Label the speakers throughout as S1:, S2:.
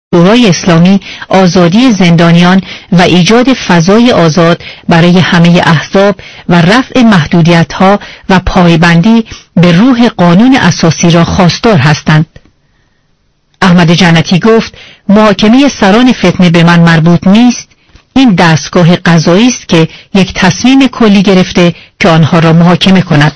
S1: شورای اسلامی آزادی زندانیان و ایجاد فضای آزاد برای همه احزاب و رفع محدودیت‌ها و پایبندی به روح قانون اساسی را خواستار هستند. احمد جنتی گفت محاکمه سران فتنه به من مربوط نیست. این دستگاه قضایی است که یک تصمیم کلی گرفته که آنها را محاکمه کند.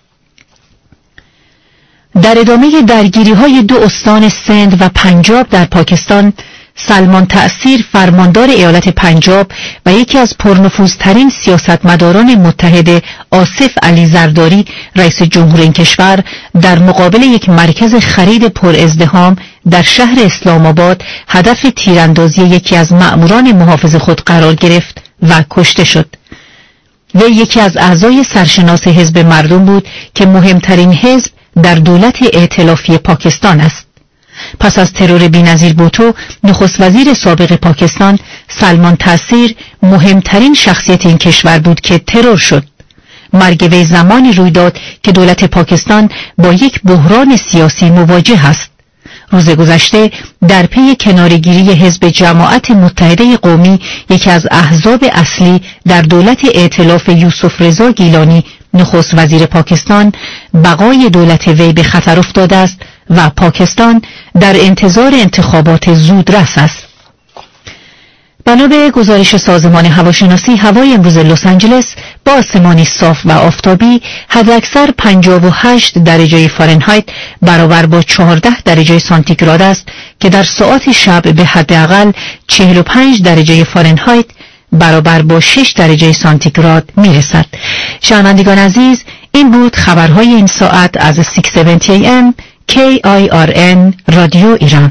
S1: در ادامه درگیری‌های 2 استان سند و پنجاب در پاکستان، سلمان تأثیر فرماندار ایالت پنجاب و یکی از پرنفوذترین سیاستمداران متحد آصف علی زرداری رئیس جمهور این کشور در مقابل یک مرکز خرید پر ازدحام در شهر اسلام آباد هدف تیراندازی یکی از مأموران محافظ خود قرار گرفت و کشته شد. وی یکی از اعضای سرشناس حزب مردم بود که مهمترین حزب در دولت ائتلافی پاکستان است. پس از ترور بی‌نظیر بوتو، نخست وزیر سابق پاکستان، سلمان تأثیر مهمترین شخصیت این کشور بود که ترور شد. مرگ وی زمانی روی داد که دولت پاکستان با یک بحران سیاسی مواجه است. روز گذشته در پی کناره‌گیری حزب جماعت متحده قومی، یکی از احزاب اصلی در دولت ائتلاف یوسف رضا گیلانی، نخست وزیر پاکستان، بقای دولت وی به خطر افتاده است و پاکستان در انتظار انتخابات زودرس است. بنا به گزارش سازمان هواشناسی، هوای امروز لس آنجلس با آسمانی صاف و آفتابی حداکثر 58 درجه فارنهایت برابر با 14 درجه سانتیگراد است که در ساعات شب به حداقل 45 درجه فارنهایت برابر با 6 درجه سانتیگراد میرسد. شنوندگان عزیز، این بود خبرهای این ساعت از 670 AM KIRN رادیو ایران.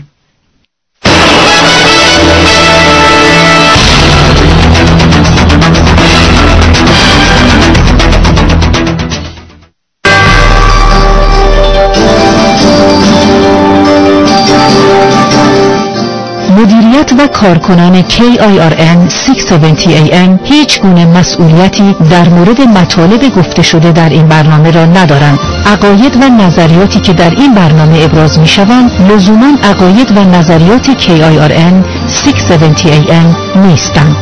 S1: مدیریت و کارکنان KIRN 670 AM هیچ گونه مسئولیتی در مورد مطالب گفته شده در این برنامه را ندارند. عقاید و نظریاتی که در این برنامه ابراز می شوند لزوماً عقاید و نظریات KIRN 670 AM نیستند.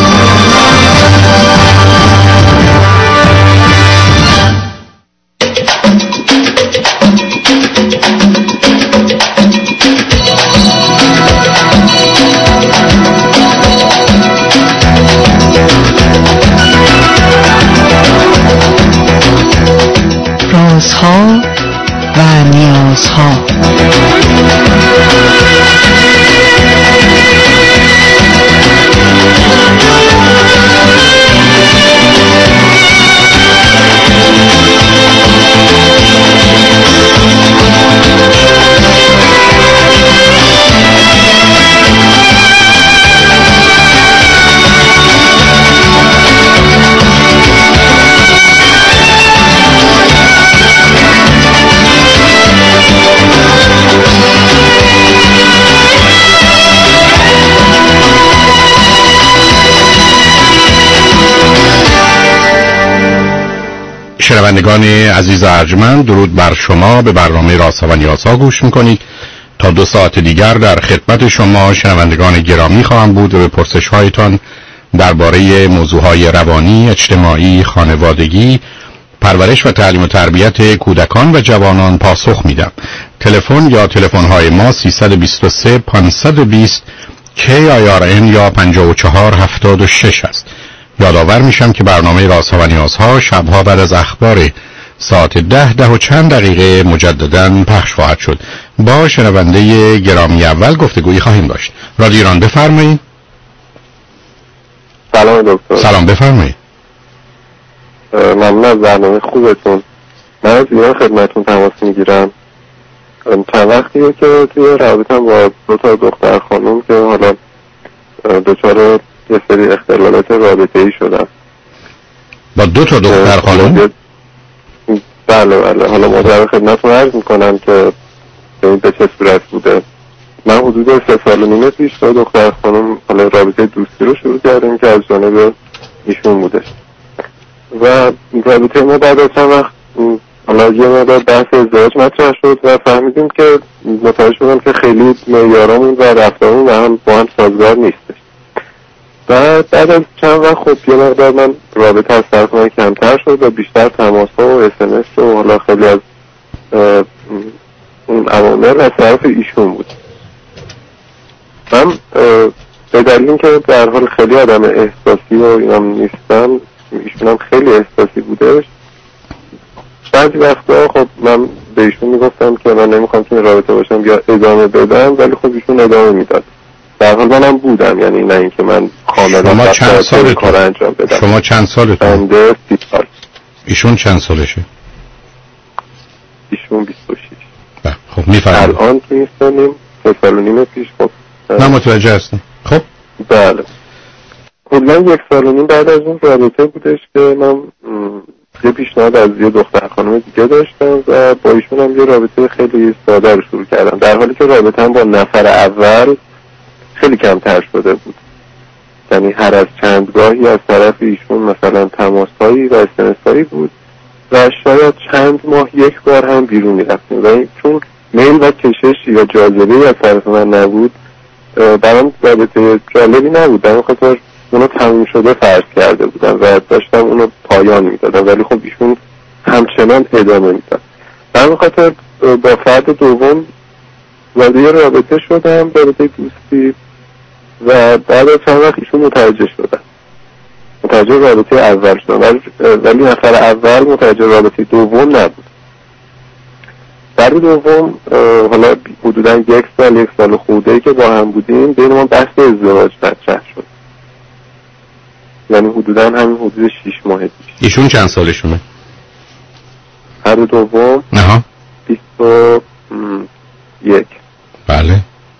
S2: رازها و نیازها.
S3: شنوندگان عزیز ارجمند، درود بر شما. به برنامه رازها و نیازها گوش میکنید. تا 2 ساعت دیگر در خدمت شما شنوندگان گرامی خواهم بود و به پرسش‌هایتان درباره موضوعهای روانی، اجتماعی، خانوادگی، پرورش و تعلیم و تربیت کودکان و جوانان پاسخ میدم. تلفن یا تلفن‌های ما 323 520 KIRN یا 5476 است. یادآور میشم که برنامه رازها و نیازها شبها بعد از اخبار ساعت 10 و چند دقیقه مجدداً پخش خواهد شد. با شنونده گرامی اول گفتگویی خواهیم داشت. رادیو ایران، بفرمایید.
S4: سلام دکتر.
S3: سلام، بفرمایید.
S4: ممنون از برنامه خوبتون. من از ایران خدمتتون تماس میگیرم. چند وقتیه که توی رابطه‌ام با 2 تا دختر خانم که حالا دچار یه سری اختلالات رابطه‌ای شدم.
S3: با 2 تا دختر خانم؟
S4: بله. حالا مدرب خدمتتون عرض میکنم که به چه صورت بوده. من حدود 3 سال و نیمه پیش با دختر خانم حالا رابطه دوستی رو شروع کردیم که از جانب ایشون بودش و رابطه ما بعد از چند وقت حالا یه مقدار بحث ازدواج مطرح شد و فهمیدیم که متوجه شدم که خیلی معیارامون و رفتارمون و هم با هم سازگار نیستش. و بعد از چند وقت خب یه مقدار من رابطه از طرف من کمتر شد و بیشتر تماس‌ها و SMS و حالا خیلی از اون عوامل از طرف ایشون بود. من به دلیل اینکه در حال خیلی آدم احساسی و اینم نیستم، ایشونم خیلی احساسی بودش، بعضی وقتا خب من به ایشون میگفتم که من نمیخوام تو رابطه باشم یا ادامه بدم، ولی خب ایشون ادامه میداد. در حال منم بودم، یعنی نه اینکه من کاملا
S3: شما چند سالتون؟
S4: کار انجام بدم.
S3: شما چند سالتون؟
S4: بنده 30 سال.
S3: ایشون چند سالشه؟
S4: ایشون 26.
S3: خب میفهمم.
S4: الان که نیستنیم 3 سال و نیم پیش. خب
S3: نه متوجه هستم. خب
S4: بله کلا 1 سال و نیم بعد از اون رابطه بودش که من یه پیشنهاد از یه دختر خانم دیگه داشتم و با ایشون هم یه رابطه خیلی ساده رو شروع کردم، در حالی که رابطه هم با نفر اول خیلی کمتر شده بود. یعنی هر از چندگاهی از طرف ایشون مثلا تماس‌هایی و اس‌ام‌اس‌هایی بود و شاید چند ماه 1 بار هم بیرون می‌رفتیم و چون میل و کشش یا جاذبه‌ای از طرف من نبود، برام رابطه جالبی نبود. در خاطر اونو تموم شده فرض کرده بودم و داشتم اونو پایان میدادم، ولی خب ایشون همچنان ادامه میداد. در خاطر با فرد دوم وارد یه رابطه شدم، رابطه دوستی، و بعد از چند وقت ایشون متوجه رابطه اول شدن، ولی نفر اول متوجه رابطه دوم نبود. فرد دوم حالا حدودا 1 سال خورده‌ای که با هم بودیم، بین ما بحث ازدواج مطرح شد. یعنی حدودا همین حدود 6 ماه پیش.
S3: ایشون چند سالشونه؟
S4: فرد دوم
S3: نه
S4: 21.
S3: بله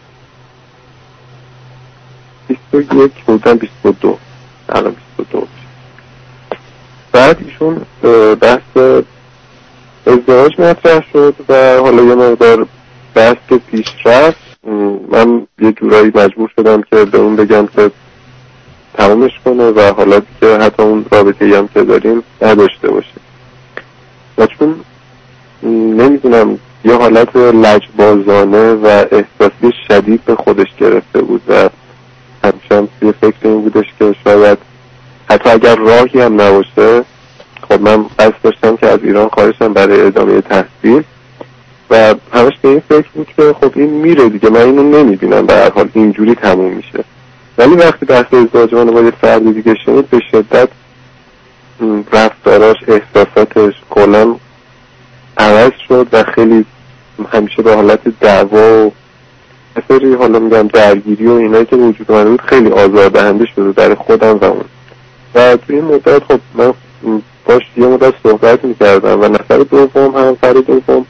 S4: 21 حدودا 22 الان 22. بعد ایشون بحث ازدواج مطرح شد و حالا یه مقدار بحث که پیش رفت، من یه جورایی مجبور شدم که به اون بگم که تمامش کنه و حالا دیگه حتی اون رابطه‌ای هم که داریم نداشته باشه. و چون نمیدونم یه حالت لجبازانه و احساسی شدید به خودش گرفته بود و همچنان یه فکر این بودش که شاید حتی اگر راهی هم نباشه، خب من قصد داشتم که از ایران خارج شم برای ادامه تحصیل و همش به این فکر بود که خب این میره دیگه، من اینو نمیبینم به هر حال اینجوری تموم میشه. ولی وقتی بحث ازدواج منو با یه فرد دیگه شنید، به شدت رفتاراش، احساساتش کلا عوض شد و خیلی همیشه به حالت دعوا و سری حالا میگم درگیری و اینایی که وجود من بود خیلی آزاردهنده شده در خودم و اون. و توی این مدت خب من باش یه مدت صحبت میکردم و نفر دوم هم فرد دوم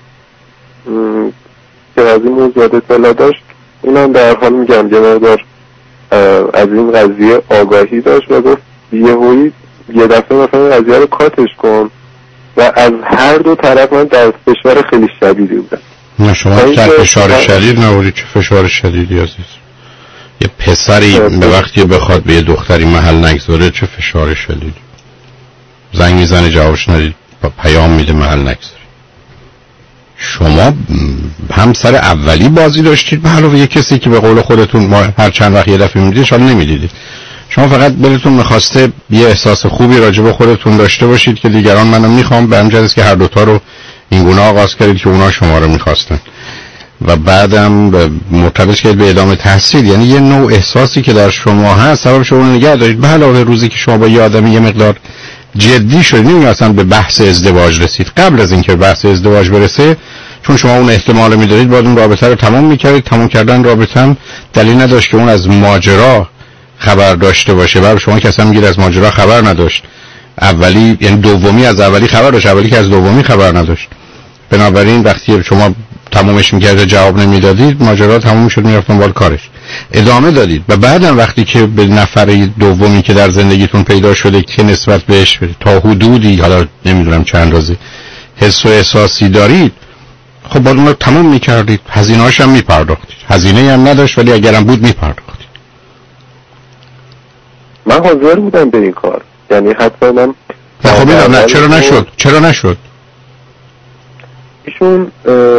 S4: که از این موضوع اطلاع داشت، اونم در حال میگم یه مقدار از این قضیه آگاهی داشت و گفت یه دفعه مثلا قضیه رو کاتش کن و از هر دو طرف من در فشار خیلی شدیدی بودم.
S3: نه شما در فشار شدید نبودید. چه فشار شدیدی عزیز؟ یه پسری به وقتی بخواد به یه دختری محل نگذاره چه فشار شدیدی؟ زنگ میزنه جوابش ندید، پیام میده محل نگذاره. شما همسر اولی بازی داشتید به علاوه یه کسی که به قول خودتون ما هر چند وقت یه دفعه میدید شما نمیدیدید. شما فقط دلتون میخواسته یه احساس خوبی راجع به خودتون داشته باشید که دیگران منو میخوام، به همین جهت که هر دوتا رو این گونه آغاز کردید که اونا شما رو میخواستن و بعدم مرتبط شد به ادامه تحصیل. یعنی یه نوع احساسی که در شما هست سبب شما نگه دارید. به علاوه روزی که شما با یه آدمی یه مقدار جدی شدید، اصلا به بحث ازدواج رسید، قبل از اینکه بحث ازدواج برسه، چون شما اون احتمال می‌دارید باید اون رابطه رو تمام می‌کردید. تمام کردن رابطه هم دلیل نداشت که اون از ماجرا خبر داشته باشه. برای شما که اصلا میگید از ماجرا خبر نداشت. اولی یعنی دومی از اولی خبر داشت، اولی که از دومی خبر نداشت. بنابراین وقتی شما تمامش می‌کردید جواب نمیدادید، ماجرا تموم شد، می‌رفتن بالا کارش. ادامه دادید و بعدم وقتی که به نفر دومی که در زندگیتون پیدا شده که نسبت بهش تا حدودی حالا نمیدونم چند اندازه حس و احساسی دارید، خب باید اون رو تمام میکردید، هزینه‌اش هم میپرداختید. هزینه هم نداشت ولی اگرم بود میپرداختید.
S4: من حاضر بودم به این کار، یعنی حتی من
S3: خب نه چرا نشد؟
S4: ایشون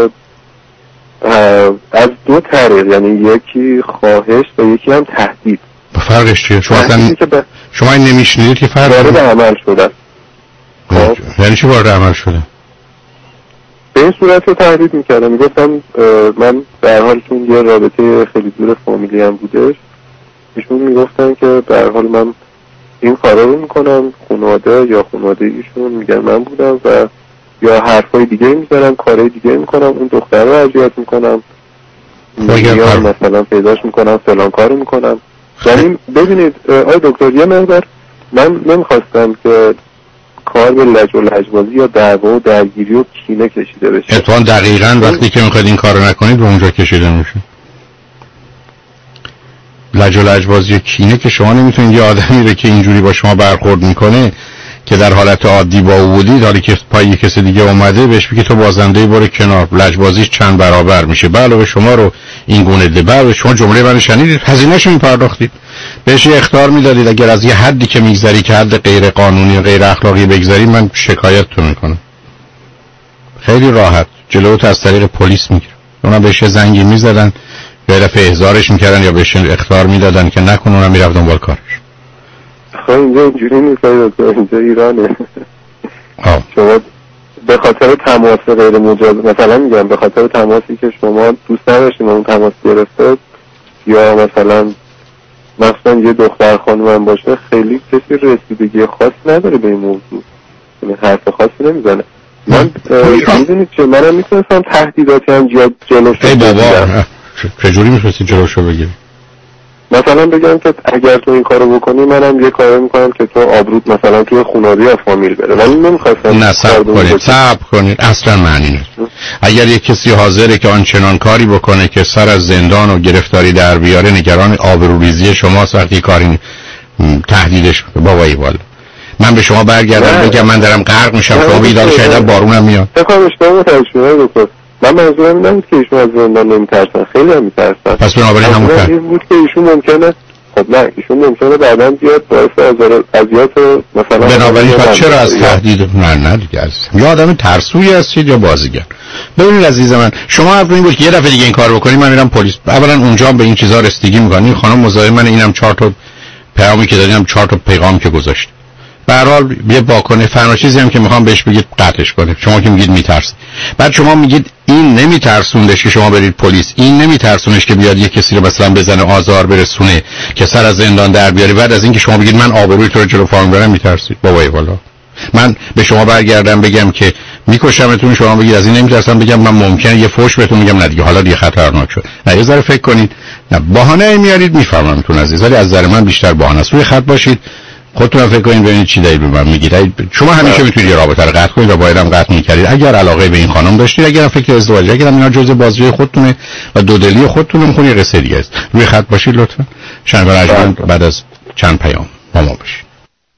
S4: از دو طریق، یعنی یکی خواهش و یکی هم تهدید.
S3: فرقش چیه؟ شما این نمیشنیدید که فرق
S4: وارد عمل شده.
S3: یعنی چی وارد عمل شده؟
S4: به این صورت رو تهدید میکردم، میگفتم من در حال چون یه رابطه خیلی دور فامیلی هم بودش، ایشون میگفتن که در حال من این کارا رو میکنم، خانواده یا خانواده ایشون میگن من بودم و یا حرفای دیگه میزنم، کارهای دیگه میکنم، اون دختر رو اذیت میکنم یا مثلا پیداش میکنم، فلان کارو میکنم. یعنی ببینید آی دکتر، یه مقدار من نمیخواستم که کار به لج و لجبازی یا دعوا و درگیری و کینه کشیده بشه.
S3: اتفاقا دقیقاً وقتی که میخواید این کارو نکنید به اونجا کشیده میشه. لج و لجبازی و کینه که شما نمیتونید یه آدمی رو که اینجوری با شما برخورد میکنه که در حالت عادی با او بودید، حالی که پای کسی دیگه اومده بهش بگی تو بازنده برو کنار، لجبازیش چند برابر میشه. علاوه شما رو این گونه علاوه شما جمله من شنیدید، هزینه‌شو میپرداختید، بهش اخطار میدادید. اگر از یه حدی که میگذری که حد غیر قانونی و غیر اخلاقی بگذری، من شکایتتون میکنم. خیلی راحت جلوت از طریق پلیس میگیره. اونا بهش زنگی میزدن، یه دفعه احضارش میکردن یا بهش اخطار میدادن که نکنه، اونم میرفت دنبال کارش.
S4: خب اینجا اینجوری نیست، اینجا ایرانه. شما به خاطر تماس غیر مجاز، مثلا میگم به خاطر تماسی که شما دوست نداشتین اون تماس گرفته، یا مثلا یه دختر خانوم باشه، خیلی کسی رسیدگی خاصی نداره به این موضوع، یعنی حرف خاصی نمیزنه. من میدونید چه، منم میتونستم تهدیداتی هم جلوشو بگیرم.
S3: چجوری میتونستی جلوشو بگیری؟
S4: مثلا بگم که اگر تو این کارو بکنی منم یه کاری میکنم که تو آبروت مثلا توی خانواده یا فامیل بره. من نمیخواستم.
S3: نه صبر کنید اصلا معنی نیست. اگر یک کسی حاضره که آنچنان کاری بکنه که سر از زندان و گرفتاری در بیاره، نگران آبروریزی شماست. وقتی کاری تهدیدش بابایی والا من به شما برگردم بگم من دارم غرق میشم، شما بیدار شاید بارونم میاد.
S4: بخوام اشتباه متوجه دکتر، من منظورم نبود که ایشون از زندان نمیترسن، خیلی هم میترسن.
S3: پس بنابراین همون کار
S4: بود که ایشون ممکنه، خب نه ایشون ممکنه بعداً بیاد باعث اذیت مثلا.
S3: بنابراین چرا از تهدید؟ نه دیگه عزیزم، یا آدم ترسویی هستید یا بازیگر. ببینید عزیز من، شما حرف این بود که یه دفعه دیگه این کارو بکنی من میرم پلیس. اولا اونجا به این چیزا رسیدگی میکنی. خانم مزاحم من، اینم 4 تا پیامی که دادم، 4 تا پیغام که گذاشت. به هر حال یه واکنش فنا چیزی هم که میخوام بهش بگید قطعش کنید. شما که میگید میترسید، بعد شما میگید این نمیترسوندش که شما برید پلیس، این نمیترسونش که بیاد یه کسی رو مثلا بزنه، آزار برسونه، که سر از زندان در بیاری. بعد از اینکه شما بگید من آبروی تو رو جلو فامیل برم، میترسید. بابای والا من به شما برگردم بگم که میکشمتون، شما بگید از این نمیترسم، بگم من ممکنه یه فوش بهتون میگم، نه دیگه حالا دیگه خطرناک شد. نه یه ذره فکر کنید. نه بهانه میارید، میفهممتون عزیز، ولی از نظر من بیشتر بهانه است. روی خط باشید، خودتون فکر کنید ببینید چی دلیل به من میگید. شما همیشه میتونید یه رابطه رو قطع کنید و بایدم قطع میکردید اگر علاقه به این خانم داشتید. اگر فکر ازدواج، اگر اینا جزء بازی خودتونه و دودلی خودتونه، میخونی یه قصه دیگه است. روی خط باشید لطفا. شنوار اجمن بعد از چند پیام با ما باشید.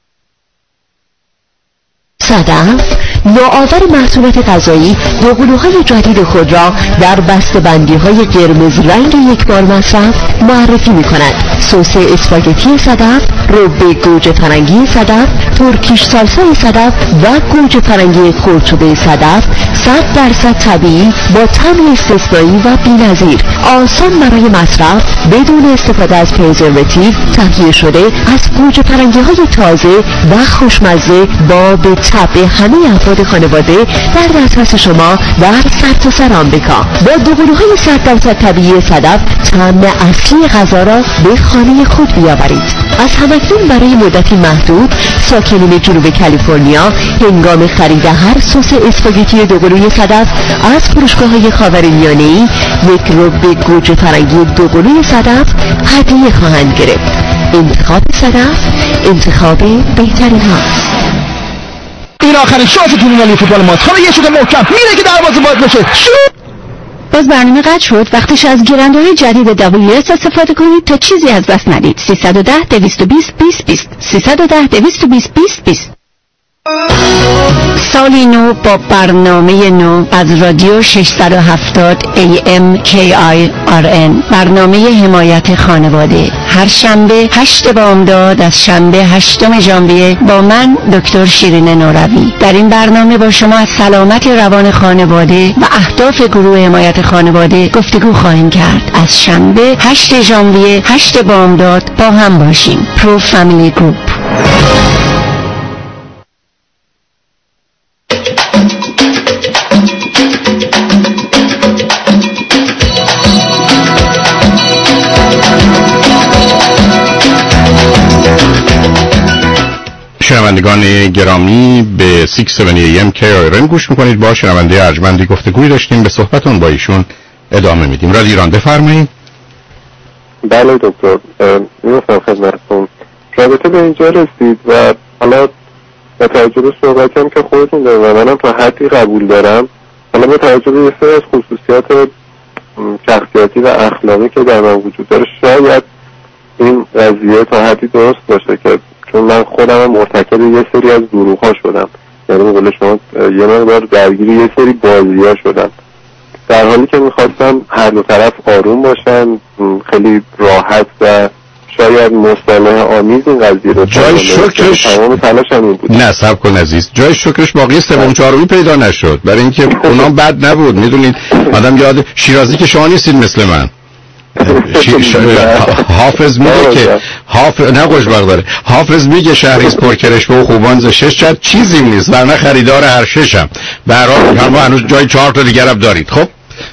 S5: صدف نوآور محصولات غذایی دوقلوهای جدید خود را در بسته‌بندی‌های قرمز رنگ یکبار مصرف معرفی می‌کند. سس اسپاگتی صدف، رب گوجه فرنگی صدف، ترکیش سالسای صدف و گوجه فرنگی قرچوبه صدف 100% طبیعی با طعم استثنایی و بی‌نظیر، آسان برای مصرف بدون استفاده از پرزرواتیو، تهیه شده از گوجه فرنگی‌های تازه و خوشمزه با به طبع همه افراد خانواده در دسترس شما در سرتاسر آمریکا. با دوقلوهای 100% طبیعی صدف طعم اصلی غذا را به خانه خود بیاورید. از همکنون برای مدتی محدود ساکنین جنوب کالیفرنیا هنگام خرید هر سس اسپاگتی دوقلوی صدف از فروشگاه‌های خاورمیانه‌ای یک رب گوجه فرنگی دوقلوی صدف هدیه خواهند گرفت. انتخاب صدف انتخاب بهترین هاست.
S6: این آخرین شانس تیم فوتبال ماست. حالا یه شوت محکم میره که دروازه باز بشه.
S1: باز برنامه قطع شد. وقتش از گیرنده‌های جدید WS استفاده کنید تا چیزی از دست ندید. 310 220 20 20 310 220 20 20. سالی نو با برنامه نو از رادیو 670 AM KIRN، برنامه حمایت خانواده، هر شنبه 8 بامداد از شنبه 8 ژانویه با من دکتر شیرین نوروی. در این برنامه با شما از سلامت روان خانواده و اهداف گروه حمایت خانواده گفتگو خواهیم کرد. از شنبه 8 ژانویه 8 بامداد با هم باشیم. پرو فامیلی گروپ.
S3: شنوندگان گرامی به 670 AM KIRN گوش میکنید. با شنونده ارجمندی گفتگوی داشتیم، به صحبتون با ایشون ادامه میدیم. رادیو ایران بفرمایید.
S4: بله دکتر، میرسم خدمتتون. رابطه به اینجا رسید و حالا با توجه به صحبتیم که خودتون دارم و منم تا حدی قبول دارم، حالا با توجه به یه سری از خصوصیات شخصیتی و اخلاقی که در من وجود داره، شاید این قضیه تا حدی درست باشه، که چون من خودم مرتکب یه سری از دروغ‌ها شدم، یعنی به قول شما یه مقدار درگیر یه سری بازی‌ها شدم، در حالی که می‌خواستم هر دو طرف آروم باشن، خیلی راحت و شاید مصالحه آمیز این قضیه رو
S3: جای شکرش
S4: تمام تلاشم این بود.
S3: نه صبر کن عزیز، جای شکرش باقی سوم چهارمی پیدا نشد، برای اینکه اونام بد نبود. میدونید آدم یاد شیرازی که شما نیستید مثل من. حافظ میگه که نه خوشبخت داره. حافظ میگه شهریز پرکرشمه و خوبان ز شش، شاید چیزی نیست ورنه خریدار هر ششم. به هر حال هم هنوز جای 4 تا دیگر هم دارید. خب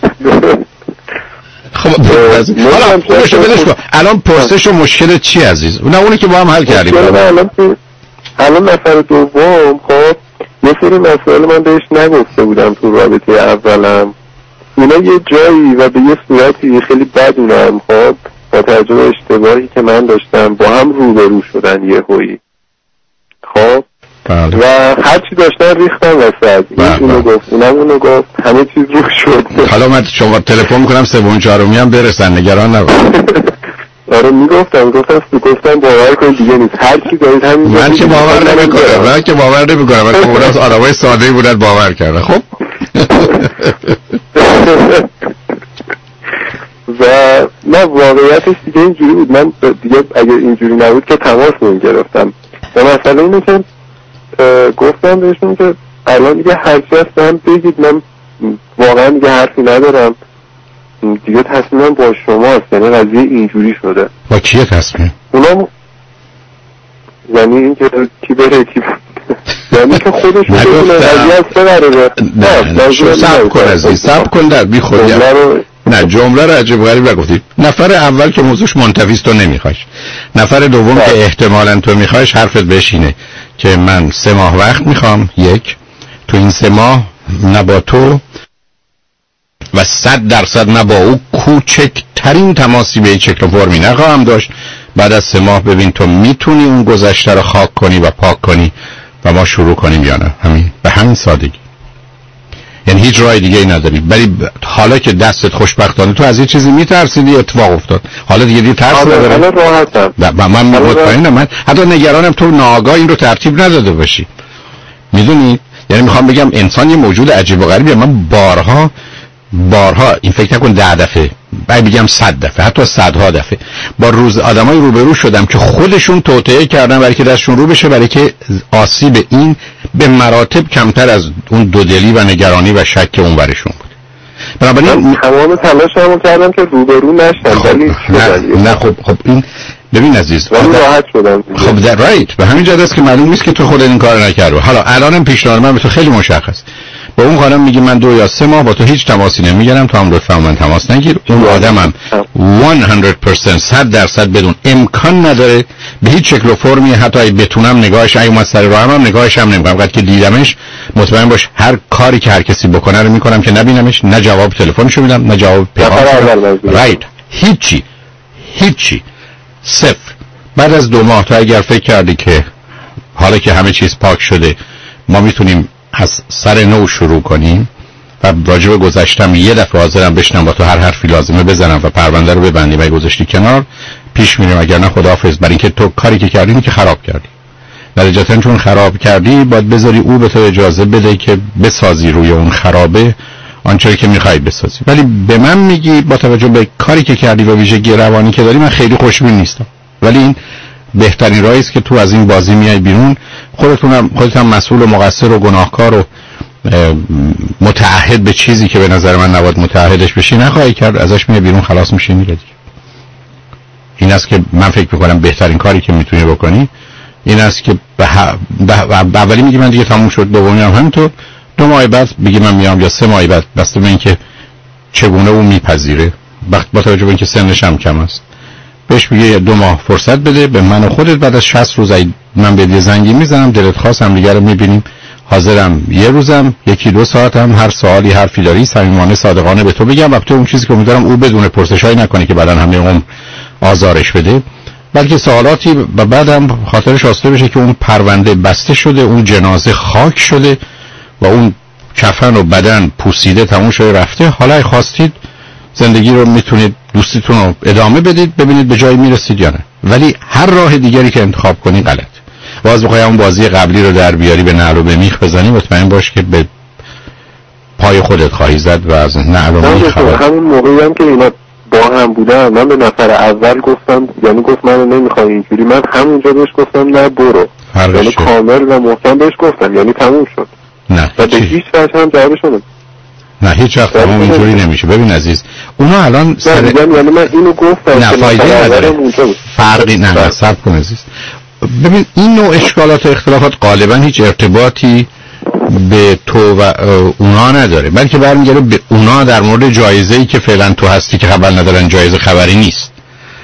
S3: حالا پولشو بدش کن. الان پرسش و مشکل چی عزیز؟ نه اونی که با هم حل کردیم.
S4: الان نفر دوم، خب یه سری مسائل من بهش نگفته بودم تو رابطه اولم، اینا یه جایی و به یه صورتی خیلی بد اونم، خب با توجه به اشتباهی که من داشتم با هم روبرو شدن یهویی، خب و هر چی داشتن ریختن وسط. اینو گفت اونو گفت، همه چیز روح شد.
S3: حالا من شما تلفن میکنم سوم چهارمی هم برسن، نگران نباش.
S4: آره میگفتم باور کنید دیگه نیست، هر چی دارید همین.
S3: من که باور نمیکنم من که از آدمای ساده‌ای بودن باور کرده. خب
S4: و نه واقعیتش دیگه اینجوری بود، من دیگه اگه اینجوری نبود که تماس نمیگرفتم. و مسئله اینه که گفتم بهشون که الان دیگه هرچی هست هم بگید، من واقعا دیگه حرفی ندارم دیگه، تصمیمم با شماست، یعنی قضیه اینجوری شده.
S3: با کیه تصمیم؟
S4: اونم یعنی این که کی بره کی یعنی که خودش میدونه قضیه از سه قراره.
S3: نه صبر کن عزیز، صبر کن در بی خودی. نه جمله رو عجب غریب نگفتی. نفر اول که موضوعش منتفی است تو نمیخوایش، نفر دوم که احتمالاً تو میخوایش حرفت بهش اینه که من 3 ماه وقت میخوام، یک تو این 3 ماه نه با تو و 100% نه با او کوچکترین تماسی به هیچ شکل و فرمی نخواهم داشت. بعد از 3 ماه ببین تو میتونی اون گذشته رو خاک کنی و پاک کنی و ما شروع کنیم یا نه. همین، به همین سادگی. یعنی هیچ راه دیگه ای نداری. ولی حالا که دستت خوشبختانه تو از یه چیزی میترسیدی اتفاق افتاد، حالا دیگه ترس نداره.
S4: حالا راحتم.
S3: من مطمئنم، من حتی نگرانم تو ناآگاه این رو ترتیب نداده باشی. میدونی؟ یعنی میخوام بگم انسان یه موجود عجیب و غریبیه. من بارها این فکر نکن 10 دفعه، باید بگم 100 دفعه، حتی صدها دفعه با آدمای روبرو شدم که خودشون توطئه کردن برای که دستشون رو بشه، برای که آسیب این به مراتب کمتر از اون دودلی و نگرانی و شک اون برشون بود.
S4: بنابراین تمام تلاشمو کردم که روبرو نشم. ولی
S3: نه خب این ببین عزیز،
S4: راحت شدم.
S3: خب در رایت به همین جهت است که معلوم نیست که تو خودت این کارو نکردی. حالا الانم پیشنهاد من به تو خیلی مشخص. با اون خانم میگی من 2 یا 3 ماه با تو هیچ تماسی نمیگیرم، تو هم لطفا من تماس نگیر. اون آدمم 100% 100% بدون امکان نداره به هیچ شکل و فرمی، حتی اگه بتونم نگاهش اگه اومد سر راهم هم نگاهش هم نمیکنم. وقتی که دیدمش مطمئن باش هر کاری که هر کسی بکنه رو میکنم که نبینمش، نه جواب تلفنشو میدم نه جواب پیغامش. رایت، هیچی صفر. بعد از 2 ماه تو اگر فکر کردی که حالا که همه چیز پاک شده ما میتونیم از سر نو شروع کنیم و راجع به گذشتم یه دفعه حاضرم بشنم با تو هر حرفی لازمه بزنم و پرونده رو ببندیم و گذاشتی کنار، پیش میریم. اگر نه خداحافظ، برای اینکه تو کاری که کردی که خراب کردی. نتیجتاً چون خراب کردی باید بذاری او به تو اجازه بده که بسازی روی اون خرابه آنچه که میخوای بسازی. ولی به من میگی با توجه به کاری که کردی و ویژگی روانی که داری من خیلی خوشبین نیستم، ولی این بهترین راهی است که تو از این بازی میای بیرون. خودت هم مسئول و مقصر و گناهکار و متعهد به چیزی که به نظر من نباید متعهدش بشی نخواهی کرد، ازش میای بیرون، خلاص میشی میره دیگه. این است که من فکر میکنم بهترین کاری که میتونی بکنی این است که اولی میگی من دیگه تموم شد، دومی هم همینطور، 2 ماه بعد بگی من میام یا 3 ماه بعد، بسته به اینکه چگونه اون میپذیره. با توجه به اینکه سنش هم کم است بهش بگی 2 ماه فرصت بده به من و خودت، بعد از 60 روز من به یه زنگی میزنم، دلت خواست هم دیگه رو میبینیم، حاضرم 1 روزم 1-2 ساعتم هر سوالی حرفی داری صمیمانه صادقانه به تو بگم. البته اون چیزی که امیدوارم او بدون پرسشایی نکنه که بعدن همه اون آزارش بده، بلکه سوالاتی و بعدم خاطرش آسوده بشه که اون پرونده بسته شده، اون جنازه خاک شده و اون کفن و بدن پوسیده تموم شده رفته. حالا خواستید زندگی رو میتونید دوستیتون رو ادامه بدید، ببینید به جایی میرسید یا نه، ولی هر راه دیگری که انتخاب کنی غلط. باز بخوای اون بازی قبلی رو در بیاری به نعل و به میخ بزنی، مطمئن باش که به پای خودت خواهی زد و از نعل و میخ
S4: همون موقعی هم که اینا با هم بودن من به نفر اول گفتم، یعنی گفت من نمیخوام اینجوری، من همونجا بهش گفتم نه برو، یعنی کامل و محکم بهش گفتم، یعنی تموم شد.
S3: نه
S4: و به هیچ وجه هم جوابش ندادم.
S3: نه هیچ وقت تمام اینجوری نمیشه. ببین عزیز، اونا الان
S4: یعنی من اینو گفتم
S3: نه فایده نداره، فرقی نه صبر کن عزیز. ببین این نوع اشکالات و اختلافات غالبا هیچ ارتباطی به تو و اونا نداره، بلکه برمیگره به اونا در مورد جایزه‌ای که فعلا تو هستی که خبر ندارن جایزه خبری نیست.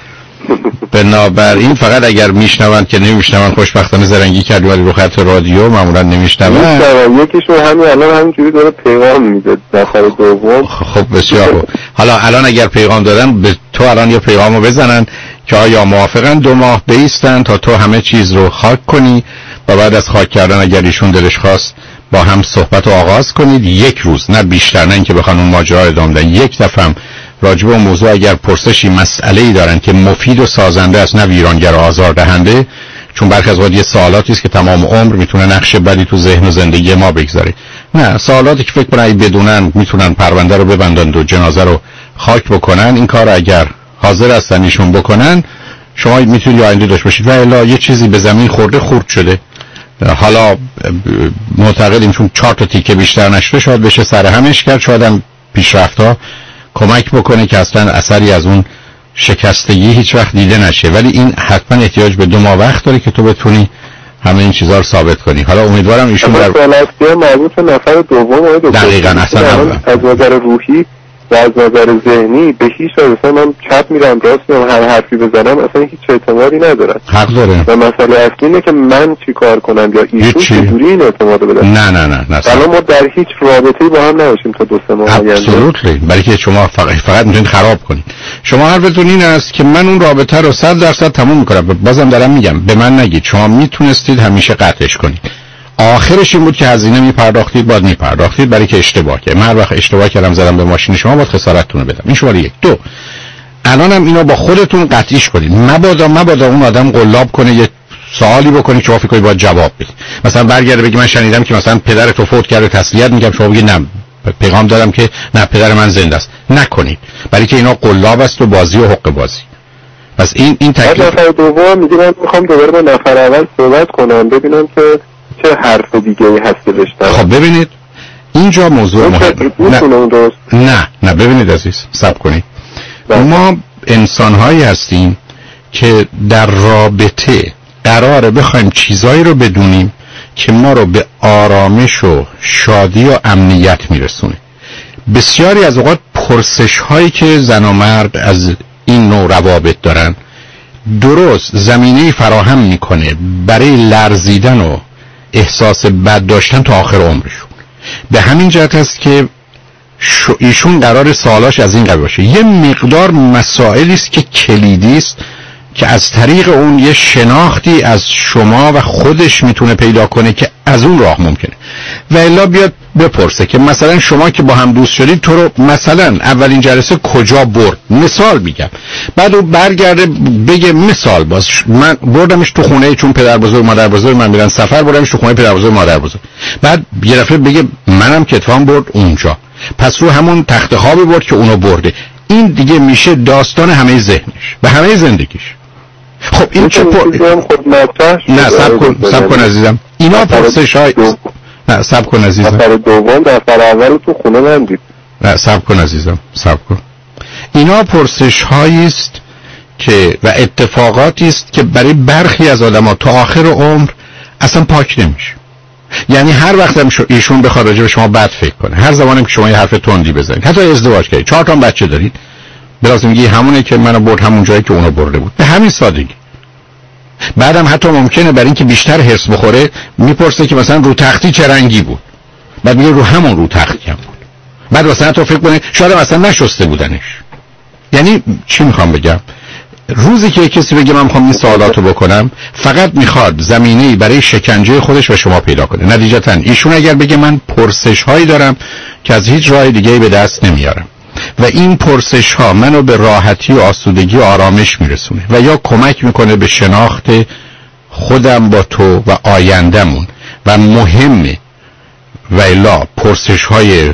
S3: بنابراین فقط اگر میشنون که نمیشنون خوشبختانه زرنگی کردی ولی رو خط رادیو معمولا نمیشنون.
S4: یکیشون همین الان همینجوری داره پیغام میده داخل دوم.
S3: خب بسیار خوب. حالا الان اگر پیغام دادن به تو الان یه پیغامو بزنن که آیا موافقن 2 ماه بایستن تا تو همه چیز رو خاک کنی و بعد از خاک کردن اگر ایشون دلش خواست با هم صحبت رو آغاز کنید 1 روز، نه بیشتر، نه اینکه بخوان اون ماجرا رو ادامه بدن. 1 دفعه هم راجع به موضوع اگر پرسشی مسئله‌ای دارن که مفید و سازنده است نه ویرانگر و آزاردهنده، چون برخی از وقت یه سوالاتی است که تمام عمر میتونه نقش بدی تو ذهن و زندگی ما بگذاره. نه، سوالاتی که فکر کنن اگه بدونن میتونن پرونده رو ببندن و جنازه رو خاک بکنن، این کار اگر حاضر هستن ایشون بکنن شما میتونید آینده داشته باشید. و الا یه چیزی به زمین خورده خورد شده، حالا معتقدیم چون 4 تا تیکه بیشتر نشده شاید بشه سر همش کرد، شاید هم پیشرفت‌ها کمک بکنه که اصلا اثری از اون شکستگی هیچ وقت دیده نشه، ولی این حتما احتیاج به 2 ماه وقت داره که تو بتونی همه این چیزا رو ثابت کنی. حالا امیدوارم ایشون در
S4: مربوط به نفر دوم
S3: دقیقاً اصلا
S4: از نظر روحی و از نظر ذهنی به هیچ وجه من چپ میرم راست میرم هر حرفی بزنم اصلا هیچ اعتمادی ندارم.
S3: حق داره.
S4: و مسئله اصلی اینه که من چی کار کنم یا ایشون چجوری این اعتماد بدن.
S3: نه
S4: الان ما در هیچ رابطه‌ای با هم نباشیم تا 2-3 ماه آینده.
S3: ابسولوتلی. بلکه شما فقط میتونید خراب کنید. شما حرفتون این است که من اون رابطه رو 100% تموم میکنم. بازم دارم میگم به من نگید شما میتونستید همیشه قطعش کنید. آخرش این بود که هزینه میپرداختید، باید میپرداختید برای که اشتباه کردم. من هر وقت اشتباه کردم زدم به ماشین شما باید خسارتتون رو بدم. این شماره 1. 2 الانم اینو با خودتون قطعیش کنید. مبادا اون آدم قلاب کنه یه سوالی بکنید شما فکر کنید باید جواب بدید. مثلا برگرده بگی من شنیدم که مثلا پدرت فوت کرده تسلیت میگم، شما بگید نه پیغام دادم که نه پدر من زنده است. نکنید، برای که اینا قلاب است و بازی و حق بازی. پس این تکلیف.
S4: نفر دوم میگه من میخوام دوباره با نفر اول صحبت کنم ببینم که چه حرف دیگه‌ای هست که داشتم.
S3: خب ببینید اینجا موضوع مهم. نه ببینید عزیز صبر کنید. ما انسان‌هایی هستیم که در رابطه قراره بخوایم چیزایی رو بدونیم که ما رو به آرامش و شادی و امنیت میرسونه. بسیاری از اوقات پرسش‌هایی که زن و مرد از این نوع روابط دارن درست زمینه فراهم میکنه برای لرزیدن و احساس بد داشتن تا آخر عمرشون. به همین جهت است که ایشون قرار سوالاش از این قبیل باشه. یه مقدار مسائلی است که کلیدی است که از طریق اون یه شناختی از شما و خودش میتونه پیدا کنه که از اون راه ممکنه. و الا بیاد بپرسه که مثلا شما که با هم دوست شدید تو رو مثلا اولین جلسه کجا برد، مثال میگم، بعد او برگرده بگه مثال باز من بردمش تو خونه چون پدر بزرگ مادر بزرگ من میرن سفر، بردمش تو خونه پدر بزرگ مادر بزرگ، بعد یه دفعه بگه منم که اتفاقا برد اونجا، پس رو همون تخت خوابی برد که اونو برده. این دیگه میشه داستان همه ذهنش و همه زندگیش. خب این چه نه سب کن عزیزم، اینا پرسش های نه سب کن عزیزم،
S4: نفر دوم نفر اول تو خونه من دید.
S3: نه سب کن عزیزم، سب کن. اینا پرسش هایی است که و اتفاقاتی است که برای برخی از آدم‌ها تا آخر عمر اصلا پاک نمیشه. یعنی هر وقت هم ایشون بخواد راجع به شما بد فکر کنه، هر زمانی که شما یه حرف تندی بزنید، حتی ازدواج کردید 4 تا بچه دارید، بلازم میگی همونه که منو برد همون جایی که اونو برده بود، به همین سادگی. بعدم حتی ممکنه برای اینکه بیشتر هرس بخوره میپرسه که مثلا رو تختی چه رنگی بود، بعد میگه رو همون رو تختی هم بود، بعد مثلا تو فکر کنه شاید مثلا نشسته بودنش. یعنی چی میخوام بگم؟ روزی که کسی بگه من میخوام این سوالاتو بکنم، فقط میخواد زمینه‌ای برای شکنجه خودش و شما پیدا کنه. نتیجتا ایشون اگر بگه من پرسش هایی دارم که از هیچ راه دیگه‌ای به دست نمیارم و این پرسش ها منو به راحتی و آسودگی و آرامش میرسونه و یا کمک میکنه به شناخت خودم با تو و آیندمون و مهمه، و الا پرسش های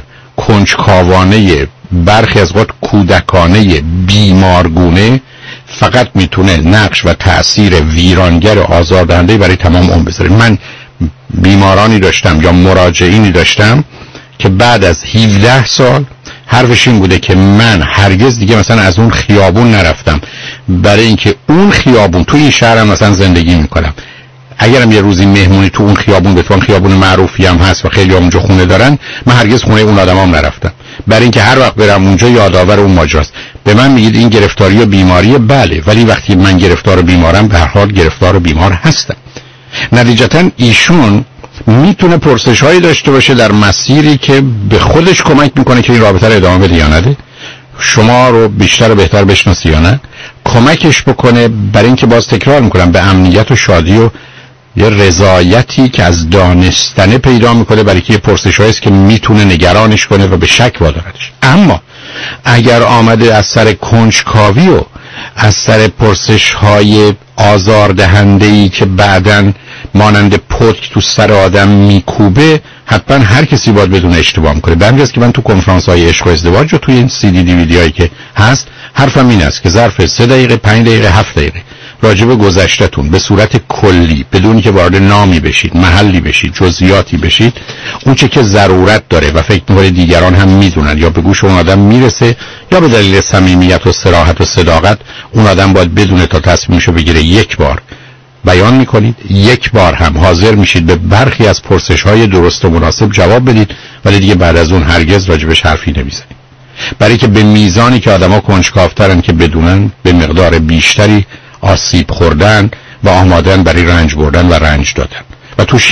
S3: کنجکاوانه برخی از وقت کودکانه بیمارگونه فقط میتونه نقش و تأثیر ویرانگر آزاردهنده برای تمام عمر بذاره. من بیمارانی داشتم یا مراجعینی داشتم که بعد از 17 سال حرفش این بوده که من هرگز دیگه مثلا از اون خیابون نرفتم، برای اینکه اون خیابون توی این شهرم مثلا زندگی میکنم، اگرم یه روزی مهمونی تو اون خیابون بتوان، خیابون معروفی هم هست و خیلی اونجا خونه دارن، من هرگز خونه اون آدمام نرفتم، برای اینکه هر وقت برم اونجا یادآور اون ماجراست. به من میگید این گرفتاری و بیماریه، بله، ولی وقتی من گرفتار و بیمارم به هر حال گرفتار و بیمار هستم. نتیجتا ایشون میتونه پرسش هایی داشته باشه در مسیری که به خودش کمک میکنه که این رابطه رو ادامه بده یا نده، شما رو بیشتر و بهتر بشناسه یا نه، کمکش بکنه برای اینکه باز تکرار میکنم به امنیت و شادی و یه رضایتی که از دانستنه پیدا میکنه، برای که یه پرسش هاییست که میتونه نگرانش کنه و به شک واداردش. اما اگر آمده از سر کنجکاوی و از سر پرسش های آزاردهنده‌ای که بعداً مانند پتک تو سر آدم میکوبه، حتما هر کسی باید بدون اشتباه میکنه. به همین جاست که من تو کنفرانس های عشق و ازدواج و توی این CD DVD هایی که هست حرفم این است که ظرف 3 دقیقه 5 دقیقه 7 دقیقه راجع به گذشته‌تون به صورت کلی بدون که وارد نامی بشید، محلی بشید، جزئیاتی بشید، اون چه که ضرورت داره و فکر می‌کنه دیگران هم میدونن یا به گوش اون آدم میرسه یا به دلیل صمیمیت و صراحت و صداقت اون آدم باید بدونه تا تصمیمشو بگیره، یک بار بیان میکنید، یک بار هم حاضر میشید به برخی از پرسش‌های درست و مناسب جواب بدید، ولی دیگه بعد از اون هرگز راجبش حرفی نمیزنید، برای که به میزانی که آدما کنجکاوترن که بدونن به مقدار بیشتری آسیب خوردن و آمادن برای رنج بردن و رنج دادن و توش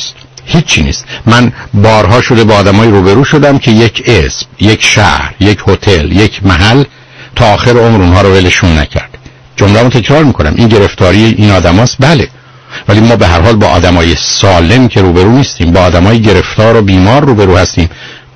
S3: هیچی نیست. من بارها شده با آدمای روبرو شدم که یک اسم، یک شهر، یک هتل، یک محل تا آخر عمر اونها رو ولشون نکرد. جمله‌مو تکرار میکنم، این گرفتاری این آدماست، بله، ولی ما به هر حال با آدمای سالم که روبرو نیستیم، با آدمای گرفتار و بیمار روبرو هستیم.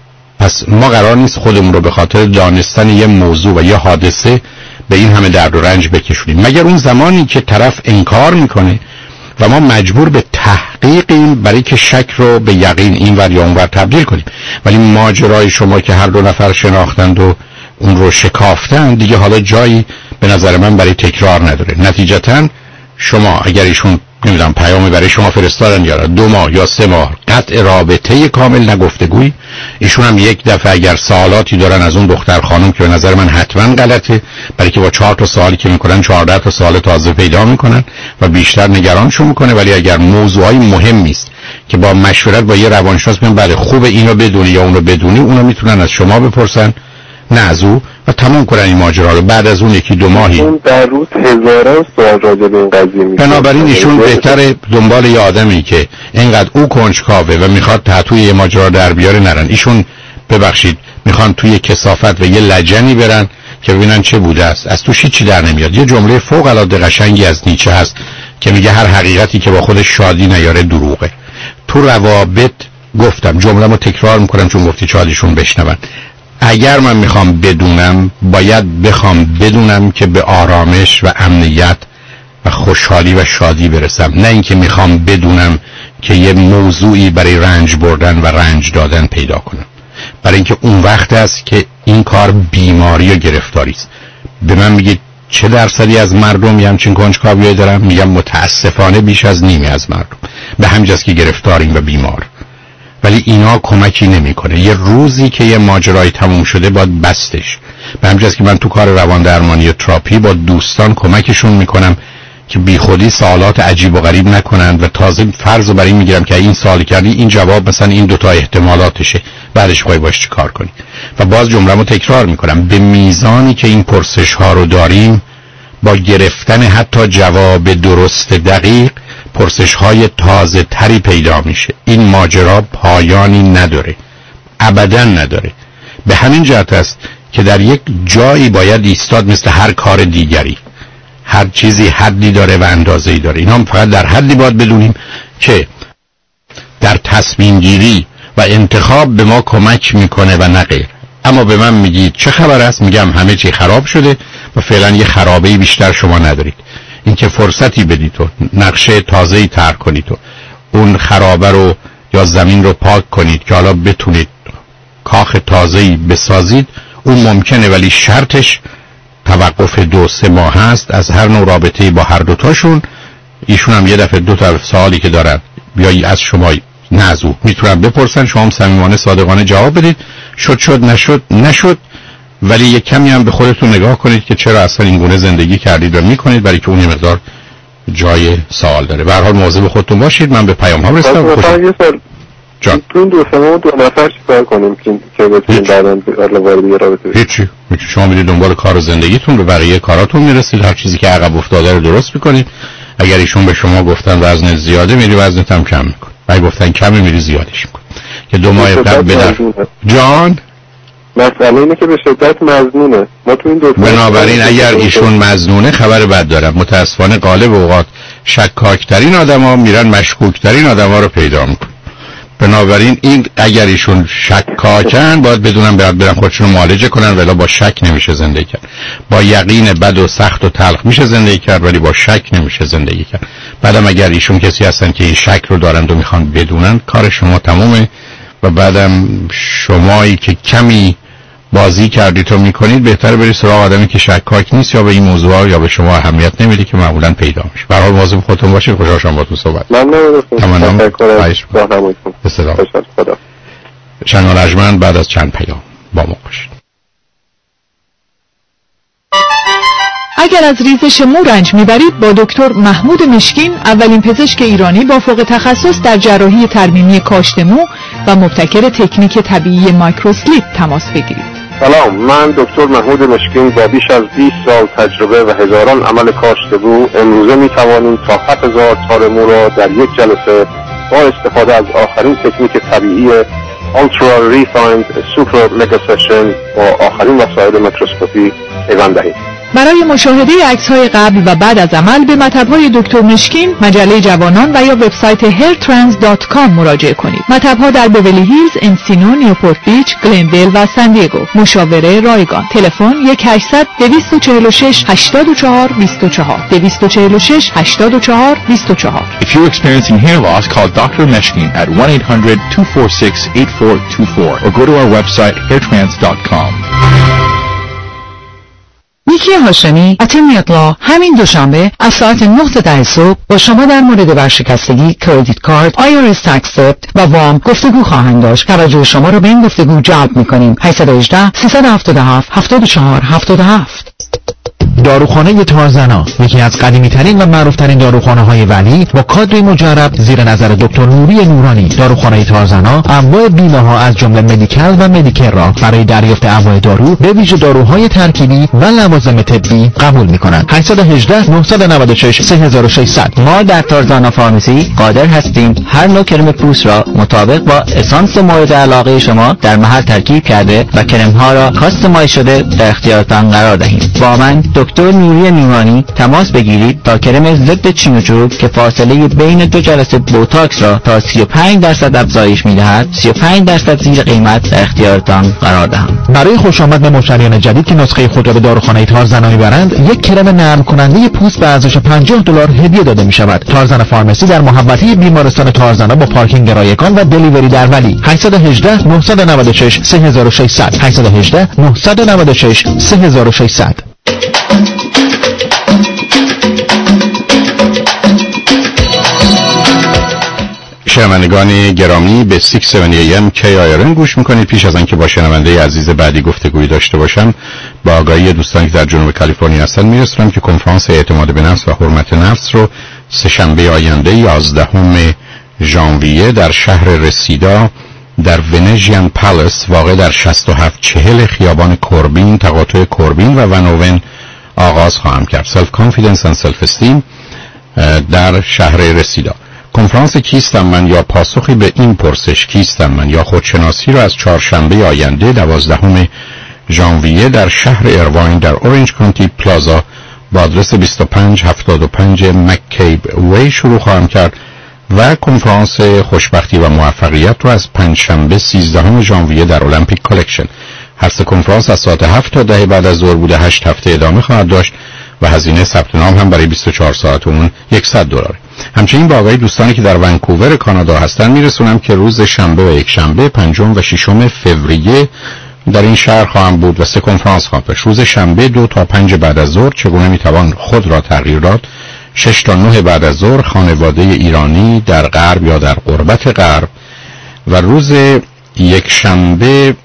S3: پس ما قرار نیست خودمون رو به خاطر دانستن یه موضوع و یه حادثه به این همه درد و رنج بکشونیم، مگر اون زمانی که طرف انکار میکنه و ما مجبور به تحقیقیم برای که شک رو به یقین این ور یا اون ور تبدیل کنیم. ولی ماجرای شما که هر دو نفر شناختند و اون رو شکافتن دیگه حالا جایی به نظر من برای تکرار نداره. نتیجتا شما اگر ایشون نمیدونم پیامی برای شما فرستادن یا 2 ماه یا 3 ماه قطع رابطه کامل نگفتگویی، ایشون هم یک دفعه اگر سوالاتی دارن از اون دختر خانم که به نظر من حتما غلطه، برای که با 4 تا سوالی که میکنن 14 تا سوال تازه پیدا میکنن و بیشتر نگرانشون میکنه. ولی اگر موضوعی مهمی است که با مشورت با یه روانشناس بگن بله خوبه اینو بدونی یا اونو بدونی، اونو میتونن از شما بپرسن، نه از او، و تمام کنن این ماجرا رو. بعد از اون 1-2 ماهی
S4: اون در روز هزاران سوال راجع به این قضیه میشه.
S3: بنابراین ایشون بهتره دنبال یه آدمی که اینقدر او کنجکاوه و میخواد توی یه ماجرا در بیاره نرن. ایشون ببخشید میخوان توی کثافت و یه لجنی برن که ببینن چه بوده است، از توش هیچی در نمیاد. یه جمله فوق العاده قشنگی از نیچه هست که میگه هر حقیقتی که با خودش شادی نیاره دروغه. تو روابط گفتم جمله‌مو تکرار میکنم چون گفتی چالشون بشنون. اگر من میخوام بدونم باید بخوام بدونم که به آرامش و امنیت و خوشحالی و شادی برسم، نه اینکه میخوام بدونم که یه موضوعی برای رنج بردن و رنج دادن پیدا کنم. برای اینکه اون وقت است که این کار بیماری و گرفتاری است. به من میگید چه درصدی از مردم یه همچین کنجکاوی دارن؟ میگم متاسفانه بیش از نیمی از مردم. به همین جاست که گرفتاریم و بیمار. ولی اینا کمکی نمیکنه. یه روزی که یه ماجرای تموم شده باید بستش. به همین جاست که من تو کار روان درمانی و تراپی با دوستان کمکشون میکنم که بی خودی سوالات عجیب و غریب نکنند و تازه فرض رو برای این میگیرم که این سوال کردی این جواب مثلا این دوتا احتمالاتشه، بعدش خواهی باش چی کار کنی. و باز جمله‌مو تکرار میکنم، به میزانی که این پرسش ها رو داریم با گرفتن حتی جواب درست دقیق پرسش های تازه تری پیدا میشه. این ماجرا پایانی نداره، ابدا نداره. به همین جهت است که در یک جایی باید ایستاد مثل هر کار دیگری. هر چیزی حدی داره و اندازه‌ای داره. اینا هم فقط در حدی باید بدونیم که در تصمیم گیری و انتخاب به ما کمک میکنه و نه غیر. اما به من میگید چه خبر است؟ میگم همه چی خراب شده و فعلا یه خرابه‌ای بیشتر شما ندارید. اینکه فرصتی بدید و نقشه تازه‌ای طرح کنید و اون خرابه رو یا زمین رو پاک کنید که حالا بتونید کاخ تازه‌ای بسازید، اون ممکنه، ولی شرطش توقف 2-3 ماه هست از هر نوع رابطه‌ای با هر دوتاشون. ایشون هم یه دفعه 2 تا سوالی که دارن بیایی از شما نازو میتونن بپرسن، شما هم صمیمانه صادقانه جواب بدید. شد نشد، ولی یک کمی هم به خودتون نگاه کنید که چرا اصلا این گونه زندگی کردید و میکنید، برای که اون مقدار جای سوال داره. به هر حال مواظب خودتون باشید. من به پیام ها رسیدم.
S4: جان تو این 2 نفر چیکار کنیم که بتونیم بعداً وارد یه رابطه بشیم؟
S3: هیچی. شما میرید دنبال کار و زندگیتون، به بقیه کاراتون میرسید، هر چیزی که عقب افتاده رو درست میکنید. اگر ایشون به شما گفتن وزن زیاده، میری وزنت هم کم میکنی. اگه گفتن کمه، میری زیادش میکنی. که 2 ماه قبل جان
S4: مسئله اینه که به شدت مظنونه. ما تو این 2
S3: بنابراین اگر ایشون مظنونه خبر بد دارم. متاسفانه غالب اوقات شکاکترین آدما میرن مشکوکترین آدما رو پیدا میکنن. بنابراین این اگر ایشون شکاکن باید بدونن برن خودشون معالجه کنن، ولی با شک نمیشه زندگی کرد. با یقین بد و سخت و تلخ میشه زندگی کرد، ولی با شک نمیشه زندگی کرد. بعدم اگر ایشون کسی هستن که این شک رو دارن و میخوان بدونن، کار شما تمومه. و بعدم شمایی که کمی بازی کردید و میکنید، بهتره برید سراغ آدمی که شکاک نیست یا به این موضوع یا به شما اهمیت نمیده که معمولا پیدا میشه. به هر حال مواظب خودتون باشید. خوشحال شدم باهاتون صحبت.
S4: ممنونم.
S3: شنوان ارجمند بعد از چند پیام با ما باشید.
S1: اگر از ریزش مو رنج میبرید، با دکتر محمود مشکین، اولین پزشک ایرانی با فوق تخصص در جراحی ترمیمی کاشت مو و مبتکر تکنیک طبیعی مایکروسلیپ تماس بگیرید.
S7: سلام، من دکتر محمود مشکین با بیش از 20 سال تجربه و هزاران عمل کاشت مو امروزه میتوانیم تا 7000 تار مو را در یک جلسه با استفاده از آخرین تکنیک طبیعی Ultra Refined Super Mega Session با آخرین وسایل میکروسکوپی پیوند دهید.
S1: برای مشاهده عکس‌های قبل و بعد از عمل به مطب‌های دکتر مشکین، مجله جوانان و یا وبسایت hairtrans.com مراجعه کنید. مطب‌ها در بیولی هیلز، انسینو، نیوپورت بیچ، گلندل و سان دیگو. مشاوره رایگان. تلفن 1-800-246-84-24 246-84-24.
S8: If you're experiencing hair loss, call Dr. Meshkin at 1-800-246-8424 or go to our website hairtrans.com.
S2: نیکی هاشمی، اتمیت لا، همین دوشنبه از ساعت 9 تا 10 صبح با شما در مورد ورشکستگی، کردیت کارت، آیرس تکس ثبت و وام گفتگو خواهند داشت. توجه شما را به این گفتگو جلب می‌کنیم. 818-377-7477.
S6: داروخانه تارزنا، یکی از قدیمی‌ترین و معروف‌ترین داروخانه‌های ولی با کادری مجرب زیر نظر دکتر نوری نورانی. داروخانه تارزنا انواع بیمه‌ها از جمله مدیکال و مدیکر را برای دریافت انواع دارو به ویژه داروهای ترکیبی و لوازم طبی قبول می‌کنند. 818-996-3600.
S9: ما در تارزانا فارمسی قادر هستیم هر نوع کرم پوست را مطابق با اسانس مورد علاقه شما در محل ترکیب کرده و کرم‌ها را کاستماایز شده در اختیارتان قرار دهیم. با من دکتر نوری نورانی تماس بگیرید تا کرم ضد چین و چروک که فاصله بین 2 جلسه بوتاکس را تا 35% افزایش می‌دهد 35% زیر قیمت در اختیارتان قرار دهم.
S6: برای خوش آمد به مشتریان جدید که نسخه خود را به داروخانه تارزنا میبرند، یک کرم نرم کننده پوست به ارزش $50 هدیه داده می‌شود. تارزنا فارمسی در محوطه بیمارستان تارزنا با پارکینگ رایگان و دلیوری در ولی. 818 996 3600 818 996 3600.
S3: شنوندگان گرامی به 670 AM KIRN گوش میکنید. پیش از آنکه با شنونده عزیز بعدی گفتگویی داشته باشم، با آگاهی دوستانی که در جنوب کالیفرنیا هستند میرسونم که کنفرانس اعتماد به نفس و حرمت نفس رو سه‌شنبه آینده 11 ژانویه در شهر رسیدا در ونژین پالاس واقع در 6740 خیابان کوربین، تقاطع کوربین و ونوون آغاز خواهم کرد. سلف کانفیدنس اند سلف استیم در شهر رسیدا. کنفرانس کیستم من یا پاسخی به این پرسش کیستم من یا خودشناسی را از چهارشنبه آینده 12 ژانویه در شهر ایرواین در اورنج کانتی پلازا با آدرس 2575 مککیب وی شروع خواهم کرد و کنفرانس خوشبختی و موفقیت رو از پنجشنبه 13 ژانویه در المپیک کالکشن. هر سه کنفرانس از ساعت 7 تا 10 بعد از ظهر بوده. 8 هفته ادامه خواهد داشت و هزینه ثبت نام هم برای 24 ساعت اون $100. همچنین با آقای دوستانی که در ونکوور کانادا هستن میرسونم که روز شنبه و یک شنبه 5 و 6 فوریه در این شهر خواهم بود و 3 کنفرانس خواهم داشت. روز شنبه 2 تا 5 بعد از ظهر چگونه میتوان خود را تغییر داد. 6 تا 9 بعد از ظهر خانواده ایرانی در غرب یا در غربت غرب و روز یک شنبه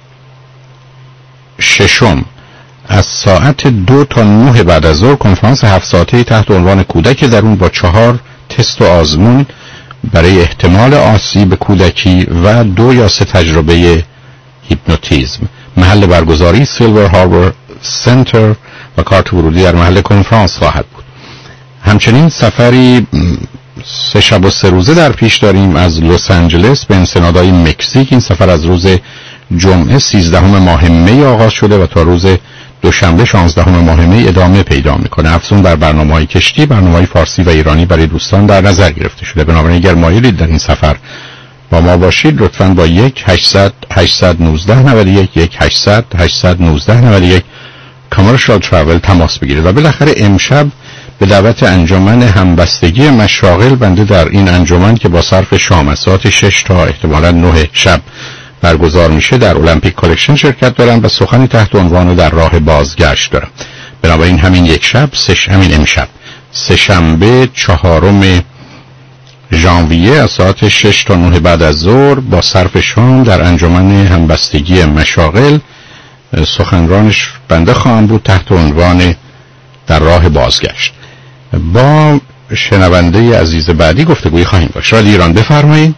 S3: 6 از ساعت 2 تا 9 بعد از ظهر کنفرانس 7 ساعته تحت عنوان کودک درون با 4 تست و آزمون برای احتمال آسیب کودکی و 2 یا 3 تجربه هیپنوتیزم. محل برگزاری سیلور هاربور سنتر و کارت ورودی در محل کنفرانس خواهد بود. همچنین سفری 3 شب و 3 روزه در پیش داریم از لس آنجلس به انسنادای مکزیک. این سفر از روز جمعه 13 ماه می آغاز شده و تا روز دوشنبه 16 ماه می ادامه پیدا میکنه. افزون بر برنامه‌های کشتی، برنامه‌های فارسی و ایرانی برای دوستان در نظر گرفته شده. بنابراین اگر مایلید در این سفر با ما باشید لطفاً با 1-800-819-91 کامرشال ترافل تماس بگیرید. و بالاخره امشب به دعوت انجمن همبستگی مشاغل بنده در این انجمن که با صرف شام از ساعت 6 تا احتمالاً 9 شب برگزار میشه در المپیک کالکشن شرکت دارم و سخنی تحت عنوان در راه بازگشت دارم. بنابراین همین یک شب همین امشب سه‌شنبه 4 ژانویه از ساعت 6 تا 9 بعد از ظهر با صرف شام در انجمن همبستگی مشاغل سخنرانش بنده خواهم بود تحت عنوان در راه بازگشت. با شنونده عزیز بعدی گفتگوی خواهیم داشت. رادیو ایران بفرمایید.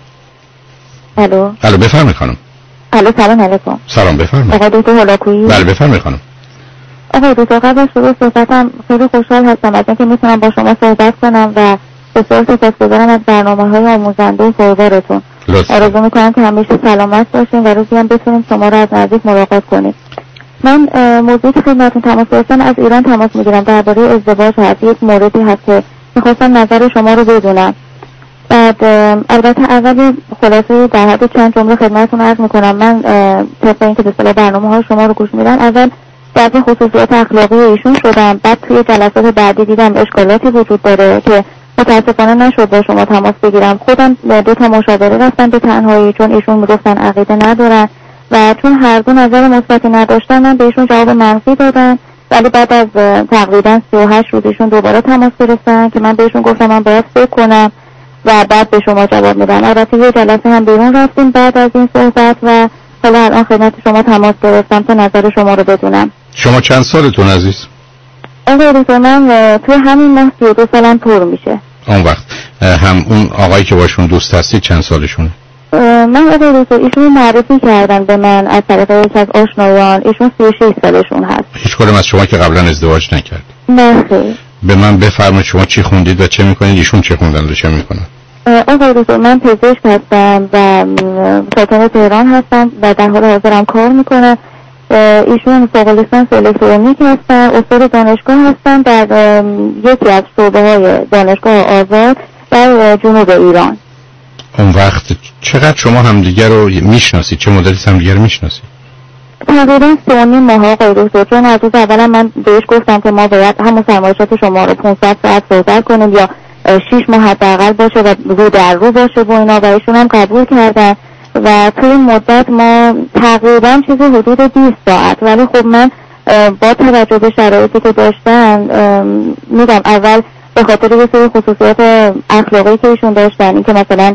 S10: الو
S3: بفرمایید خانم.
S10: الو سلام علیکم.
S3: سلام بفرمایید.
S10: آقا دکتر هولاکویی.
S3: بله بفرمایید خانم.
S10: آقا دکتر قبل از شروع صحبتم خیلی خوشحال هستم از اینکه میتونم با شما صحبت کنم و بسیار سپاسگزارم از برنامه‌های آموزنده و پربارتون. آرزو میکنم که همیشه سلامت باشین و روزی هم بتونیم شما را از نزدیک ملاقات کنیم. من موضوعی که خدمتتون تماس گرفتم از ایران تماس میگیرم درباره ازدواج هست. یک موردی هست که میخواستم نظر شما رو بدونم. بعد البته اول خلاصه در حد چند جمله خدمتتون عرض میکنم. من طبق اینکه به اصطلاح برنامه‌های شما رو گوش میدم اول در خصوصیات اخلاقی ایشون شدم، بعد توی جلسات بعدی دیدم اشکالاتی وجود داره که متاسفانه نشد با شما تماس بگیرم. خودم 2 تا مشاوره رفتم به تنهایی چون ایشون میگفتن عقیده ندارن و چون هر دو نظر مثبتی نداشتن من به ایشون جواب منفی دادم. ولی بعد از تقریبا 38 روز ایشون دوباره تماس گرفتن که من بهشون گفتم من باید فکر کنم و بعد به شما جواب میدم. البته یه جلسه هم بیرون رفتیم بعد از این صحبت و حالا الان خدمت شما تماس گرفتم تا نظر شما رو بدونم.
S3: شما چند سالتون عزیز؟
S10: آقای دکتر من توی همین ماه 32 سالم پر میشه.
S3: اون وقت هم اون آقایی که باشون دوست هستید چند سالشونه؟
S10: من آقای دکتر ایشون معرفی کردن به من از طرف یکی از آشنایان. ایشون 36 سالشون هست. هیچ
S3: کدوم از شما که قبلا ازدواج نکرد؟
S10: نه خیر.
S3: به من بفرمایید شما چی خوندید و چه میکنید؟ ایشون چه خوندن و چه میکنن؟
S10: آقای دکتر من پزشک هستم و ساکن تهران هستم و در حال حاضرم کار میکنم. ایشون فوق لیسانس الکترونیک هستن، استاد دانشگاه هستن در یکی از شعبه‌های دانشگاه آزاد در جنوب ایران.
S3: اون وقت چقدر شما همدیگه رو میشناسید؟ چه مدتی همدیگه رو میشناسید؟
S10: تقریبا 3.5 ماه آقای دکتر، چون از روز اولا من بهش گفتم که ما باید همون سرمایشات شما رو 500 ساعت صحبت کنیم یا 6 ماه حداقل باشه و رو در رو باشه و اینا، و ایشون هم قبول کردن و توی این مدت ما تقریبا چیزی حدود 20 ساعت، ولی خب من با توجه به شرایطی که داشتن میگم اول به خاطر یه سری خصوصیات اخلاقی که ایشون داشتن، این که مثلا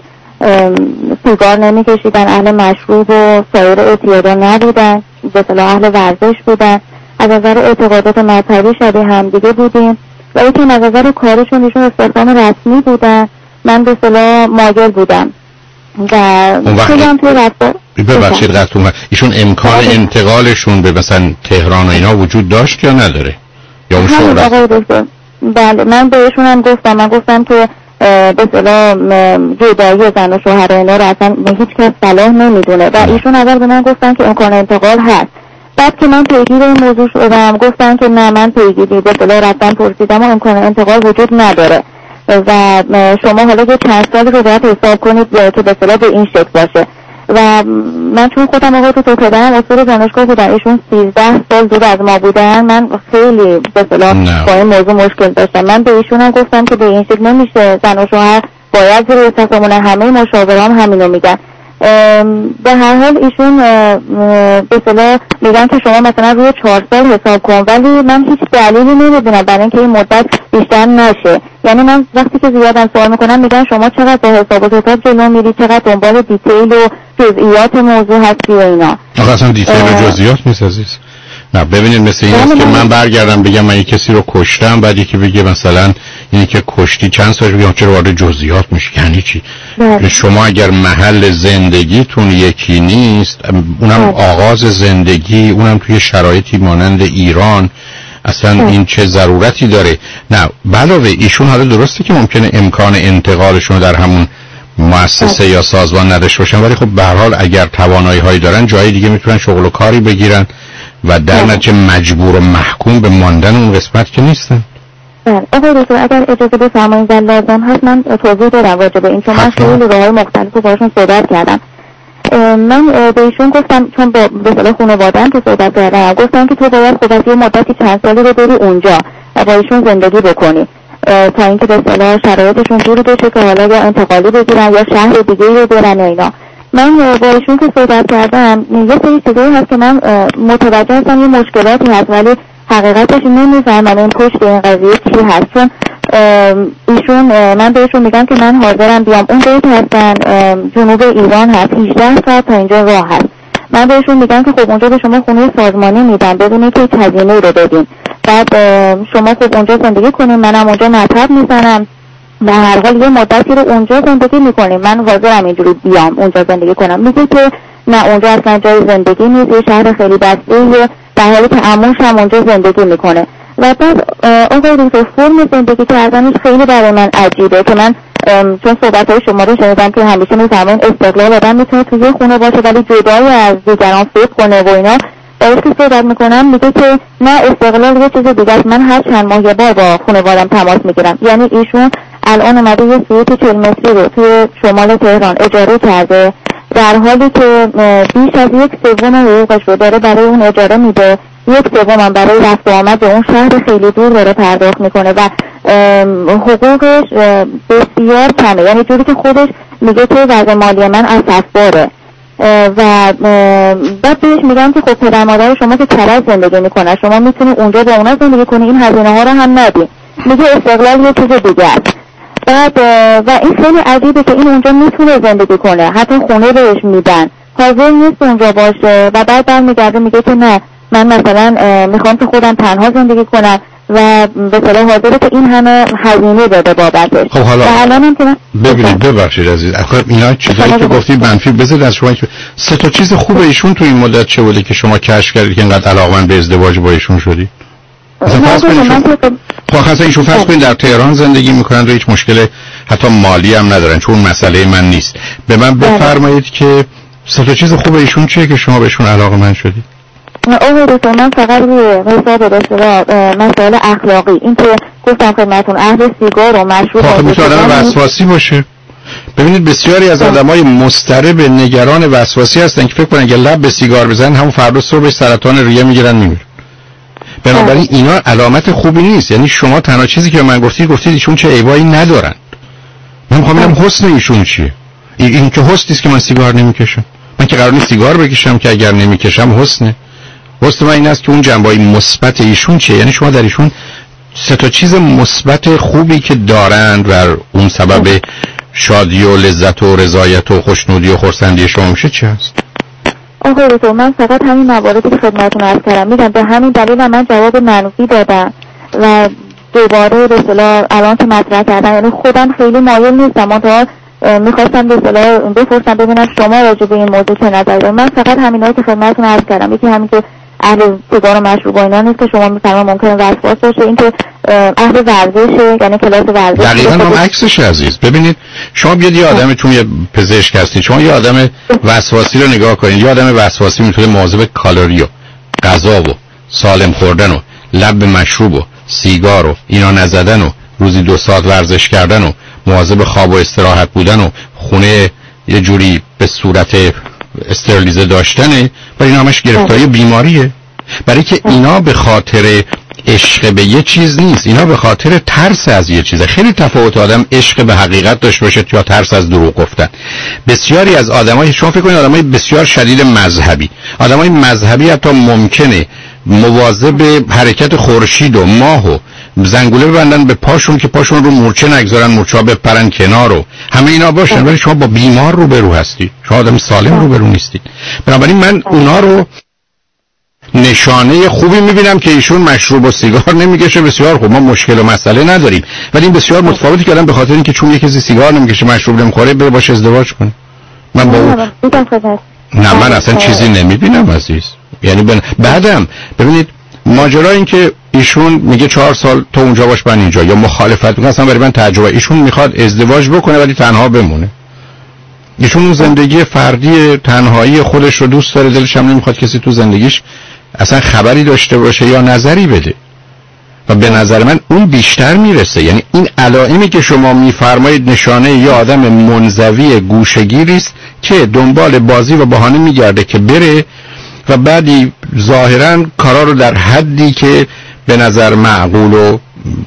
S10: سیگار نمیکشیدن، اهل مشروب و سایر اعتیادا نبودن، به اصطلاح اهل ورزش بودن، از نظر اعتقادات مذهبی شبیه همدیگه بودیم و اینکه از نظر کارشون ایشون استخدام رسمی بودن، من به اصطلاح ماگل بودم و خیلی توی رفتار.
S3: ببخشید قطعا ایشون امکان انتقالشون به مثلا تهران و اینا وجود داشت یا نداره؟ یا اون شورا؟
S10: بله من بهشون هم گفتم که به اصطلاح جدایی زن و شوهر اینا رو اصلا هیچ کس صلاح نمیدونه و ایشون اول به من گفتن که امکان انتقال هست. بعد که من پیگیر این موضوع شدم گفتن که نه، من پیگیری به اصطلاح رفتم پرسیدم و امکان انتقال وجود نداره و شما حالا که چند سال رو باید حساب کنید که به اصطلاح به این شکل باشه. و من چون خودم آقای تو پدرم استاد دانشگاه بودن، ایشون 13 سال دور از ما بودن، من خیلی به اصطلاح با این موضوع مشکل داشتم. من به ایشون هم گفتم که به این شکل نمیشه، زن و شوهر باید زیر استخدام، همه مشاوران همینو میگن. به هر حال ایشون به اصطلاح میگن که شما مثلا روی 4 سال حساب کن، ولی من هیچ دلیلی نمیبینم برای اینکه این مدت بیشتر نشه. یعنی من وقتی که زیادم سوال میکنم میگن شما چقدر با حساب و کتاب جلو میری، چقدر دنبال دیتیل و جزئیات موضوع هستی و اینا.
S3: آخه اصلا دیتیل و جزئیات نیست عزیز. نه ببینید مثل این است که من برگردم بگم من یک کسی رو کشتم، بعد یکی بگه مثلا اینی که کشتی چند سالش، بگم چرا وارد جزئیات میشه؟ یعنی چی؟ شما اگر محل زندگیتون یکی نیست، اونم آغاز زندگی، اونم توی شرایطی مانند ایران، اصلا این چه ضرورتی داره؟ نه علاوه ایشون حالا درسته که ممکنه امکان انتقالشون در همون مؤسسه یا سازمان نداشته باشن، ولی خب به هر حال اگر توانایی هایی دارن جای دیگه میتونن شغل و کاری بگیرن و در نتیجه مجبور و محکوم به ماندن اون قسمت که نیستن.
S10: بله آقای دکتر اگر اجازه بفرمایید در لازم هست من توضیح بدم راجع به این، چون من خیلی راه‌های مختلفی باشون صحبت کردم. من به ایشون گفتم چون به اصطلاح خانواده‌ام که صحبت کردم، گفتم که تو باید خودت یه مدتی چند سالی رو بری اونجا و با ایشون زندگی بکنی تا اینکه به اصطلاح شرایطشون جوری بشه که حالا یا انتقالی بگیرن یا شهر دیگه رو برن اینا. من با ایشون که صحبت کردم یه سری چیزایی هست که من متوجه هستم یه مشکلاتی هست، ولی حقیقتش نمیفهمم این پشت این قضیه چی هست. چون ایشون من بهشون میگم که من حاضرم بیام اون جایی که هستن جنوب ایران هست 18 ساعت تا اینجا راه هست. من بهشون میگم که خب اونجا به شما خونه سازمانی میدن بدون که هزینه رو بدین، بعد شما خب اونجا زندگی کنین، منم اونجا مطب میزنم، به هر حال یه مدتی رو اونجا زندگی میکنیم، من حاضرم اینجوری بیام اونجا زندگی کنم. میگه که نه اونجا اصلا جای زندگی نیست، یه شهر خیلی بسیطه، در حالی که عموش هم اونجا زندگی میکنه. و بعد آقای دکتر فرم زندگی کردنش خیلی برای من عجیبه که من چون صحبت‌های شما رو شنیدم که همیشه می‌فرمایید استقلال آدم میتونه توی خونه باشه ولی جدای از دیگران فکر کنه و اینا. باید که صحبت میکنم میگه که نه استقلال یه چیز دیگه است، من هر چند ماه یه بار با خانواده‌ام تماس میگیرم. یعنی ایشون الان اومده یه سویت 40 متری رو توی شمال تهران اجاره کرده، در حالی که بیش از 1/3 حقوقش رو داره برای اون اجاره میده، 1/3 هم برای رفت و آمد به اون شهر خیلی دور داره پرداخت میکنه و حقوقش بسیار کمه. یعنی جوری که خودش میگه که وضع مالی من اسفباره و بعد بهش میگم که خب پدر مادر شما که کرج زندگی میکنه، شما میتونی اونجا با اونا زندگی کنی، این هزینه ها رو هم ندی. میگه استقلال یه چیز دیگه است. بعد و این خیلی عجیبه که این اونجا میتونه زندگی کنه، حتی خونه بهش میدن، حاضر نیست اونجا باشه و بعد برمیگرده میگه که نه من مثلا میخوام که خودم تنها زندگی کنم و به اصطلاح حاضره که این همه هزینه بده بابتش.
S3: خب حالا ببینید ببخشید عزیز، آخه اینا چیزایی که گفتی منفی بذارید از شما که 3 تا چیز خوبه ایشون تو این مدت چه بوده که شما کشف کردید که اینقدر علاقمند به ازدواج با ایشون شدید؟ خب ایشون فرض کنید در تهران زندگی میکنن و هیچ مشکل حتی مالی هم ندارن، چون مسئله من نیست. به من بفرمایید که 3 تا چیز خوبه ایشون چیه که شما بهشون علاقمند شدید؟
S10: آقای دکتر من فقط روی حساب مسائل اخلاقی این که گفتم خدمتون اهل سیگار و مشروب
S3: خب میتونه آدم وسواسی باشه. ببینید بسیاری از آدمای مضطرب نگران وسواسی هستن که فکر کنن اگه لب به سیگار بزنن همون فردا صبح سرطان ریه میگیرن میمیرن. بنابراین اینا علامت خوبی نیست. یعنی شما تنها چیزی که من گفتید ایشون چه عیبایی ندارن. من میخوام ببینم حسن ایشون چیه. این که حسن نیست که من سیگار نمیکشم. من که قرار نیست سیگار بکشم که اگر نمیکشم حسنه. حسن من این است که اون جنبه‌های مثبت ایشون چیه. یعنی شما در ایشون سه تا چیز مثبت خوبی که دارند و اون سبب شادی و لذت و رضایت و خوشنودی و خرسندی شما میشه چی هست؟
S10: آقای دکتر من فقط همین مواردی که خدمتتون عرض کردم میگم به همین دلیل من جواب منفی دادم و دوباره به اصطلاح الان که مطرح کردم یعنی خودم خیلی مایل نیستم منتها میخواستم به اصطلاح بپرسم ببینم شما راجع به این موضوع چه نظری دارید. من فقط همینایی که خدمتتون عرض کردم یکی همین که اهل سیگار و مشروب و اینا نیست که شما میفرمایید ممکنه وسواس باشه، این که اهل ورزشه یعنی کلاس ورزش
S3: دقیقاً هم عکسش عزیز. ببینید شما بیاد یه آدم چون یه پزشک هستید شما یه آدم وسواسی رو نگاه کنید. یه آدم وسواسی میتونه مواظب کالری و غذا و سالم خوردن و لب مشروب و سیگار و اینا نزدن و روزی 2 ساعت ورزش کردن و مواظب خواب و استراحت بودن و خونه یه جوری به صورت استریلیزه داشتنه. برای اینا همش گرفتاری بیماریه. برای که اینا به خاطر عشق به یه چیز نیست، اینا به خاطر ترس از یه چیزه. خیلی تفاوت آدم عشق به حقیقت داشته باشه یا ترس از دروغ گفتن. بسیاری از آدمای شما فکر کنید آدمای بسیار شدید مذهبی، آدمای مذهبی حتی ممکنه مواظب حرکت خورشید و ماه و زنگوله ببندن به پاشون که پاشون رو مورچه نگذارن، مورچه‌ها بپرن کنار و همه اینا باشن، ولی شما با بیمار روبرو هستی، شما آدم سالم روبرو نیستید. بنابراین من اونا رو نشانه خوبی میبینم که ایشون مشروب و سیگار نمیکشه. بسیار خوب، ما مشکل و مسئله نداریم، ولی این بسیار متفاوتی کردن به خاطر اینکه چون یکی سیگار نمیکشه مشروب نمیخوره بره باش ازدواج کنه. من با اون نه من اصلا چیزی نمیبینم عزیز. یعنی بعدم ببینید ماجرا این که ایشون میگه 4 سال تو اونجا باش من اینجا، یا مخالفت میکنه، اصلا برای من تعجبه. ایشون میخواد ازدواج بکنه ولی تنها بمونه. ایشون اون زندگی فردی تنهایی خودش رو دوست داره، دلش هم نمیخواد کسی تو زندگیش اصلا خبری داشته باشه یا نظری بده. و به نظر من اون بیشتر میرسه. یعنی این علائمی که شما میفرمایید نشانه یه آدم منزوی گوشه‌گیری است که دنبال بازی و بهانه میگرده که بره و بعدی ظاهرا کارا رو در حدی که به نظر معقول و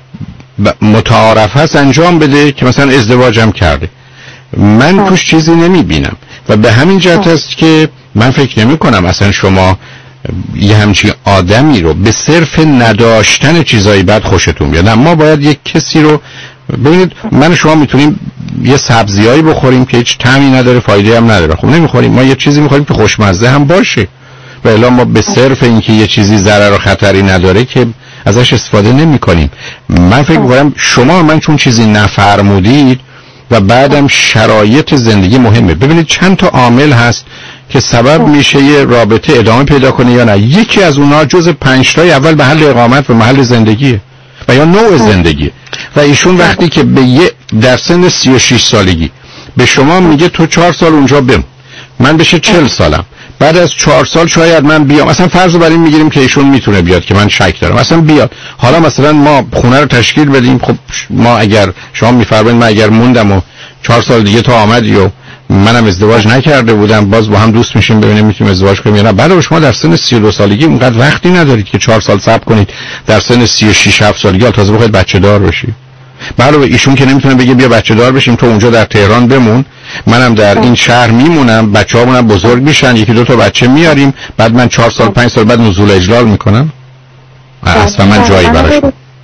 S3: متعارف هست انجام بده که مثلا ازدواج هم کرده. من توش چیزی نمیبینم و به همین جهت است که من فکر نمی کنم اصلا شما یه همچین آدمی رو به صرف نداشتن چیزایی بد خوشتون بیاد. ما باید یک کسی رو ببینید، من و شما میتونیم یه سبزیایی بخوریم که هیچ طعمی نداره، فایده هم نداره، خب نمیخوریم. ما یه چیزی میخوریم که خوشمزه هم باشه، و الا ما به صرف اینکه یه چیزی ضرر و خطری نداره که ازش استفاده نمی کنیم. من فکر می‌کنم شما من چون چیزی نفرمودید و بعدم شرایط زندگی مهمه. ببینید چند تا عامل هست که سبب میشه یه رابطه ادامه پیدا کنه یا نه. یکی از اونها جز 5 تای اول محل اقامت و محل زندگیه و یا نوع زندگی. و ایشون وقتی که در سن 36 سالگی به شما میگه تو 4 سال اونجا بمون، من بشه 40 سالم، بعد از 4 سال شاید من بیام، اصلا فرض رو بر این میگیریم که ایشون میتونه بیاد که من شک دارم، اصلا بیاد، حالا مثلا ما خونه رو تشکیل بدیم، خب ما اگر شما میفرمایید من اگر موندم و 4 سال دیگه تو آمدی و منم ازدواج نکرده بودم، باز با هم دوست میشیم ببینیم میتونیم ازدواج کنیم یا نه. بعد شما در سن 32 سالگی اونقدر وقتی ندارید که 4 سال صبر کنید در سن 36 7 سالگی تازه بخواید بچه دار بشید. برای ایشون که نمیتونه بگه بیا بچه دار بشیم، تو اونجا در تهران بمون، منم در این شهر میمونم، بچه‌هامونم بزرگ میشن، 1-2 تا بچه میاریم، بعد من 4 سال 5 سال بعد نزول اجلال میکنم. اصلا من جایی براش.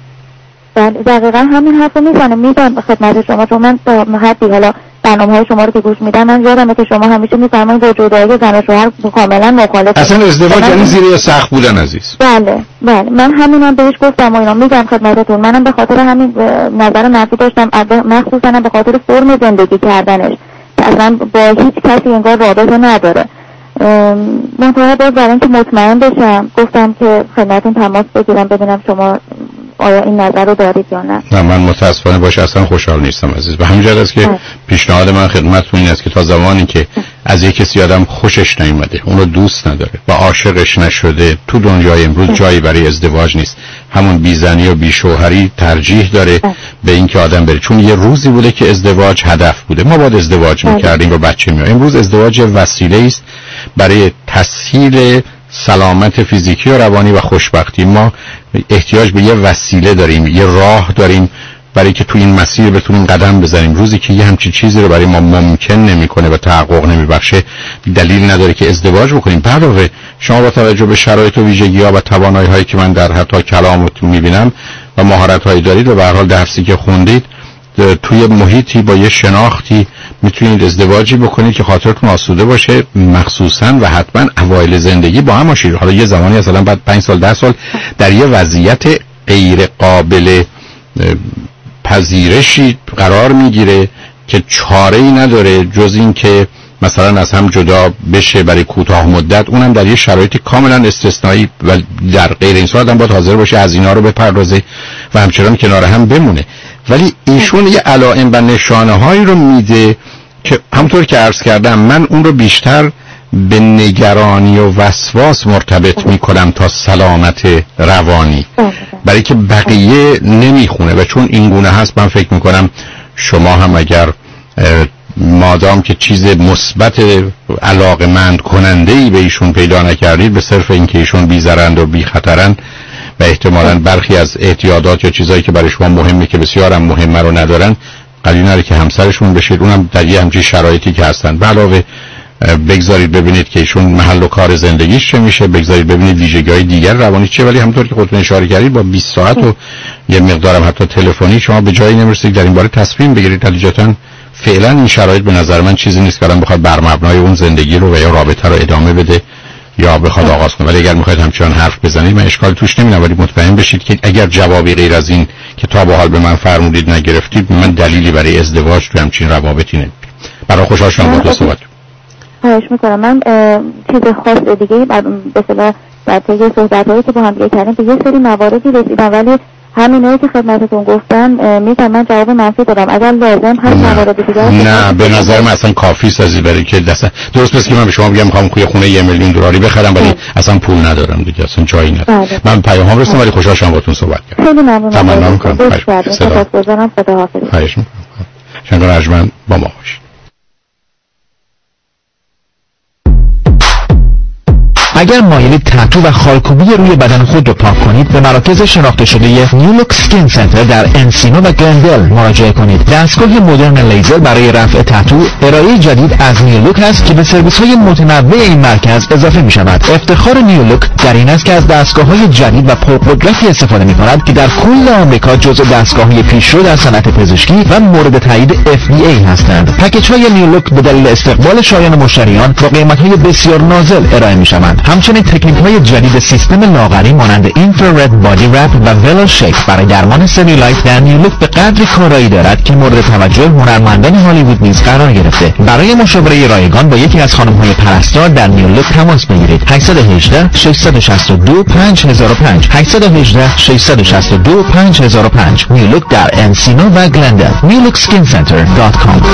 S10: دقیقا همین حرفو میزنم خدمت شما، چون من تا حدی حالا برنامه‌های شما رو که گوش میدم من یادمه که شما همیشه میفرمایید با جدایی زن و شوهر کاملا مخالفه.
S3: اصلا ازدواج یعنی زیر یا سخت بودن عزیز.
S10: بله من همینم بهش گفتم و اینا میگم خدمتتون. منم به خاطر همین نظر منفی داشتم، مخصوصا به خاطر فرم زندگی کردنش که اصلا با هیچ کسی انگار رابطه نداره. منتها باز برای اینکه مطمئن بشم گفتم که خدمتتون تماس بگیرم ببینم شما آیا این نظر رو دارید یا نه.
S3: نه من متاسفانه باشه اصلا خوشحال نیستم عزیز. به همین جهت است که پیشنهاد من خدمتتون این است که تا زمانی که از یک کسی آدم خوشش نیومده، اون رو دوست نداره و عاشقش نشده، تو دنیای امروز جایی برای ازدواج نیست. همون بیزنی و بیشوهری ترجیح داره به این که آدم بره، چون یه روزی بوده که ازدواج هدف بوده. ما باید ازدواج میکردیم و بچه میاریم. امروز ازدواج وسیله است برای تسهیل سلامت فیزیکی و روانی و خوشبختی. ما احتیاج به یه وسیله داریم، یه راه داریم برای که تو این مسیر بتونیم قدم بزنیم. روزی که یه همچین چیزی رو برای ما ممکن نمیکنه و تحقق نمیبخشه، دلیل نداره که ازدواج بکنیم. به علاوه شما با توجه به شرایط و ویژگی‌ها و توانایی‌هایی که من در حتی کلامتون میبینم و مهارت‌هایی دارید و به هر حال درسی که خوندید، توی محیطی با یه شناختی میتونید ازدواجی بکنید که خاطرتون آسوده باشه، مخصوصا و حتما اوایل زندگی با هم باشید. حالا یه زمانی مثلا بعد 5 سال 10 سال در یه وضعیت غیر قابل پذیرشی قرار میگیره که چاره‌ای نداره جز این که مثلا از هم جدا بشه برای کوتاه مدت، اونم در یه شرایطی کاملا استثنایی و در غیر این صورت هم باید حاضر باشه از اینا رو بپردازه و همچنان کنار هم بمونه. ولی ایشون یه علائم و نشانه‌هایی رو میده که همونطور که عرض کردم من اون رو بیشتر به نگرانی و وسواس مرتبط میکنم تا سلامت روانی، برای که بقیه نمیخونه. و چون این گونه هست من فکر میکنم شما هم اگر مادام که چیز مثبت علاقمند کننده‌ای به ایشون پیدا نکردید، به صرف اینکه ایشون بی‌ضررند و بی‌خطرند و احتمالاً برخی از اعتیادات یا چیزایی که برای شما مهمه که بسیارم مهمه رو ندارن، قلیل نره که همسرشون بشید، اونم در یه همچین شرایطی که هستن. به علاوه بگذارید ببینید که ایشون محل و کار زندگیش چه میشه، بگذارید ببینید ویژگی‌های دیگر روانی چه. ولی همونطور که خودتون اشاره کردید با 20 ساعت و یه مقدارم حتی تلفنی شما به جایی نمیرسید در این باره تصمیم بگیرید. نتیجتاً فعلا این شرایط به نظر من چیزی نیست که الان بخواد بر مبنای اون زندگی رو و یا رابطه رو ادامه بده یا بخواد آغاز کنه. ولی اگر میخواید همچنان حرف بزنید من اشکال توش نمیبینم، ولی مطمئن بشید که اگر جوابی غیر از این که تا به حال به من فرمودید نگرفتید، من دلیلی برای ازدواج تو همچین روابطی نمیبینم. برای خوشحال شدم با تو صحبت.
S10: خواهش میکنم. من چیز خاص دیگه به اصطلاح در طی صحبت‌هایی که با هم دیگه کردیم به یه سری مواردی رسیدم، ولی همینایی که خدمتتون گفتم میگم من جواب منفی دادم. اگر لازم هر موارد دیگه
S3: نه به نظر من اصلا کافی است از برای که درست مثل که من به شما میگم میخوام کوی خونه 1 میلیون دلاری بخرم ولی اصلا پول ندارم دیگه، اصلا جایی ندارم. من پیام رسیدم ولی خوشحال شدم باهاتون صحبت کردم.
S10: خیلی ممنونم.
S3: تمام میکنم.
S10: سپاسگزارم. خداحافظ.
S3: خواهش میکنم. شنگان ارجمند با ما باشید.
S6: اگر مایلید تتو و خالکوبی روی بدن خود رو پاک کنید، به مراکز شناخته شده نیولوک سکین سنتر در انسینو و گلندل مراجعه کنید. دستگاه مدرن لیزر برای رفع تتو ارائه جدید از نیولوک است که به سرویس‌های متنوع این مرکز اضافه می‌شود. افتخار نیولوک در این است که از دستگاه‌های جدید و پرقدرتی استفاده می‌کند که در کل آمریکا جزو دستگاه‌های پیشرو در صنعت پزشکی و مورد تایید FDA هستند. پکیج‌های نیولوک به دلیل استقبال شایان مشتریان با قیمت‌های بسیار نازل ارائه می‌شوند. همچنین تکنیک‌های جدید سیستم لاغری مانند اینفرارد بادی رپ و ولو شیک برای درمان سلولایت در نیولوک به قدری کارایی دارد که مورد توجه هنرمندان هالیوود نیز قرار گرفته. برای مشاوره رایگان با یکی از خانم‌های پرستار در نیولوک تماس بگیرید. 818 662 5005 818 662 5005 نیولوک در انسینو و گلندل. newlookskincenter.com.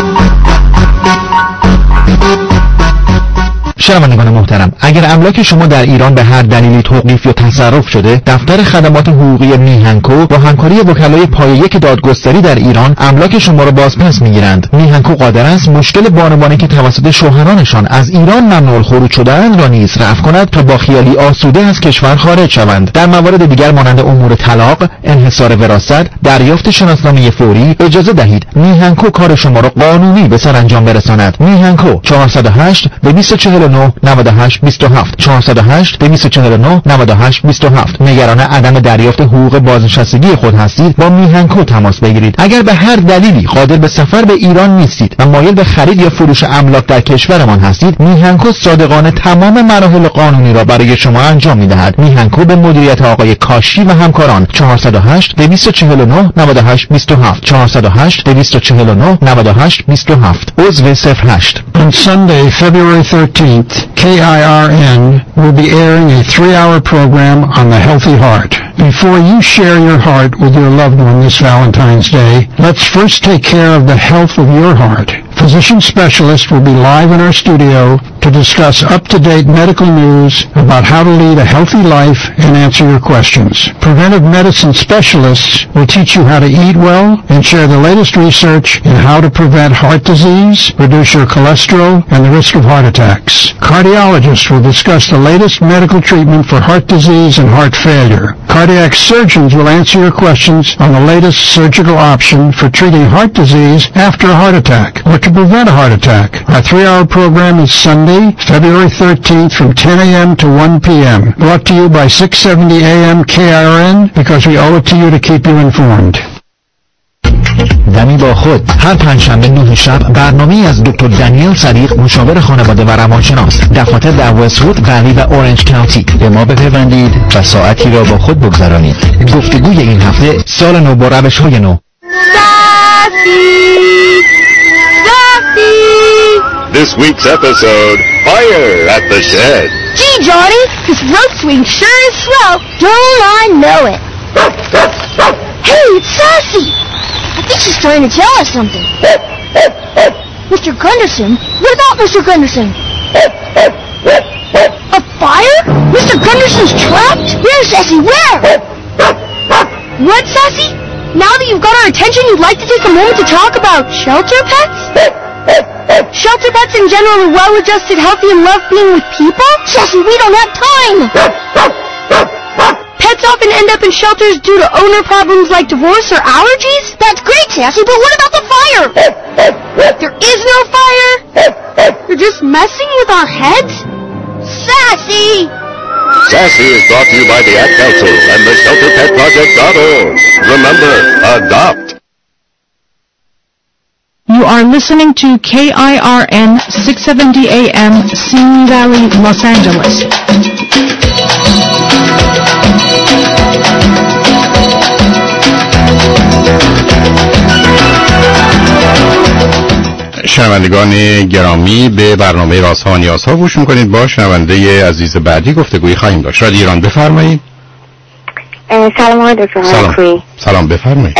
S6: شنوندگان محترم، اگر املاک شما در ایران به هر دلیلی توقیف یا تصرف شده، دفتر خدمات حقوقی میهنکو با همکاری وکلای پایه یک دادگستری در ایران املاک شما را بازپس میگیرند. میهنکو قادر است مشکل بانوانی که توسط شوهرانشان از ایران ممنوع الخروج شده‌اند را نیز رفع کند تا با خیالی آسوده از کشور خارج شوند. در موارد دیگر مانند امور طلاق، انحصار وراثت، دریافت شناسنامه فوری، اجازه دهید میهنکو کار شما را قانونی به سرانجام برساند. میهنکو 408 249 98 27 408 249 98 27. نگران عدم دریافت حقوق بازنشستگی خود هستید، با میهنکو تماس بگیرید. اگر به هر دلیلی قادر به سفر به ایران نیستید و مایل به خرید یا فروش املاک در کشورمان هستید، میهنکو صادقانه تمام مراحل قانونی را برای شما انجام می‌دهد. میهنکو به مدیریت آقای کاشی و همکاران 408 249 98 27 408 249 98 27. عضو 08.
S11: On Sunday, February 13th, KIRN will be airing a 3-hour program on the healthy heart. Before you share your heart with your loved one this Valentine's Day, let's first take care of the health of your heart. physician specialists will be live in our studio to discuss up-to-date medical news about how to lead a healthy life and answer your questions. Preventive medicine specialists will teach you how to eat well and share the latest research in how to prevent heart disease, reduce your cholesterol, and the risk of heart attacks. Cardiologists will discuss the latest medical treatment for heart disease and heart failure. Cardiac surgeons will answer your questions on the latest surgical option for treating heart disease after a heart attack or to prevent a heart attack. Our 3-hour program is Sunday, February 13th from 10 a.m. to 1 p.m. Brought to you by 670 AM KIRN because we owe it to you to keep you informed.
S6: دمی با خود هر پنجشنبه 9 شب برنامه‌ای از دکتر دانیل صدیق مشاور خانواده و روانشناس دفاتر در وست‌وود، ولی و اورنج کانتی. به ما بپیوندید و ساعتی را با خود بگذرانید. گفتگوی این هفته سال نو با روش‌های نو.
S12: This week's episode, Fire at the Shed.
S13: Gee, Johnny, this rope swing sure is slow. Don't I know it? Hey, it's Sassy. I think she's trying to tell us something. Mr. Gunderson? What about Mr. Gunderson? A fire? Mr. Gunderson's trapped? Where, Sassy, where? What, Sassy? Now that you've got our attention, you'd like to take a moment to talk about shelter pets? Shelter pets in general are well-adjusted, healthy, and love being with people? Sassy, we don't have time! Pets often end up in shelters due to owner problems like divorce or allergies? That's great, Sassy, but what about the fire? There is no fire? You're just messing with our heads? Sassy!
S12: Sassy is brought to you by the Ad Council and the ShelterPetProject.org. Remember, adopt.
S1: You are listening to KIRN 670 AM, Simi Valley, Los Angeles.
S3: شنوندگان گرامی، به برنامه رازها و نیازها گوش میکنید. با شنونده عزیز بعدی گفتگوی خواهیم داشت. رادیو ایران، بفرمایید.
S10: سلام آقای دکتر.
S3: سلام بفرمایید.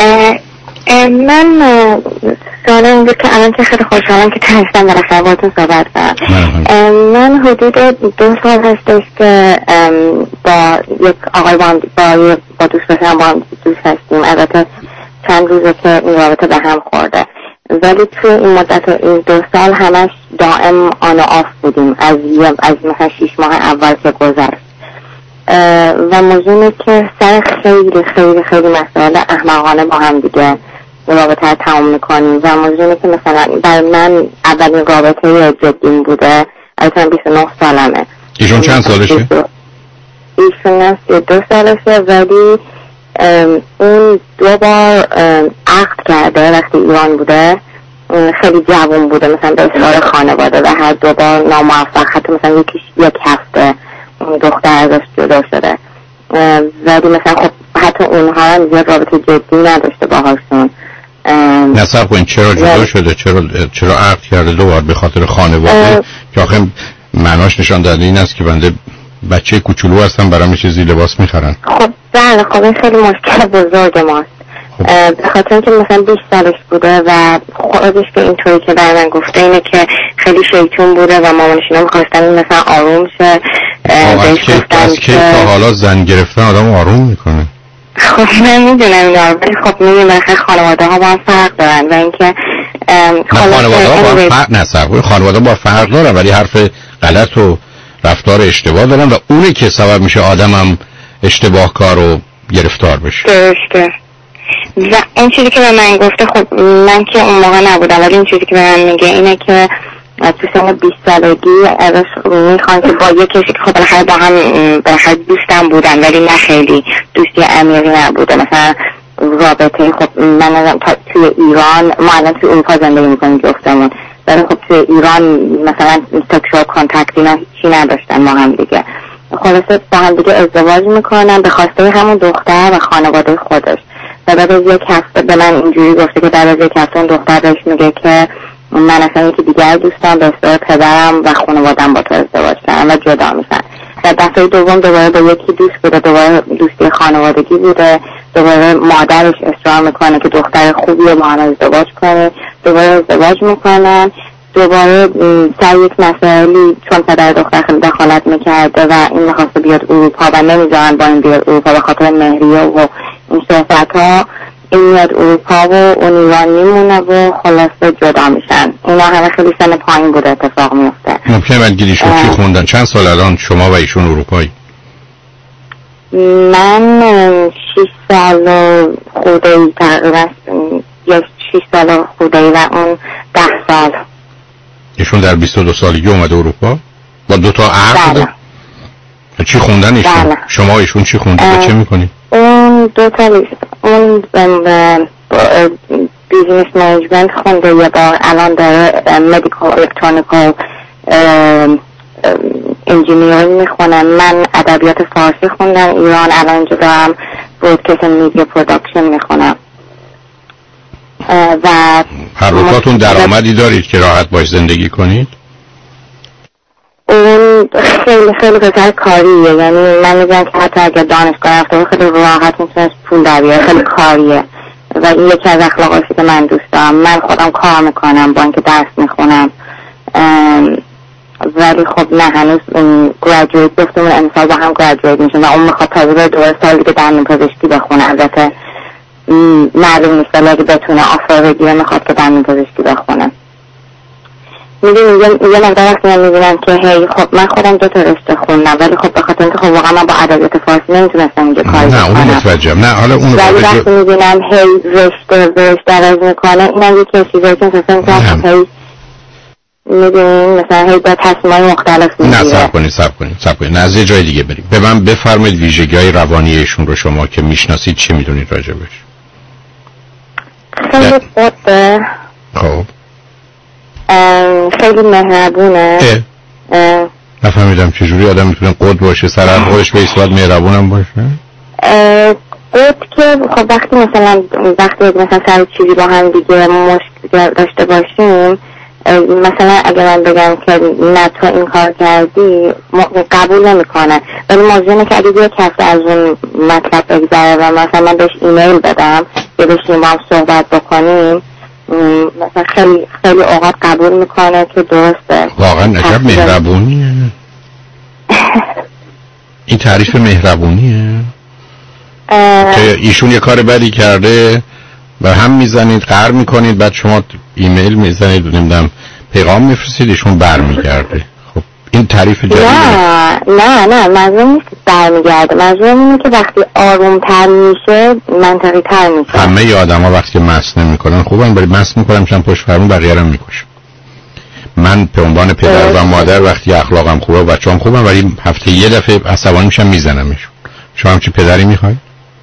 S10: من سوالم بود که الان که خیلی خوشحالم که تونستم بالاخره باهاتون صحبت کنم. من حدود 2 سال هستش که با یک آقای با دوست پسرم با هم دوست هستیم. البته چند روزه که این رابطه به هم خورده، ولی توی این مدت این 2 سال همش دائم آن و آف بودیم از مثلا 6 ماه اول که گذشت. و موضوعی که سر خیلی خیلی خیلی مسائل احمقانه با هم دیگه رابطه تمام میکنیم و موضوعی که مثلا برای من اولین رابطه جدیم بوده. البته 29 سالمه.
S3: ایشون چند سالشه؟
S10: ایشون 32 سالشه، ولی اون 2 بار عقد کرده وقتی ایران بوده. خیلی جوان بوده، مثلا به اصرار خانواده، و هر 2 بار ناموفق، حتی مثلا یکیش 1 هفته دختر ازش جدا شده. ولی مثلا خب حتی اونها هم زیاد رابطه جدی نداشته باهاشون.
S3: نصب کنید چرا جدا شده؟ چرا عقد کرده 2 بار؟ به خاطر خانواده که آخه معناش نشان داده این است که بنده بچه کوچولو هستم، برام چیزی لباس میخرن.
S10: خب بله، خب این خیلی مشکل بزرگ ماست. به خاطر اینکه مثلا 20 سالش بوده و خودش که اینطوری که برای من گفته اینه که خیلی شیطون بوده و مامانش اینا می‌خواستن مثلا آروم شه.
S3: بهش گفتن که تا حالا زن گرفتن آدم آروم میکنه.
S10: خب من میدونم اینا، ولی خب میدونم خانواده ها با هم فرق دارن و اینکه
S3: خانواده ها با فرق نصب خانواده با فرق دارن، ولی حرف غلط و رفتار اشتباه دارن و اونه که سبب میشه آدمم اشتباه کار و گرفتار بشه.
S10: درسته. و این چیزی که به من گفته، خب من که اون موقع نبودم، ولی این چیزی که به من میگه اینه که تو سن 20 سالگی ازش میخوان که با یک کسی که خب بالاخره با هم بالاخره دوستم بودن ولی نه خیلی دوستی عمیقی نبوده، مثلا رابطه خب من توی ایران، ما الان توی اروپا زندگی میکنیم جفتمون، ولی خب توی ایران مثلا سکشوال کانتکت اینا هیچی نداشتن ما هم دیگه. خلاصه با هم دیگه ازدواج میکنن به خواسته همون دختر و خانواده خودش. و بعد از 1 هفته به من اینجوری گفته که بعد از 1 هفته اون دختر بهش میگه که من اصلا یکی دیگر دوستم به اصرار پدرم و خانوادم با تو ازدواج کردن و جدا میشن. و دفعه دوم دوباره با یکی دوست بوده، دوباره دوستی خانوادگی بوده، دوباره مادرش اصرار میکنه که دختر خوبیه با هم ازدواج کنه، دوباره ازدواج میکنن، دوباره سر یک مسائلی چون پدر دختر خیلی دخالت میکرده و این میخواسته بیاد اروپا و نمیذارن با این بیاد اروپا به خاطر مهریه و این صحبت ها، این میاد اروپا و اون ایران میمونه و خلاصه جدا میشن. اینا همه خیلی سن پایین بوده اتفاق میفته.
S3: ممکنه ایشون چی خوندن؟ چند سال الان شما و ایشون اروپایی؟
S10: من 6 سال خوده‌ای تقریبا، یا 6 سال خوده‌ای و اون 10 سال.
S3: ایشون در 22 سالگی اومده اروپا با 2 تا عقد؟
S10: بله.
S3: چی خوندن ایشون؟
S10: بله.
S3: شما ایشون چی خوندن و چه میکنید؟
S10: اون 2 تا اون بیزنس منیجمنت خونده، یه بار الان داره مدیکال الکترونیکال انجینیرینگ میخونه. من ادبیات فارسی خوندم ایران، الان اینجا دارم برودکست میدیا پروداکشن میخونم. و
S3: هر دوتاتون درآمدی دارید که راحت باش زندگی کنید؟
S10: اون خیلی خیلی پسر کاریه، یعنی من میگم که حتی اگر دانشگاه رفته خیلی راحت میتونست پول در بیاره، خیلی کاریه و این یکی از اخلاقاتی که من دوست دارم. من خودم کار میکنم با اینکه درس میخونم، ولی خب نه هنوز گریجویت گفتمون امسال با هم گریجویت میشم و اون میخواد تازه 2 سال دیگه دندون پزشکی بخونه. البته معلوم نیست ولی اگه بتونه آفر بگیره میخواد که دندون پزشکی بخونه. میدونی یه مقدار وقتی من میبینم که هی خب من خودم 2 تا رشته خوندم ولی خب به خاطر اینکه خب واقعا من با ادبیات فارسی نمیتونستم اینجا کاری بکنم.
S3: نه اون متوجهم. نه حالا اون
S10: ولی وقتی میبینم هی رشته عوض میکنه، اینم یکی از چیزایی که احساس میکنم هی میدونیم مثلا هی با تصمیمای مختلف میگیره.
S3: نه صبر کنید. نه از یه جای دیگه بریم. به من بفرمایید ویژگی‌های روانی ایشون رو شما که میشناسید چی میدونید راجبش؟
S10: خیلی قطبه.
S3: خب
S10: خیلی مهربونه.
S3: نفهمیدم چجوری آدم میتونه قد باشه سر خودش به ایستاد مهربونم باشه؟
S10: قد که خب وقتی مثلا سر چیزی با هم دیگه مشکل داشته باشیم، مثلا اگر من بگم که نه تو این کار کردی قبول نمیکنه، ولی موضوع اینه که اگه یک هفته از اون مطلب بگذره و مثلا من بهش ایمیل بدم یا بشینیم با هم صحبت بکنیم، مثلا خیلی خیلی اوقات قبول میکنه که درسته.
S3: واقعا عجب مهربونیه. این تعریف مهربونیه که ایشون یه کار بدی کرده و هم میزنید قهر میکنید، بعد شما ایمیل میزنید نمیدونم پیغام میفرستید ایشون برمیگرده. خب این تعریف جدیده.
S10: نه منظورم نیست برمیگرده، منظورم اینه که وقتی آرومتر میشه منطقی تر میشه.
S3: همه آدم ها وقتی که مست نمیکنن خوبن، ولی مست میکنن میشن پشت فرمون بقیه رو میکشن. من به عنوان پدر و مادر وقتی اخلاقم خوبه و بچه‌ام خوبن، ولی هفته یه دفعه عصبانی میشم میزنمشون. شما هم چه پدری میخواید؟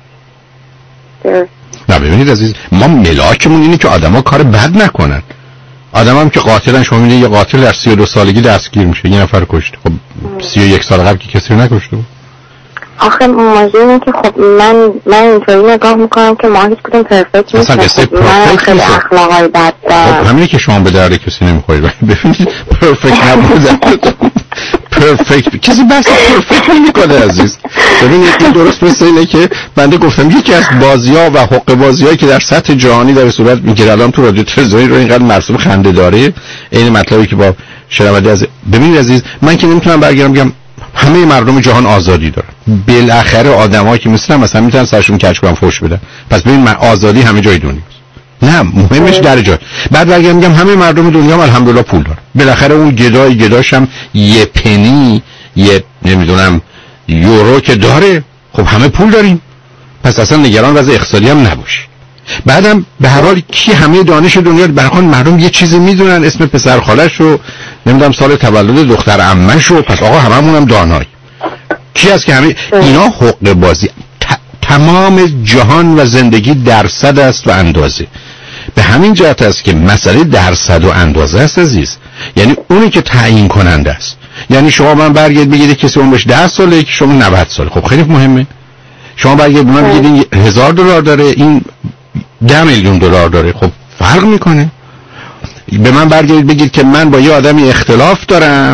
S3: نه ببینید عزیز، ما ملاکمون اینه که آدما کار بد نکنن. آدم هم که قاتلن، شما میبینید یه قاتل در 32 سالگی دستگیر میشه، یه نفر کشته. خب 31 سال قبل که کسی رو نکشته بود.
S10: آخه موضوع اینه که خب من اینطوری نگاه میکنم که ما هیچ کدوم پرفکت نیستیم. من خیلی اخلاقای بد دارم.
S3: خب همینه که شما به درد کسی نمیخورید. ببینید پرفکت نبوده. پرفکت کسی بس پرفکت نمیکنه عزیز. ببینید این درست مثل اینه که بنده گفتم یکی از بازی‌ها و حق بازی‌هایی که در سطح جهانی در صورت میگیره الان تو رادیو تلویزیون رو اینقدر مرسوم خنده داره، این مطلبی که با شنونده از ببینید عزیز، من که نمیتونم برگردم بگم همه مردم جهان آزادی دارن. بالاخره آدمایی که مثلا میتونن سرشون کج کنن فحش بدن. پس ببین من آزادی همه جای دنیاست. نه مهمش در جای. بعد میگم همه مردم دنیا الحمدلله پول دارن. بالاخره اون گداشم یه پنی یه نمیدونم یورو که داره، خب همه پول داریم. پس اصلا نگران وضع اقتصادی هم نباشی. بعدم به هر حال کی همه دانش دنیا برخوان مردم یه چیزی میدونن، اسم پسر خاله‌شو نمیدونم سال تولد دختر عمه‌شو، پس آقا هممون هم دانای. کی هست که همه اینا حق بازی. تمام جهان و زندگی درصد است و اندازه. به همین جهت است که مسئله درصد و اندازه است عزیز. یعنی اونی که تعیین کننده است. یعنی شما من برگرد بگید کسی عمرش 10 ساله که شما 90 ساله، خب خیلی مهمه. شما برگرد من بگید $1000 داره، این $10 میلیون داره، خب فرق میکنه. به من برگردید بگید که من با یه آدمی اختلاف دارم،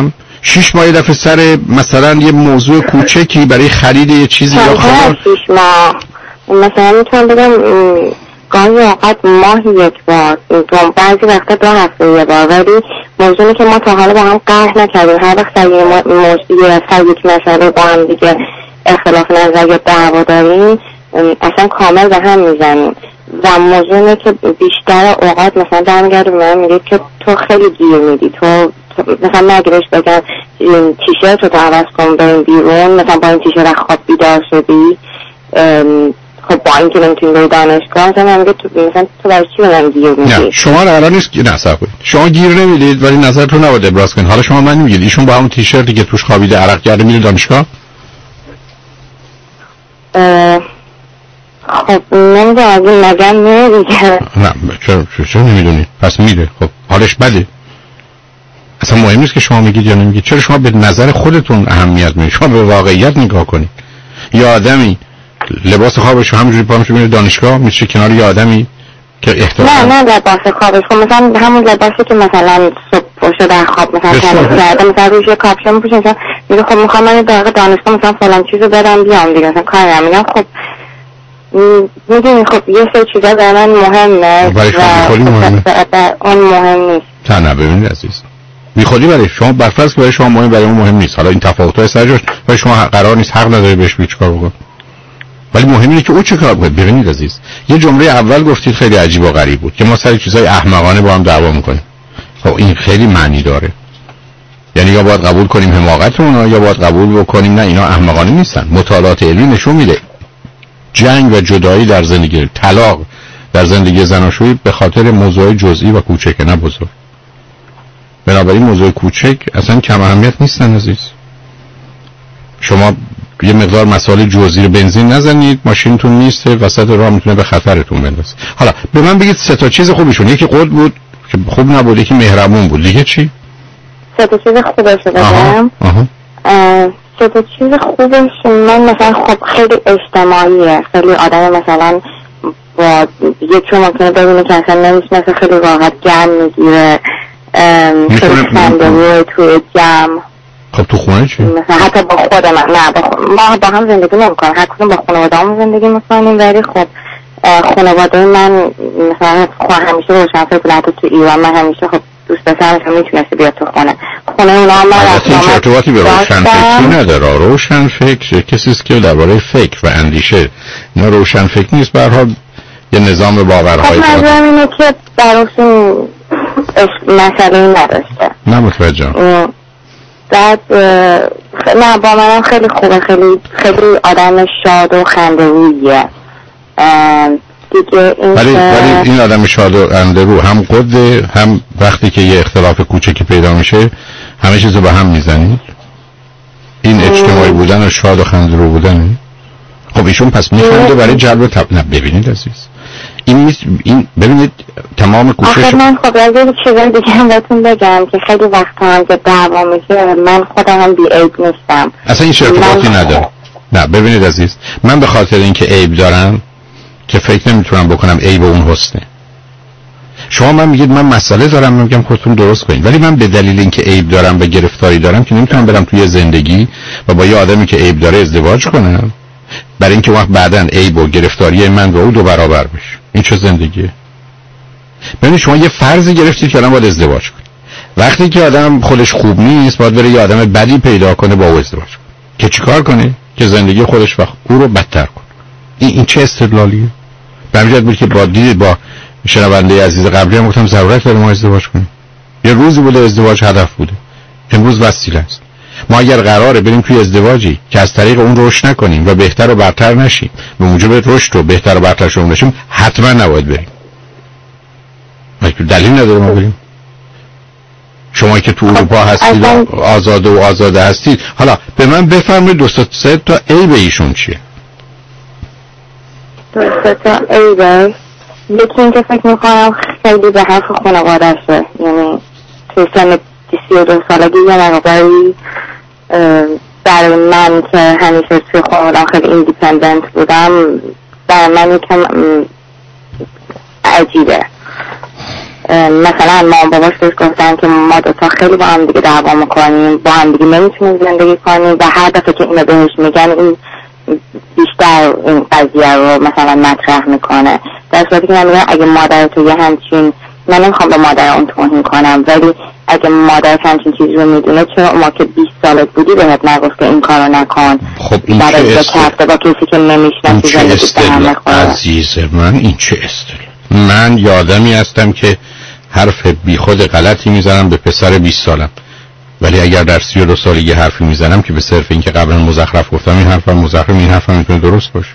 S3: 6 ماه دفعه سر مثلا یه موضوع کوچکی برای خرید یه چیزی یا خبر
S10: 6 ماه مثلا میتونم بگم گاهی اوقات ماهی یک بار، بعضی وقتا 2 هفته یه بار، ولی موضوعی که ما تا حالا با هم قهر نکردیم، هر وقت سر یک مسئله با هم دیگه اختلاف نظر یا دعوا داریم اصلا کامل به هم میزنیم و موضوعی که بیشتر اوقات مثلا برمیگرده به من میگه که تو خیلی گیر میدی، تو مثلا نگرش بگم تیشرت رو تو عوض کن بریم بیرون، مثلا با این تیشرت خواب بیدار شدی، خب با اینکه نمیتونی بری دانشگاه مثلا میگه تو مثلا تو برای چی به من گیر میدی؟
S3: نه شما رو الان نیست نه صبر کنید، شما گیر نمیدید ولی نظرتون نباید ابراز کنید. حالا شما من میگید ایشون با همون تیشرتی که توش خوابیده عرق کرده میره دانشگاه؟
S10: خب نمیدونم نگم میره.
S3: نه چرا نمیدونید؟ پس میره. خب حالش بده؟ اصلا مهم نیست که شما میگید یا نمیگید. چرا شما به نظر خودتون اهمیت میدید؟ شما به واقعیت نگاه کنید. یه آدمی لباس خوابش رو همونجوری پا میشه میره دانشگاه، میشه کنار یه آدمی که احتمالاً
S10: نه لباس خوابش، خب مثلا همون لباسی که مثلا صبح شده در خواب مثلا کرده مثلا روش یه کاپشن میپوشه، مثلا میگه خب میخوام من دقیقه دانشگاه مثلا فلان چیزو بدم بیام دیگه، مثلا کاری نمیگم. خب میدونی خب یه سری چیزا در من مهمه
S3: برای شما خیلی مهمه،
S10: اون مهم نیست.
S3: نه ببینید عزیز، بیخودی برای شما برفرض که برای شما مهم برای اون مهم نیست. حالا این تفاوت‌های سر جاش، برای شما قرار نیست، حق نداره بهش چیکار بکنه، ولی مهم اینه که او چه کار بکنه. ببینید عزیز، یه جمله اول گفتید خیلی عجیب و غریب بود که ما سر چیزای احمقانه با هم دعوا میکنیم. خب این خیلی معنی داره، یعنی یا باید قبول کنیم حماقتمون یا باید قبول بکنیم نه اینا احمقانه نیستن. مطالعات علمی نشون میده جنگ و جدایی در زندگی، طلاق در زندگی زناشویی به خاطر موضوع جزئی و کوچک نه بزرگ. بنابراین موضوع کوچک اصلا کم اهمیت نیستن عزیز. شما یه مقدار مسائل جزئی رو بنزین نزنید، ماشینتون نیسته وسط راه میتونه به خطرتون بندازه. حالا به من بگید 3 تا چیز خوبشون، یکی قد بود که خوب نبود، یکی مهربون بود، دیگه چی؟
S10: 3 تا چیز خوبش رو بگم. 3 تا چیز خوبش من مثلا خب خیلی اجتماعیه، خیلی آدم مثلا با یکی ممکنه ببینه که اصلا نمیشناسه خیلی راحت گرم میگیره، خیلی خنده‌روه توی جمع.
S3: خب تو خونه چی؟
S10: مثلا حتی با خود من نه ما با هم زندگی نمی‌کنیم، هر کدوم با خانواده هم زندگی می‌کنیم، ولی خب خانواده من مثلا همیشه روشنفکر بود. حتی تو ایران من همیشه خب دوست داشتم میتونسته بیاد تو خونه اونا. من
S3: این ارتباطی به روشنفکری نداره. روشنفکر کسی است که درباره فکر و اندیشه، نه روشنفکر نیست. به هر حال یه نظام باورهای
S10: خب منظورم اینه که درشون مسئله نداشته.
S3: نه متوجهم.
S10: بعد نه با منم خیلی خوبه، خیلی آدم شاد و خنده‌رویه دیگه.
S3: ولی این آدم شاد و خنده‌رو هم قده، هم وقتی که یه اختلاف کوچکی پیدا میشه همه چیزو به هم میزنید. این اجتماعی بودن و شاد و خنده‌رو بودن. خب ایشون پس میخنده برای جلب نه ببینید عزیز، این ببینید تمام کوشش.
S10: آخه من خب از یه چیزای دیگه هم بهتون بگم که خیلی وقتا هم که دعوا میشه من خودم هم بی عیب نیستم،
S3: اصلا این ارتباطی نداره. نه ببینید عزیز، من به خاطر اینکه عیب دارم که فکر نمیتونم بکنم عیب اون حسنه. شما من میگید من مسئله دارم، میگم خودتون درست کنید، ولی من به دلیل اینکه عیب دارم و گرفتاری دارم که نمیتونم برم توی زندگی و با یه آدمی که عیب داره ازدواج کنم، برای اینکه وقت بعداً عیب و گرفتاری من و او 2 برابر بشه. این چه زندگیه؟ ببینید شما یه فرضی گرفتید که الان باید ازدواج کنید. وقتی که آدم خودش خوب نیست باید بره یه آدم بدی پیدا کنه با او ازدواج کنه که چیکار کنه؟ که زندگی خودش وقت او رو بدتر کنه. این چه استدلالیه؟ برمیگرد بود که با شنونده عزیز قبلی هم گفتم ضرورت داره ما ازدواج کنیم. یه روزی بوده ازدواج هدف بوده، امروز وسیله است. ما اگر قراره بریم توی ازدواجی که از طریق اون رشد نکنیم و بهتر و برتر نشیم، به موجب رشد و بهتر و برتر شدن نشیم، حتما نباید بریم. دلیل نداره ما بریم. شما که تو اروپا هستید آزاده هستید، حالا به من بفرمایید 2-3 تا عیب ایشون چیه؟
S10: 2-3 تا عیب یکی این که فکر میکنم خیلی به حرف خانواده‌شه، یعنی توی سن 32 سالگی یه مقداری برای من که همیشه توی خانواده‌ام خیلی ایندیپندنت بودم برای من یکم عجیبه. مثلا مامان باباش بهش گفتن که ما دوتا خیلی با هم دیگه دعوا میکنیم، با هم دیگه نمیتونیم زندگی کنیم و هر دفعه که اینو بهش میگن این بیشتر این قضیه رو مثلا مطرح میکنه. در صورتی که من میگم اگه مادر تو یه همچین، من نمیخوام به مادر اون توهین کنم، ولی اگه مادر همچین چیزی رو میدونه چرا ما که 20 سالت بودی بهت نگفت که این کارو نکن؟
S3: خب این چه
S10: استدلال با کسی که نمیشناسی زندگی به هم نخوره؟
S3: عزیز من این چه استدلال؟ من یه آدمی هستم که حرف بی خود غلطی میزنم به پسر 20 سالم، ولی اگر در 32 سالگی حرفی میزنم که به صرف این که قبلا مزخرف گفتم این حرفم مزخرف، این حرفم میتونه درست باشه.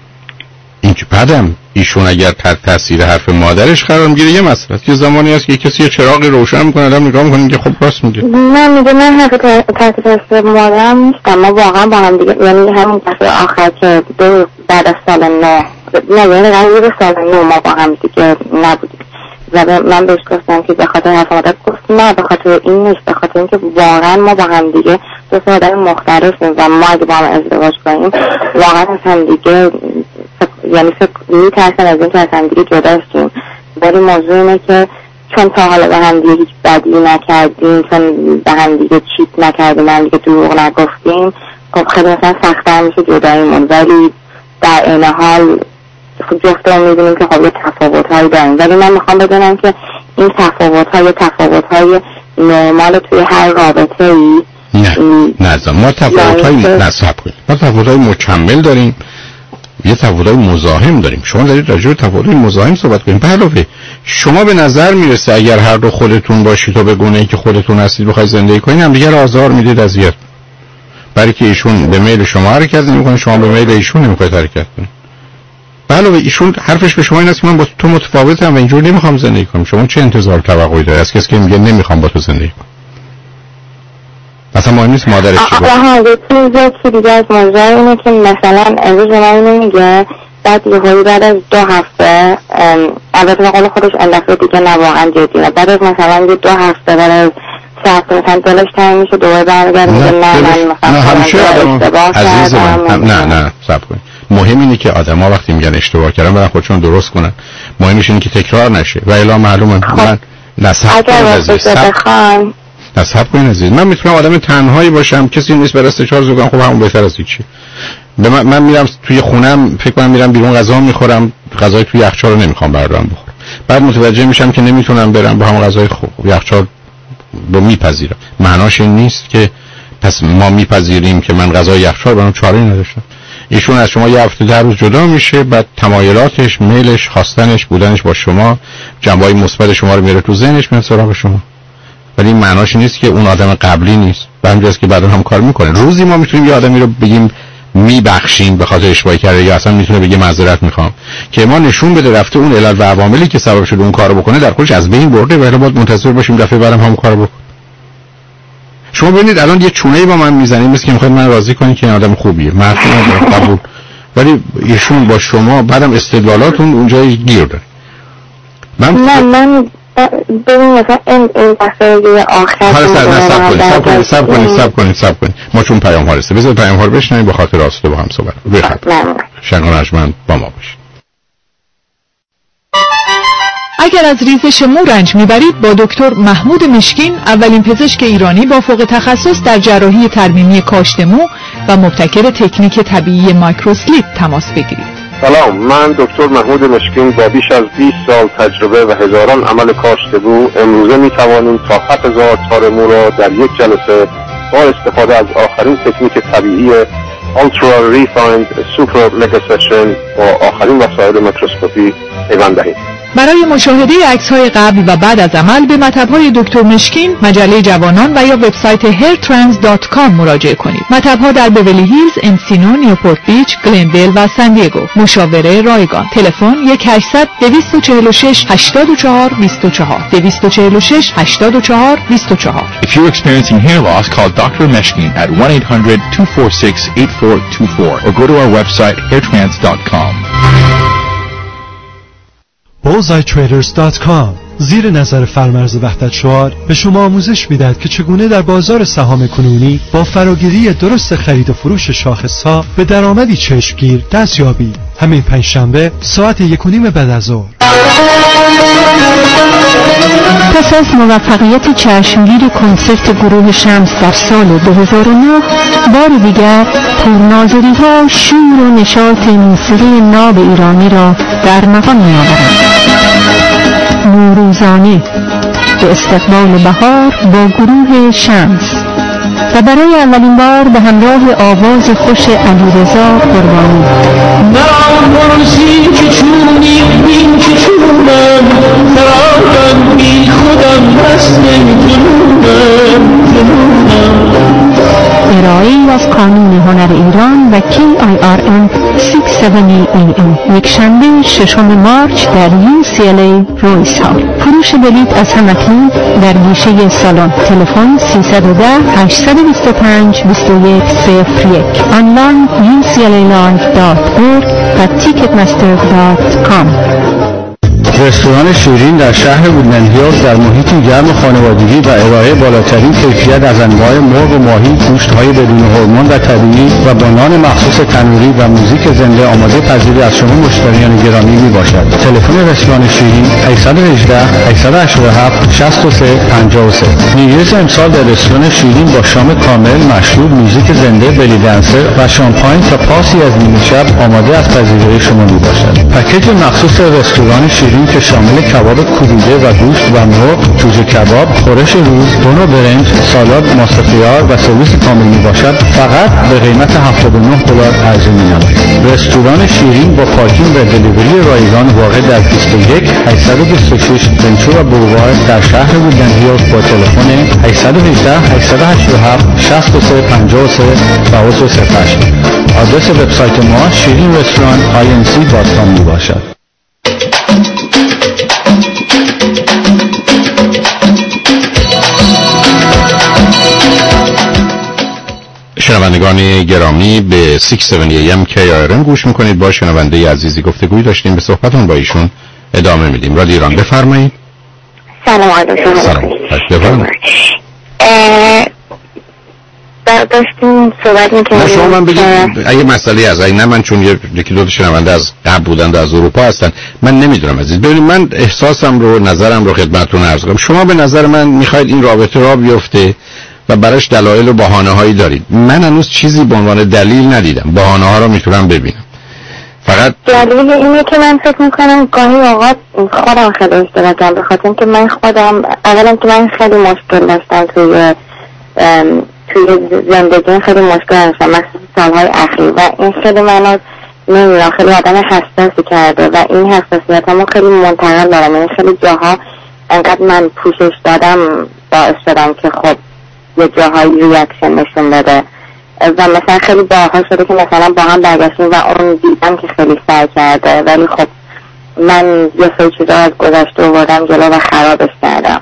S3: این که بعدم ایشون اگر تحت تاثیر حرف مادرش قرار میگیره یه مسئله است. یه زمانی هست که کسی یه چراغی روشن میکنه آدم نگاه میکنه که خب راست میگه.
S10: من میگم من حرف تحت تاثیر مادرم نیستم، ما واقعا با هم دیگه، یعنی همین دفعه آخر که بعد از سال 9 یعنی قبل سال 9 ما با هم دیگه نبودیم و من بهش گفتم که به خاطر حرف مادر، گفت نه به خاطر این نیست، به خاطر اینکه واقعا ما با هم دیگه دو تا آدم مختلفیم و ما اگه با هم ازدواج کنیم واقعا از هم دیگه یعنی میترسن از اینکه از هم دیگه جدا شیم. ولی موضوع اینه که چون تا حالا به هم دیگه هیچ بدی نکردیم، چون به هم دیگه چیت نکردیم، هم دیگه دروغ نگفتیم، خب خیلی مثلا سخت‌تر میشه جداییمون. ولی در این حال جفتمون میدونیم که خب یه تفاوت‌هایی داریم، ولی من میخوام بدونم که این تفاوت‌های نرمال توی هر رابطه‌ای
S3: نه ما تفاوت‌های مکمل داریم، یه تفاوت‌های مزاحم داریم. شما دارید راجع به تفاوت‌های مزاحم صحبت کنید. به علاوه شما به نظر میرسه اگر هر دو خودتون باشید و به گونه‌ای که خودتون هستید بخواید زندگی کنید هم دیگه آزار میدید، اذیت، برای که ایشون به میل شما حرکت نمی‌کنه، شما به میل ایشون نمی‌خواید حرکت کنید. به علاوه ایشون حرفش به شما این است که من با تو متفاوتم و اینجوری نمی‌خوام زندگی کنم. شما چه انتظار توقعی دارید از کسی که میگه نمی‌خوام با تو زندگی کنم؟ مثلا مهم نیست مادرش چی گفت.
S10: یکی دیگه از موضوع اینه که مثلا امروز به من اینو میگه، بعد یه بعد از 2 هفته البته به قول خودش اندفعه دیگه نه واقعا جدی نه، بعد از مثلا 2 هفته بعد از 3 هفته مثلا دلش تنگ میشه دوباره برمیگرده میگه نه من
S3: همیشه عزیز من نه صبر کنید. مهم اینه که آدما وقتی میگن اشتباه کردن برن خودشون درست کنن. مهمش اینه که تکرار نشه و الا معلومه من نصب کنید عزیز. من میتونم آدم تنهایی باشم، کسی نیست برای استشاره زوگم، خب همون بهتر از هیچی. من میرم توی خونم فکر کنم میرم بیرون غذا میخورم، غذای توی یخچال رو نمیخوام بردارم بخورم، بعد متوجه میشم که نمیتونم برم با همون غذای یخچال رو میپذیرم. معناش این نیست که پس ما میپذیریم که من غذای یخچال برام چاره‌ای نداشتم. ایشون از شما یه هفته 10 روز جدا میشه، بعد تمایلاتش، میلش، خواستنش، بودنش با شما، جنبه‌های مثبت شما رو میاره تو ذهنش، میاد سراغ شما. ولی این معناش نیست که اون آدم قبلی نیست. به همینجاست که بعدا هم کار میکنه. روزی ما میتونیم یه آدمی رو بگیم میبخشیم به خاطر اشتباهی کرده، یا اصلا میتونه بگه معذرت میخوام، که ما نشون بده رفته اون علل و عواملی که سبب شده اون کارو بکنه در خودش از بین برده، ولی باید منتظر باشیم دفعه بعدم هم کارو بکنه. شما ببینید الان یه چونه‌ای با من میزنید مثل که میخواید من راضی کنید که این آدم خوبیه، مردم قبول، ولی ایشون با شما بعدم استدلالاتون اونجا گیر داره.
S10: من ببین مثلا این دفعه آخر
S3: سب کنید ما چون پیام ها رسه بذار پیام ها رو بشنویم به خاطر آسوده با هم صحبت بخیر. شنگان اجمن با ما باشید.
S1: اگر از ریزش مو رنج میبرید با دکتر محمود مشکین، اولین پزشک ایرانی با فوق تخصص در جراحی ترمیمی کاشت مو و مبتکر تکنیک طبیعی مایکروسلیپ تماس بگیرید.
S7: سلام، من دکتر محمود مشکین با بیش از 20 سال تجربه و هزاران عمل کاشت مو امروزه میتوانیم تا 7000 تار مو را در یک جلسه با استفاده از آخرین تکنیک طبیعی Ultra Refined Super Mega Session با آخرین وسایل میکروسکوپی پیوند دهیم.
S1: برای مشاهده عکس‌های قبل و بعد از عمل به مطب‌های دکتر مشکین، مجله جوانان و یا وبسایت hairtrends.com مراجعه کنید. مطب‌ها در بیولی هیلز، انسینو، نیوپورت بیچ، گلندل و سن دیگو. مشاوره رایگان. تلفن 1-800-246-84-24 246-84-24.
S8: If you're experiencing hair loss, call Dr. Meshkin at 1-800-246-8424 or go to our website hairtrends.com.
S14: bullseyetraders.com زیر نظر فرمرز وحدت شعار به شما آموزش میدهد که چگونه در بازار سهام کنونی با فراگیری درست خرید و فروش شاخص‌ها به درآمدی چشمگیر دست یابید. همین پنجشنبه ساعت 1:30 بعد از ظهر.
S1: پس از موفقیت چشمگیر کنسرت گروه شمس در سال 2009 بار دیگر پرناظری ها شور و نشاط موسیقی ناب ایرانی را در مقام می‌آورند. نوروزانه به استقبال بهار با گروه شمس و برای اولین بار به همراه آواز خوش علیرضا قربانی. ارائه‌ای از کانون هنر ایران و KIRM 670 AM یک شنبه 6 مارچ در UCLA رویس هال. فروش بلیط از همکنون در گیشه سالن. تلفن 310 825 2101. آنلاین uclalive.org و ticketmaster.com.
S15: رستوران شیرین در شهر وودلند هیلز در محیطی گرم خانوادگی و ارائه بالاترین کیفیت از انواع مرغ و ماهی، گوشت‌های بدون هورمون و طبیعی و با نان مخصوص تنوری و موزیک زنده آماده پذیری از شما مشتریان گرامی میباشد. تلفن رستوران شیرین 818 887 63 53. نیویورک امسال در رستوران شیرین با شام کامل، مشروب، موزیک زنده، بلی دنسر و شامپاین تا پاسی از نیمه شب آماده از پذیرایی شما میباشد. پکیج مخصوص رستوران شیرین که شامل کباب کوبیده و گوشت و مرغ، جوجه کباب، خورش روز، دونو برنج، سالاد، ماست خیار و سرویس کامل می باشد، فقط به قیمت $79 عرضه می نماید. رستوران شیرین با پارکینگ و دلیوری رایگان واقع در 21 826 ونچورا بولوارد در شهر وودلند هیلز با تلفن 818 887 63 53 و عضو 08. آدرس وبسایت ما شیرین رستوران inc.com می باشد.
S3: شنوندگان گرامی به 670 AM KIRM گوش میکنید. با شنونده عزیزی گفتگوی داشتیم، به صحبتون با ایشون ادامه میدیم. رادیو ایران، بفرمایید.
S16: سلام علیکم.
S3: سلام. بفرمایید.
S16: داشتیم صحبت میکنیم.
S3: شما من بگید اگه مسئله از این، نه من چون یکی دو شنونده از قبل بودند از اروپا هستن، من نمیدونم عزیز. ببینید من احساسم رو، نظرم رو خدمتتون عرض کنم. شما به نظر من میخواید این رابطه را بیفته و براش دلایل و بهانه‌هایی دارید. من هنوز چیزی به عنوان دلیل ندیدم. بهانه‌ها رو میتونم ببینم. فقط
S16: دلیل اینه که من فکر میکنم گاهی اوقات خودم خیلی اشتباهم، به خاطر اینکه من خودم اولا که من خیلی مشکل داشتم توی زندگی، خیلی مشکل داشتم مثلا سالهای اخیر و این خیلی منو نمیدونم خیلی آدم حساسی کرده و این حساسیتمو خیلی منتقل دارم. این خیلی جاها انقدر من پوشش دادم باعث شدم که خب یه جاهای ریاکشن نشون بده و مثلا خیلی باحال شده که مثلا با هم برگشتیم و اون دیدم که خیلی سعی کرده، ولی خب من یه سری چیزا از گذشته آوردم جلو و خرابش کردم.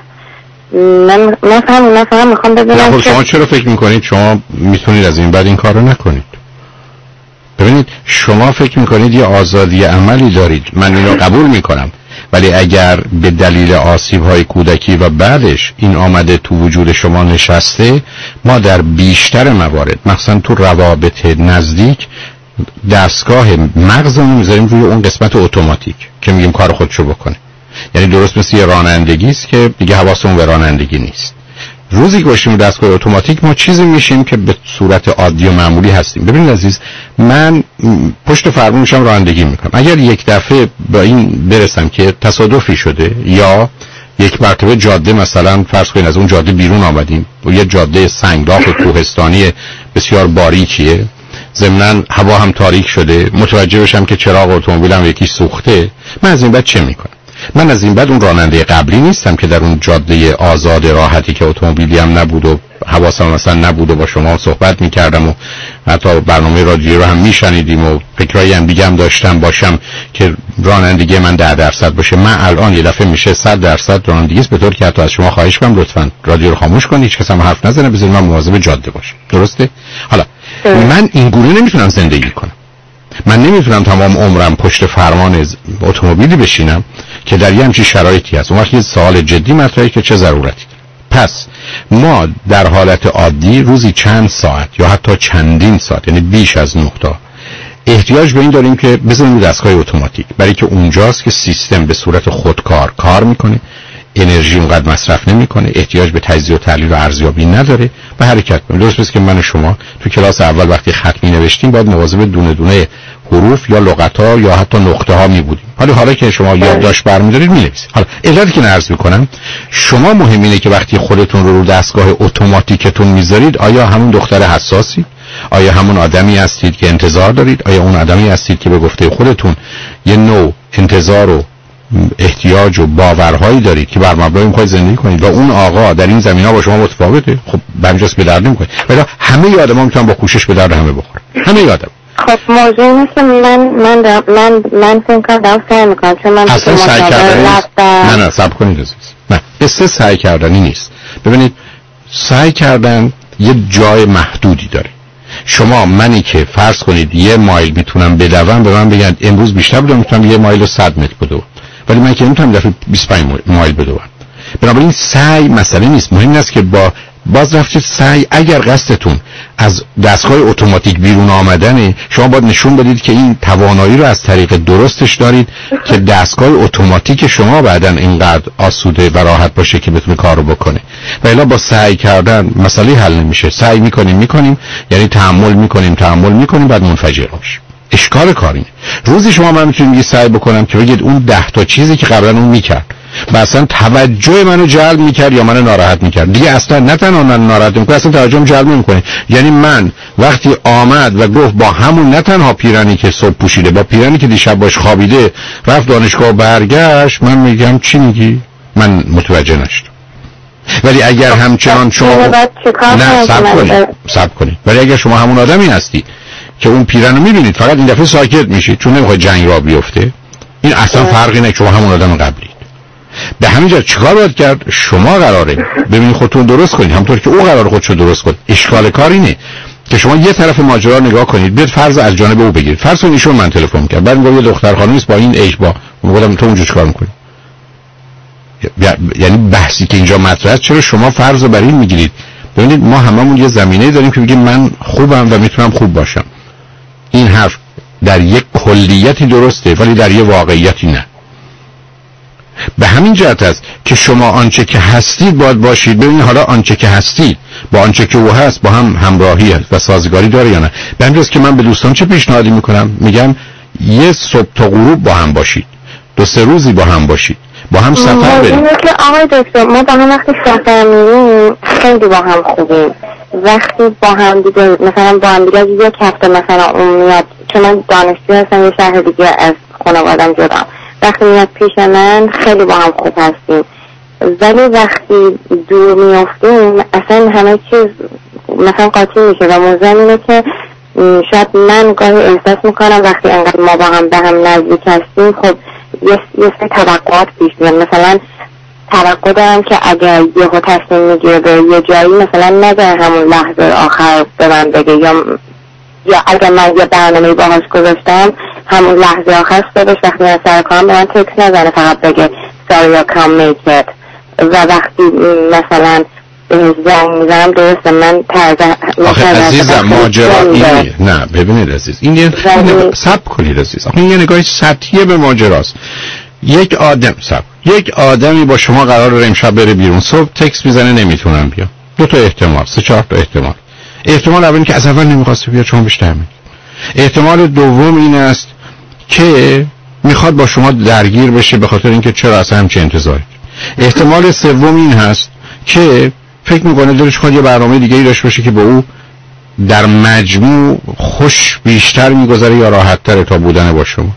S16: من فقط میخوام ببینم
S3: خب شما چرا فکر میکنید شما میتونید از این بعد این کارو نکنید؟ ببینید شما فکر میکنید یه آزادی عملی دارید، من اینو قبول میکنم، ولی اگر به دلیل آسیب‌های کودکی و بعدش این آمده تو وجود شما نشسته، ما در بیشتر موارد مثلا تو روابط نزدیک دستگاه مغزمون میذاریم روی اون قسمت اتوماتیک که میگیم کار خودشو بکنه. یعنی درست مثل یه رانندگی است که دیگه حواسمون به رانندگی نیست. روزی که باشیم دستگاه اتوماتیک ما چیزی میشیم که به صورت عادی و معمولی هستیم. ببینید عزیز، من پشت فرمون میشم رانندگی میکنم. اگر یک دفعه با این برسم که تصادفی شده یا یک مرتبه جاده مثلا فرض کنید از اون جاده بیرون آمدیم و یه جاده سنگلاخ کوهستانی بسیار باریکیه، ضمناً هوا هم تاریک شده، متوجه بشم که چراغ اتومبیلم یکی سوخته، من از این بعد چه میکنم؟ من از این بعد اون راننده قبلی نیستم که در اون جاده آزاد راحتی که اتومبیلی هم نبود و حواسم مثلا نبود و با شما صحبت میکردم و حتی برنامه رادیو رو هم میشنیدیم و فکرایی هم دیگه هم داشتم باشم که رانندگی من 10% باشه. من الان یه دفعه میشه 100% رانندگی است، به طور که حتی از شما خواهش کنم لطفاً رادیو رو خاموش کنید، هیچ کس هم حرف نزنه، بذارید من مواظب جاده باشم. درسته؟ حالا من این گونه نمیتونم زندگی کنم. من نمیتونم تمام عمرم پشت فرمان اتومبیلی بشینم که در یه همچین شرایطی هست. اون وقت یه سوال جدی مطرحه که چه ضرورتی. پس ما در حالت عادی روزی چند ساعت یا حتی چندین ساعت، یعنی بیش از 9 تا، احتیاج به این داریم که بزنیم دستگاه اتوماتیک، برای که اونجاست که سیستم به صورت خودکار کار میکنه، انرژی اونقدر مصرف نمیکنه، احتیاج به تجزیه و تحلیل و ارزیابی نداره و حرکت کنه. درست که من و شما تو کلاس اول وقتی خط می‌نوشتیم باید مواظب دونه دونه حروف یا لغت‌ها یا حتی نقطه‌ها می‌بودیم. حالا که شما یادداشت برمی‌دارید می‌نویسید. حالا علتی که عرض می‌کنم شما مهم اینه که وقتی خودتون رو دستگاه اتوماتیکتون می‌ذارید آیا همون دختر حساسی؟ آیا همون آدمی هستید که انتظار دارید؟ آیا اون آدمی هستید که به گفته خودتون یه نوع انتظار و احتیاج و باورهایی دارید که بر مبنای اون زندگی کنید و اون آقا در این زمینه‌ها با شما متفاوته؟ خب بنجاست به درد نمی‌خوره. ولی همه آدم‌ها میتونن با کوشش به درد همه بخورن. همه آدم.
S16: خب موضوع اینه که من فکر کنم سعی می‌کنم چون من
S3: اصلا سعی کردن نه صبر کنید عزیز. نه قصه سعی کردنی نیست. ببینید سعی کردن یه جای محدودی داره. شما منی که فرض کنید 1 مایل میتونم بدوم به من بگن امروز بیشتر بدوم میتونم 1 مایل و 100 متر بدوم ولی من که نمیتونم دفعه 25 مایل بدوم. بنابراین سعی مسئله نیست. مهم است که با باز رفتید سعی اگر قصدتون از دستگاه اتوماتیک بیرون آمدنه شما باید نشون بدید که این توانایی رو از طریق درستش دارید که دستگاه اتوماتیک شما بعداً اینقدر آسوده و راحت باشه که بتونه کارو بکنه. و الا با سعی کردن مسئله حل نمیشه. سعی میکنیم یعنی تحمل میکنیم بعد منفجر میشه. اشکال کارینه. روزی شما من میتونید یه سعی بکنم که بگید اون 10 تا چیزی که قبلا اون میکرد مثلا توجه منو جلب میکرد یا منو ناراحت میکرد دیگه اصلا نه تنها ناراحت میکنه اصلا توجهم جلب نمیکنه. یعنی من وقتی آمد و گفت با همون نه تنها پیرنی که صبح پوشیده با پیرنی که دیشب باش خوابیده رفت دانشگاه و برگشت من میگم چی میگی؟ من متوجه نشدم. ولی اگر همچنان شما نه صبر کنید ولی اگر شما همون آدمی هستی که اون پیرن رو میبینید فقط این دفعه ساکت میشید چون نمیخواد جنگ را بیفته این اصلا فرقی نه. شما همون آدم قبلید. به همین جهت چیکار باید کرد؟ شما قراره ببینید خودتون درست کنید همونطور که او قراره خودشو درست کنه. اشکال کار اینه که شما یه طرف ماجرا نگاه کنید بیاد فرض از جانب او بگیرید. فرض کنید ایشون من تلفن کرد بعد میگم یه دختر خانمی است با این ایج با میگم تو اونجا چیکار میکنی؟ یعنی بحثی که اینجا مطرحه چرا شما فرض رو بر این میگیرید؟ ببینید ما هممون یه زمینه داریم که میگیم من خوبم و میتونم خوب باشم. این حرف در یک کلیتی درسته ولی در یک واقعیتی نه. به همین جهت است که شما آنچه که هستید باید باشید. ببینید حالا آنچه که هستید با آنچه که او هست با هم همراهی هست و سازگاری داره یا نه. به همین جهت که من به دوستان چه پیشنهادی میکنم میگم یه صبح تا غروب با هم باشید 2-3 روزی با هم باشید با هم سفر بریم.
S16: که آقای دکتر ما با هم وقتی سفر میریم خیلی با هم خوبیم. وقتی با هم دیگه مثلا با هم دیگه 1 هفته مثلا اون میاد چون من دانشجو هستم یه شهر دیگه از خانوادم جدام وقتی میاد پیش من خیلی با هم خوب هستیم ولی وقتی دور میافتیم اصلا همه چیز مثلا قاطی میشه و موضوع اینه که شاید من گاهی احساس میکنم وقتی انقدر ما با هم به هم نزدیک هستیم خب یه سری توقعات پیش میاد. مثلا توقع دارم که اگر یهو تصمیم میگیره به یه جایی مثلا نگه همون لحظه آخر به من بگه یا اگر من یه برنامه باهاش گذاشتم همون لحظه آخر صبحش وقتی من سر کارم به من تکس نزنه فقط بگه sorry I can't make it و وقتی مثلا زنگ میزنم درسته من
S3: آخه عزیزم ماجرا اینه. نه ببینید عزیز این صبر کنید عزیز آخه این یه نگاه سطحیه به ماجراست. یک آدمی با شما قراره امشب بره بیرون صبح تکس میزنه نمیتونم بیام 2 تا احتمال 3-4 تا احتمال اولی که از اول نمیخواسته بیاد شما بیشتر میگید. احتمال دوم این است که میخواد با شما درگیر بشه به خاطر اینکه چرا اصلا همچین انتظاری. احتمال سوم این هست که فکر میکنه دلش خواهد یه برنامه دیگه‌ای داشته باشه که با او در مجموع خوش بیشتر میگذره یا راحت تره تا بودن با شما.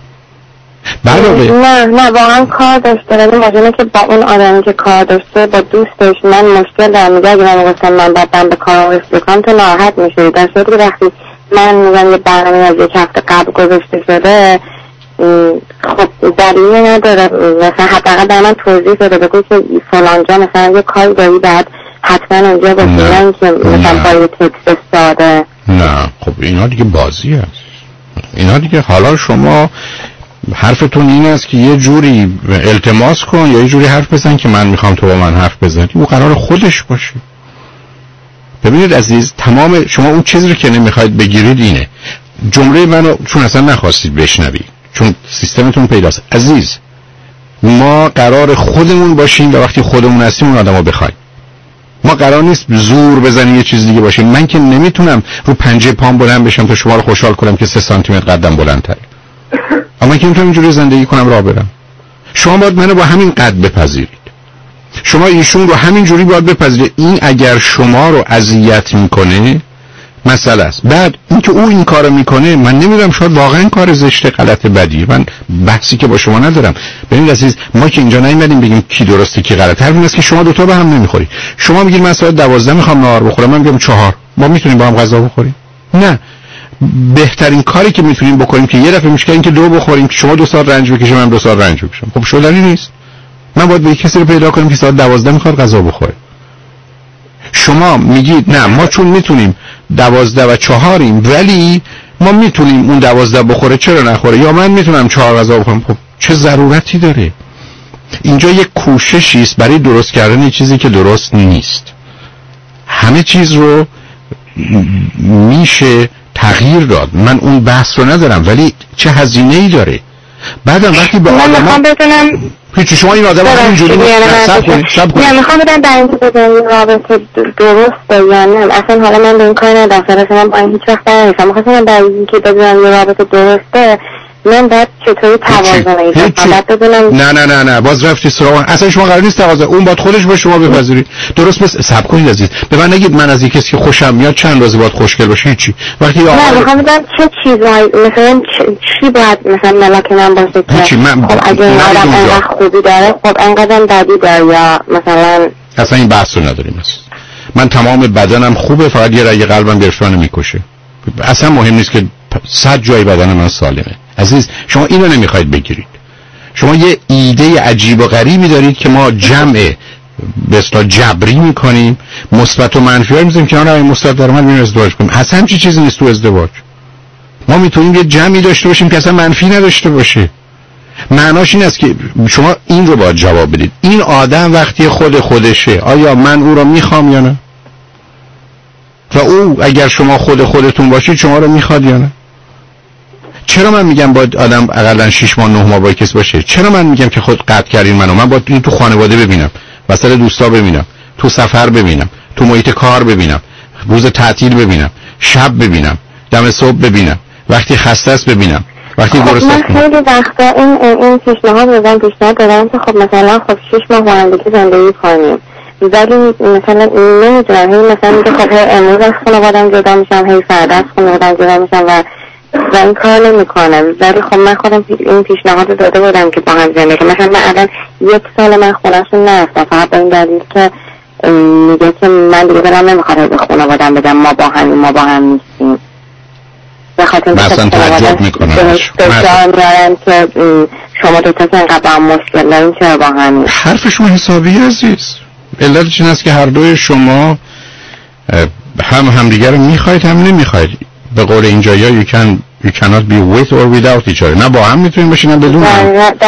S16: نه واقعا کار داشته ولی ماجرا که با اون آدمی که کار داشته با دوستش من مشکل دارم. میگه اگه من گفتم من بعدم به کارم رسیدم کنم تو ناراحت میشی در صورتی که وقتی من میگم یه برنامه از 1 هفته قبل گذاشته شده خب دلیلی نداره مثلا حداقل برای من توضیح بده بگو که فلان جا مثلا یه کاری داری بعد حتما اونجا باشیدن که مثلا با یه تکست ساده.
S3: نه خب اینا دیگه بازی هست. اینا دیگه حالا شما حرفتون این است که یه جوری التماس کن یا یه جوری حرف بزن که من میخوام تو با من حرف بزنی او قرار خودش باشه. ببینید عزیز تمام شما اون چیزی رو که نمیخواید بگیرید اینه جمله منو چون اصلا نخواستید بشنوید چون سیستمتون پیداست. عزیز ما قرار خودمون باشیم و وقتی خودمون هستیم اون آدمو بخوایم. ما قرار نیست زور بزنیم یه چیز دیگه باشیم. من که نمیتونم رو پنجه پام بلند بشم تا شما رو خوشحال کنم که 3 سانتیمتر قدم بلندتره. اما که میتونم اینجوری زندگی کنم راه برم. شما باید منو با همین قد بپذیرید. شما ایشون رو همین جوری باید بپذیرید. این اگر شما رو اذیت میکنه مسئله است. بعد اینکه او این کارو میکنه من نمیدونم، شاید واقعا کار زشت غلط بدی، من بحثی که با شما ندارم. ببینید عزیز، ما که اینجا نیومدیم بگیم کی درسته کی غلطه. همین است که شما دوتا به هم نمیخورید. شما میگید من ساعت 12 میخوام نهار بخورم، من میگم 4. ما میتونیم با هم غذا بخوریم؟ نه. بهترین کاری که میتونیم بکنیم که یه دفعه میشه اینکه 2 بخوریم که شما 2 ساعت رنج بکشید من 2 ساعت رنج بکشم. خب شدنی نیست. من باید به کسی رو پیدا کنم که ساعت 12 میخواد غذا بخوره. شما میگید نه ما چون میتونیم 12 و 4یم ولی ما میتونیم اون 12 بخوره چرا نخوره، یا من میتونم 4 غذا بخورم. خب چه ضرورتی داره؟ اینجا یک کوششی است برای درست کردن چیزی که درست نیست. همه چیز رو میشه تغییر داد، من اون بحث رو ندارم، ولی چه هزینه‌ای داره؟ بعدم وقتی به آدم
S16: میخوام بدونم
S3: پیچی شما این آدم اینجوری شب کنید.
S16: نه میخوام بدونم در این رابطه درسته یا نه. اصلا حالا من به این کار ندارم، من با این هیچ وقت نمیشم. میخواستم در این که بدونم یه رابطه درسته من باید چطوری توازن ایجاد
S3: نه باز رفتی سراغ. اصلا شما قرار نیست توازن، اون باید خودش با شما بپذیرید. درست مثل صبر کنید عزیز، به من نگید من از یک کسی که خوشم میاد چند روزی باید خوشگل باشه هیچی. وقتی
S16: نه میخوام بدونم چه چیزایی مثلا چی باید مثلا ملاک من باشه که خب اگه این آدم انقدر خوبی داره خب انقدر بدی داره یا مثلا
S3: اصلا این بحث رو نداریم. من تمام بدنم خوبه، فقط یه رگ قلبم گرفتن میکشه. اصلا مهم نیست که 100 جای بدن من سالمه. عزیز شما اینو نمیخواید بگیرید. شما یه ایده عجیب و غریبی دارید که ما جمع به اصطلاح جبری میکنیم، مثبت و منفی رو میذاریم کنار هم، مثبت درآمد میریم ازدواج کنیم. اصلا همچین چیزی نیست تو ازدواج. ما میتونیم یه جمعی داشته باشیم که اصلا منفی نداشته باشه. معناش این است که شما این رو باید جواب بدید. این آدم وقتی خودشه آیا من او رو میخوام یا نه؟ و او اگر شما خودتون باشید شما رو میخواد یا نه؟ چرا من میگم باید آدم اقلا 6 ماه 9 ماه با کس باشه؟ چرا من میگم که خود قطع کردین من باید این تو خانواده ببینم، وسط دوستا ببینم، تو سفر ببینم، تو محیط کار ببینم، روز تعطیل ببینم، شب ببینم، دم صبح ببینم، وقتی خسته است ببینم، وقتی درست است.
S16: من خیلی وقتا این پیشنهاد دادم که خب مثلا 6 ماه با هم دیگه زندگی کنیم، ولی مثلا نمیدونم مثلا میگه خب امروز از خانواده‌ام جدا میشم، هی فردا از خانواده‌ام جدا میشم و این کار نمیکنه. ولی خب من خودم این پیشنهاد داده بودم که با هم زندگی، مثلا من الان 1 سال من خونه‌شون نرفتم فقط به این دلیل که میگه که من دیگه برم نمیخوام به خانواده‌ام بگم ما با هم نیستیم.
S3: مثلا تعجب میکنم
S16: که شما دوتا که اینقدر با هم مشکل دارین چرا با هم؟
S3: حرف شما حسابی عزیز. علتش این است که هر دوی شما هم همدیگر رو میخواید هم نمیخواید. به قول اینجا یا you cannot be with or without each other. نه با هم میتونین باشین نه بدون هم.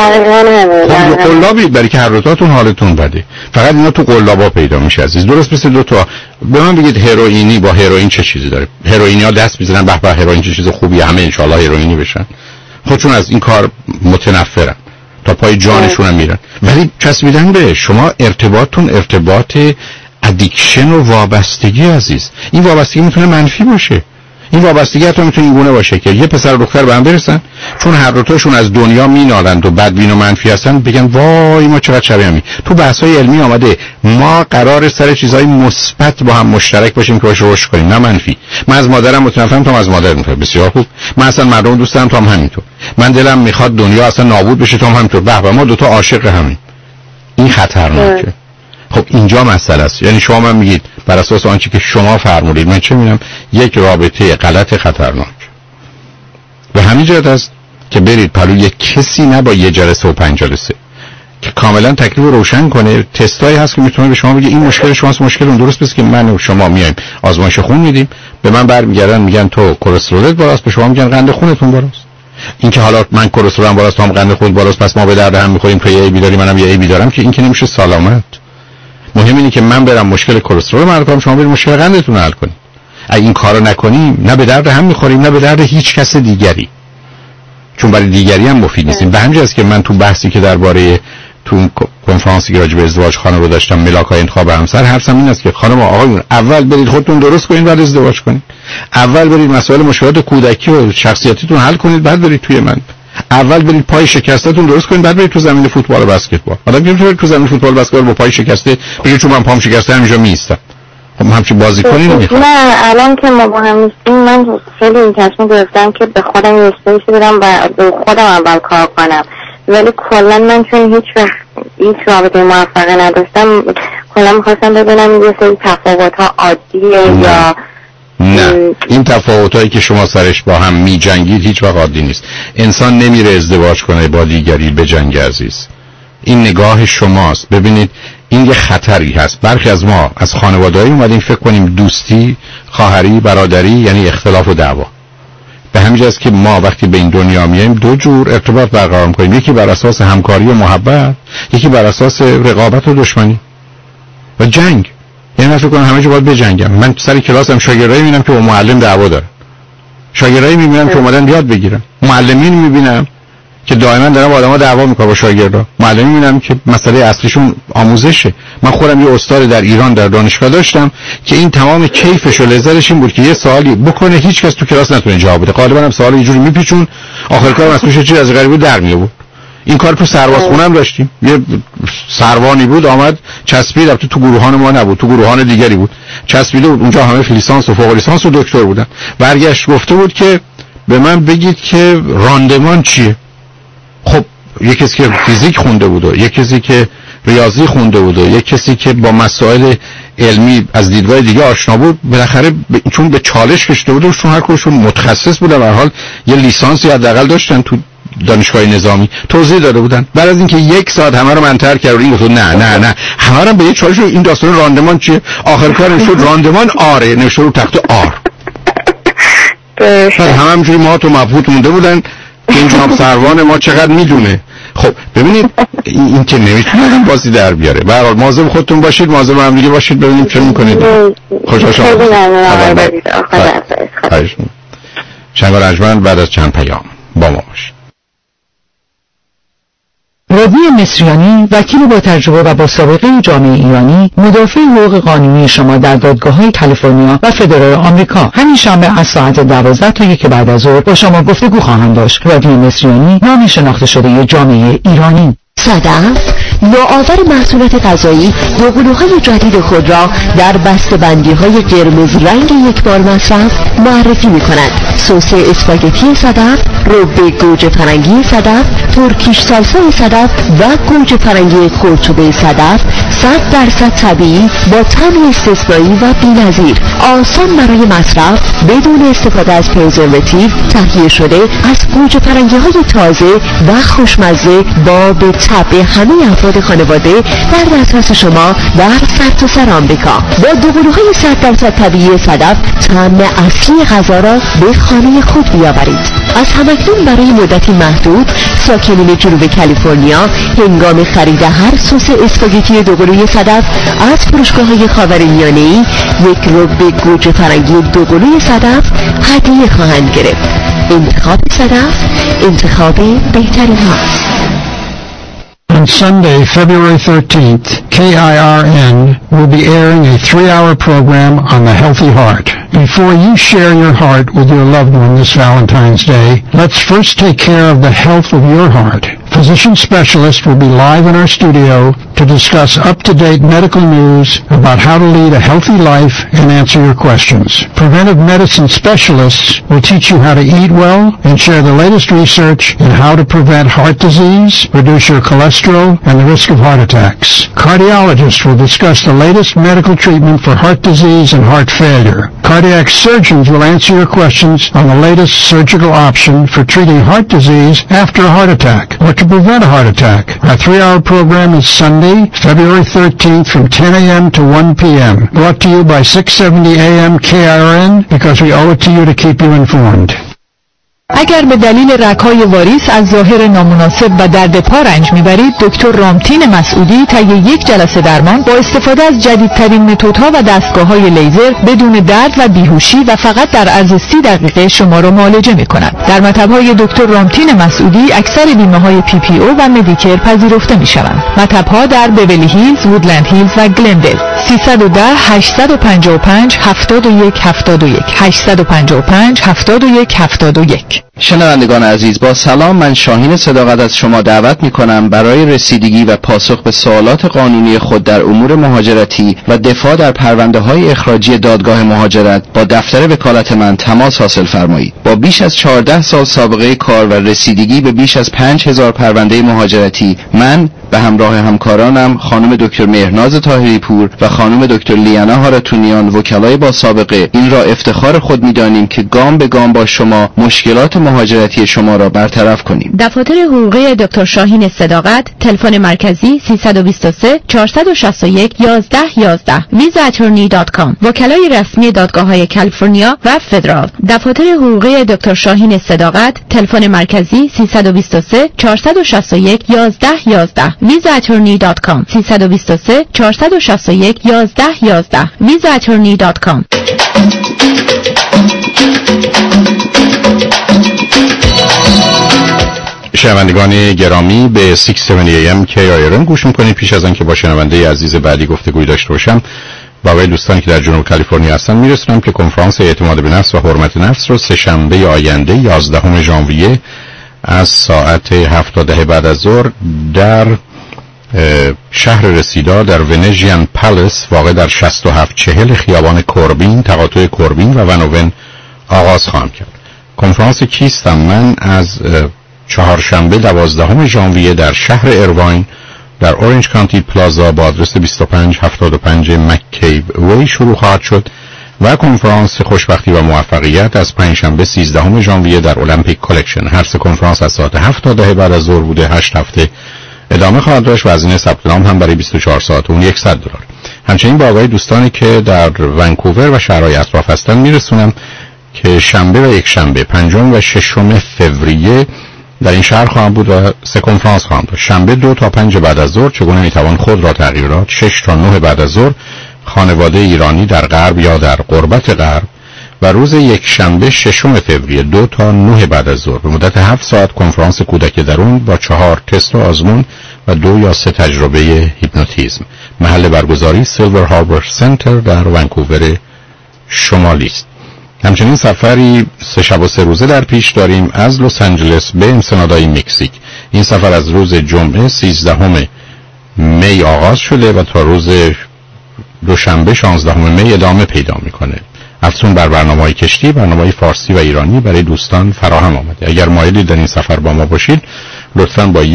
S3: خب قلابید برای که هر دوتاتون حالتون بده. فقط اینا تو قلابا پیدا میشه عزیز. درست مثل دوتا. به من بگید هروئینی با هروئین چه چیزی داره؟ هروئینیا دست میزنن به به هروئین چه چیز خوبیه، همه ان شاء الله هروئینی بشن. خودشون از این کار متنفرن تا پای جانشون هم میرن. ولی چسبیدن به شما ارتباطتون ارتباط ادیکشن و وابستگی عزیز. این وابستگی میتونه منفی باشه. این وابستگی حتی میتونه اینگونه باشه که یه پسر و دختر به هم برسن، چون هر دوتاشون از دنیا مینالند و بدبین و منفی هستن، بگن وای ما چقدر شبیه همیم. تو بحث‌های علمی آمده ما قرار سر چیزهای مثبت با هم مشترک باشیم که باش رشد کنیم نه منفی. من از مادرم متنفرم، تو از مادرت متنفری. بسیار خوب. من اصلا مردم دوست دارم، تو هم همینطور. من دلم میخواد دنیا اصلا نابود بشه، تو هم همینطور. به ما دوتا عاشق همین. این خطرناکه. خب اینجا مسئله است. یعنی شما من میگید بر اساس آنچه که شما فرمودید من چه می‌دونم یک رابطه غلط خطرناک و همین جهت است که برید پلو یک کسی نه با یه جلسه و 5 جلسه که کاملا تکلیف رو روشن کنه. تستایی هست که میتونه به شما بگه این مشکل شماست، مشکل اون. درست پس که من و شما میایم آزمایش خون میدیم، به من برمیگردن میگن تو کلسترولت بالاست، به شما میگن قند خونتون بالاست. این که حالا من کلسترولم بالاست، تو هم قند خون بالاست، پس ما به درد هم میخوریم، تو یه ای بی داری منم یه ای بی دارم، که این که نمیشه سلامت. مهم اینه که من برم مشکل کلسترول رو حل کنم، شما برید مشکل قندتون رو حل کنید. اگه این کارو نکنیم نه به درد هم میخوریم نه به درد هیچ کس دیگری، چون برای دیگری هم مفید نیستیم. به همین جاست که من تو بحثی که درباره تو اون کنفرانسی که راجع به ازدواج خانواده داشتم، ملاک‌های انتخاب همسر، حرفم این است که خانم و آقایون اول برید خودتون درست کنید بعد ازدواج کنید. اول برید مسائل مشکلات کودکی و شخصیتیتون حل کنید بعد برید توی من. اول برید پای شکستتون درست کنید بعد برید تو زمین فوتبال و بسکتبال. حالا نمی‌تونید تو زمین فوتبال و بسکتبال با پای شکسته بگید چون من پام شکسته همینجا می‌ایستم. خب همچین بازیکنی نمی‌خوام.
S16: نه الان که ما با هم نیستیم من خیلی این تصمیم گرفتم که به خودم یه اسپیس بدم و خودم اول کار کنم، ولی کلا من چون هیچ رابطه موفقی نداشتم کلا می‌خواستم ببینم یه سری تفاوت‌ها عادیه یا
S3: نه. این تفاوتایی که شما سرش با هم می‌جنگید هیچ وقت عادی نیست. انسان نمیره ازدواج کنه با دیگری بجنگه عزیز. این نگاه شماست. ببینید این یه خطری هست. برخی از ما از خانواده‌ای اومدیم فکر کنیم دوستی، خواهری، برادری یعنی اختلاف و دعوا. به همین جاست که ما وقتی به این دنیا میایم دو جور ارتباط برقرار می‌کنیم، یکی بر اساس همکاری و محبت، یکی بر اساس رقابت و دشمنی و جنگ. یعنی من فکر کنم همه جا باید بجنگم. من سر کلاسم شاگردایی میبینم که با معلم دعوا دارن، شاگردایی میبینم که اومدن یاد بگیرن، معلمین میبینم که دائما دارن با آدم‌ها دعوا میکنن با شاگردا، معلمی میبینم که مسئله اصلیشون آموزشه. من خودم یه استاد در ایران در دانشگاه داشتم که این تمام کیفش و لذتش این بود که یه سوالی بکنه هیچ کس تو کلاس نتونه جواب بده، غالبا هم سوال یه جوری میپیچون آخر کار مسئولش چیز از غریبی در میآورد. این کار تو سربازخونه هم داشتیم. یه سروانی بود آمد چسبید، البته تو گروهان ما نبود، تو گروهان دیگری بود، چسبیده بود اونجا همه لیسانس و فوق لیسانس و دکتر بودن. برگشت گفته بود که به من بگید که راندمان چیه. خب یک کسی که فیزیک خونده بود و یک کسی که ریاضی خونده بود و یک کسی که با مسائل علمی از دیدگاه دیگه آشنا بود، بالاخره چون به چالش کشیده بود، چون هر کدومشون متخصص بودن، به هر حال یه لیسانسی حداقل داشتن تو دانشگاه نظامی، توضیح داده بودن. بعد از اینکه یک ساعت همه رو منتر کرد، این گفت نه همه رو به یه چالش. این داستان راندمان چیه؟ آخر کار نشد راندمان آره، نشد رو تخت آر. همینجوری ما تو مبهوت مونده بودن که این جناب سروان ما چقدر میدونه. خب ببینید این که نمیتونه بازی در بیاره. به هر حال مواظب خودتون باشید، مواظب هم دیگه باشید، ببینیم چه میکنید. خوشحال شدم. چند رنجمند بعد از چند پیام با ما باشید.
S2: رادی مصریانی، وکیل با تجربه و با سابقه جامعه ایرانی، مدافع حقوق قانونی شما در دادگاه‌های کالیفرنیا و فدرال آمریکا، همین شنبه از ساعت 12 تا 1 بعد از ظهر با شما گفتگو خواهند داشت. رادی مصریانی، نام شناخته شده جامعه ایرانی.
S5: صدف نوآور محصولات غذایی دوقلوهای جدید خود را در بسته‌بندی‌های قرمز رنگ یکبار مصرف معرفی می‌کند. سس اسپاگتی صدف، رب گوجه فرنگی صدف، ترکیش سالسای صدف و گوجه فرنگی خردچوبه صدف 100% طبیعی با طعم استثنایی و بی‌نظیر، آسان برای مصرف بدون استفاده از پرزرواتیو، تهیه شده از گوجه فرنگی‌های تازه و خوشمزه با به طبع همه افراد خانواده در دسترس شما در سرتاسر آمریکا. با دوقلوهای 100% طبیعی صدف طعم اصلی غذا را به خانه خود بیاورید. از همکنون برای مدتی محدود ساکنین جنوب کالیفرنیا هنگام خرید هر سس اسپاگتی دوقلوی صدف از فروشگاه‌های خاورمیانه‌ای یک رب گوجه فرنگی دوقلوی صدف هدیه خواهند گرفت. انتخاب صدف انتخاب بهترین هاست.
S11: On Sunday, February 13th, KIRN will be airing a 3-hour program on the healthy heart. Before you share your heart with your loved one this Valentine's Day, let's first take care of the health of your heart. Physician specialists will be live in our studio to discuss up-to-date medical news about how to lead a healthy life and answer your questions. Preventive medicine specialists will teach you how to eat well and share the latest research in how to prevent heart disease, reduce your cholesterol, and the risk of heart attacks. Cardiologists will discuss the latest medical treatment for heart disease and heart failure. Cardiac surgeons will answer your questions on the latest surgical option for treating heart disease after a heart attack or to prevent a heart attack. Our 3-hour program is Sunday, February 13th from 10 a.m. to 1 p.m. Brought to you by 670 AM KIRN because we owe it to you to keep you informed.
S1: اگر به دلیل رگ‌های واریس از ظاهر نامناسب و درد پا رنج میبرید، دکتر رامتین مسعودی طی یک جلسه درمان با استفاده از جدیدترین متدها و دستگاه‌های لیزر بدون درد و بیهوشی و فقط در عرض 30 دقیقه شما را معالجه می‌کند. در مطب‌های دکتر رامتین مسعودی اکثر بیمه‌های PPO و مدیکر پذیرفته می‌شوند. مطب‌ها در بیولی هیلز، وودلند هیلز و گلندل. 310 855 7171 855 7171.
S17: شنوندگان عزیز، با سلام. من شاهین صداقت از شما دعوت می‌کنم برای رسیدگی و پاسخ به سوالات قانونی خود در امور مهاجرتی و دفاع در پرونده‌های اخراجی دادگاه مهاجرت با دفتر وکالت من تماس حاصل فرمایید. با بیش از 14 سال سابقه کار و رسیدگی به بیش از 5000 پرونده مهاجرتی، من به همراه همکارانم خانم دکتر مهرناز طاهری پور و خانم دکتر لیانا هارتونیان، وکلای با سابقه، این را افتخار خود می‌دانیم که گام به گام با شما مشکلات مهاجرتی شما را برطرف کنیم.
S18: دفاتر حقوقی دکتر شاهین صداقت، تلفن مرکزی 323 461 1111 visaattorney.com. وکلای رسمی دادگاه‌های کالیفرنیا و فدرال. دفاتر حقوقی دکتر شاهین صداقت، تلفن مرکزی 323 461 1111 visaattorney.com. 323 461 1111 visaattorney.com.
S3: شنوندگان گرامی، به 670 AM KIRM گوش میکنید. پیش از آنکه با شنونده عزیز بعدی گفتگوی داشته باشم، با آقای دوستانی که در جنوب کالیفرنیا هستن میرسونم که کنفرانس اعتماد به نفس و حرمت نفس رو سه‌شنبه آینده 11 ژانویه از ساعت 7 تا 10 بعد از ظهر در شهر رسیدا در ونژین پالیس واقع در 6740 خیابان کوربین، تقاطع کوربین و ونوون آغاز خواهم کرد. کنفرانس کیستم من از چهارشنبه 12 ژانویه در شهر ایرواین در اورنج کانتی پلازا با آدرس 2575 مک‌کیو وی شروع خواهد شد و کنفرانس خوشبختی و موفقیت از پنجشنبه 13 ژانویه در المپیک کلکشن. هر سه کنفرانس از ساعت 7 تا 10 بعد از ظهر بوده. 8 هفته ادامه خواهد داشت و هزینه ثبت نام هم برای 24 ساعت اون $100. همچنین با آقای دوستانی که در ونکوور و شهرهای اطراف هستن میرسونم که شنبه و یک شنبه 5 و 6 فوریه در این شهر خواهم بود و سه کنفرانس خواهم داشت. شنبه 2 تا 5 بعد از ظهر چگونه میتوان خود را تغییر داد. 6 تا 9 بعد از ظهر خانواده ایرانی در غرب یا در غربت غرب و روز یک شنبه 6 فوریه 2 تا 9 بعد از ظهر به مدت 7 ساعت کنفرانس کودک درون با 4 تست و آزمون و 2 یا 3 تجربه هیپنوتیزم. محل برگزاری سیلور هاربر سنتر در ونکوور شمالی است. همچنین سفری 3 شب و 3 روزه در پیش داریم از لس آنجلس به انسنادای مکزیک. این سفر از روز جمعه 13 می آغاز شده و تا روز دوشنبه 16 می ادامه پیدا میکنه. افزون بر برنامه‌های کشتی، برنامه‌های فارسی و ایرانی برای دوستان فراهم آمده. اگر مایلید در این سفر با ما باشید، لطفاً با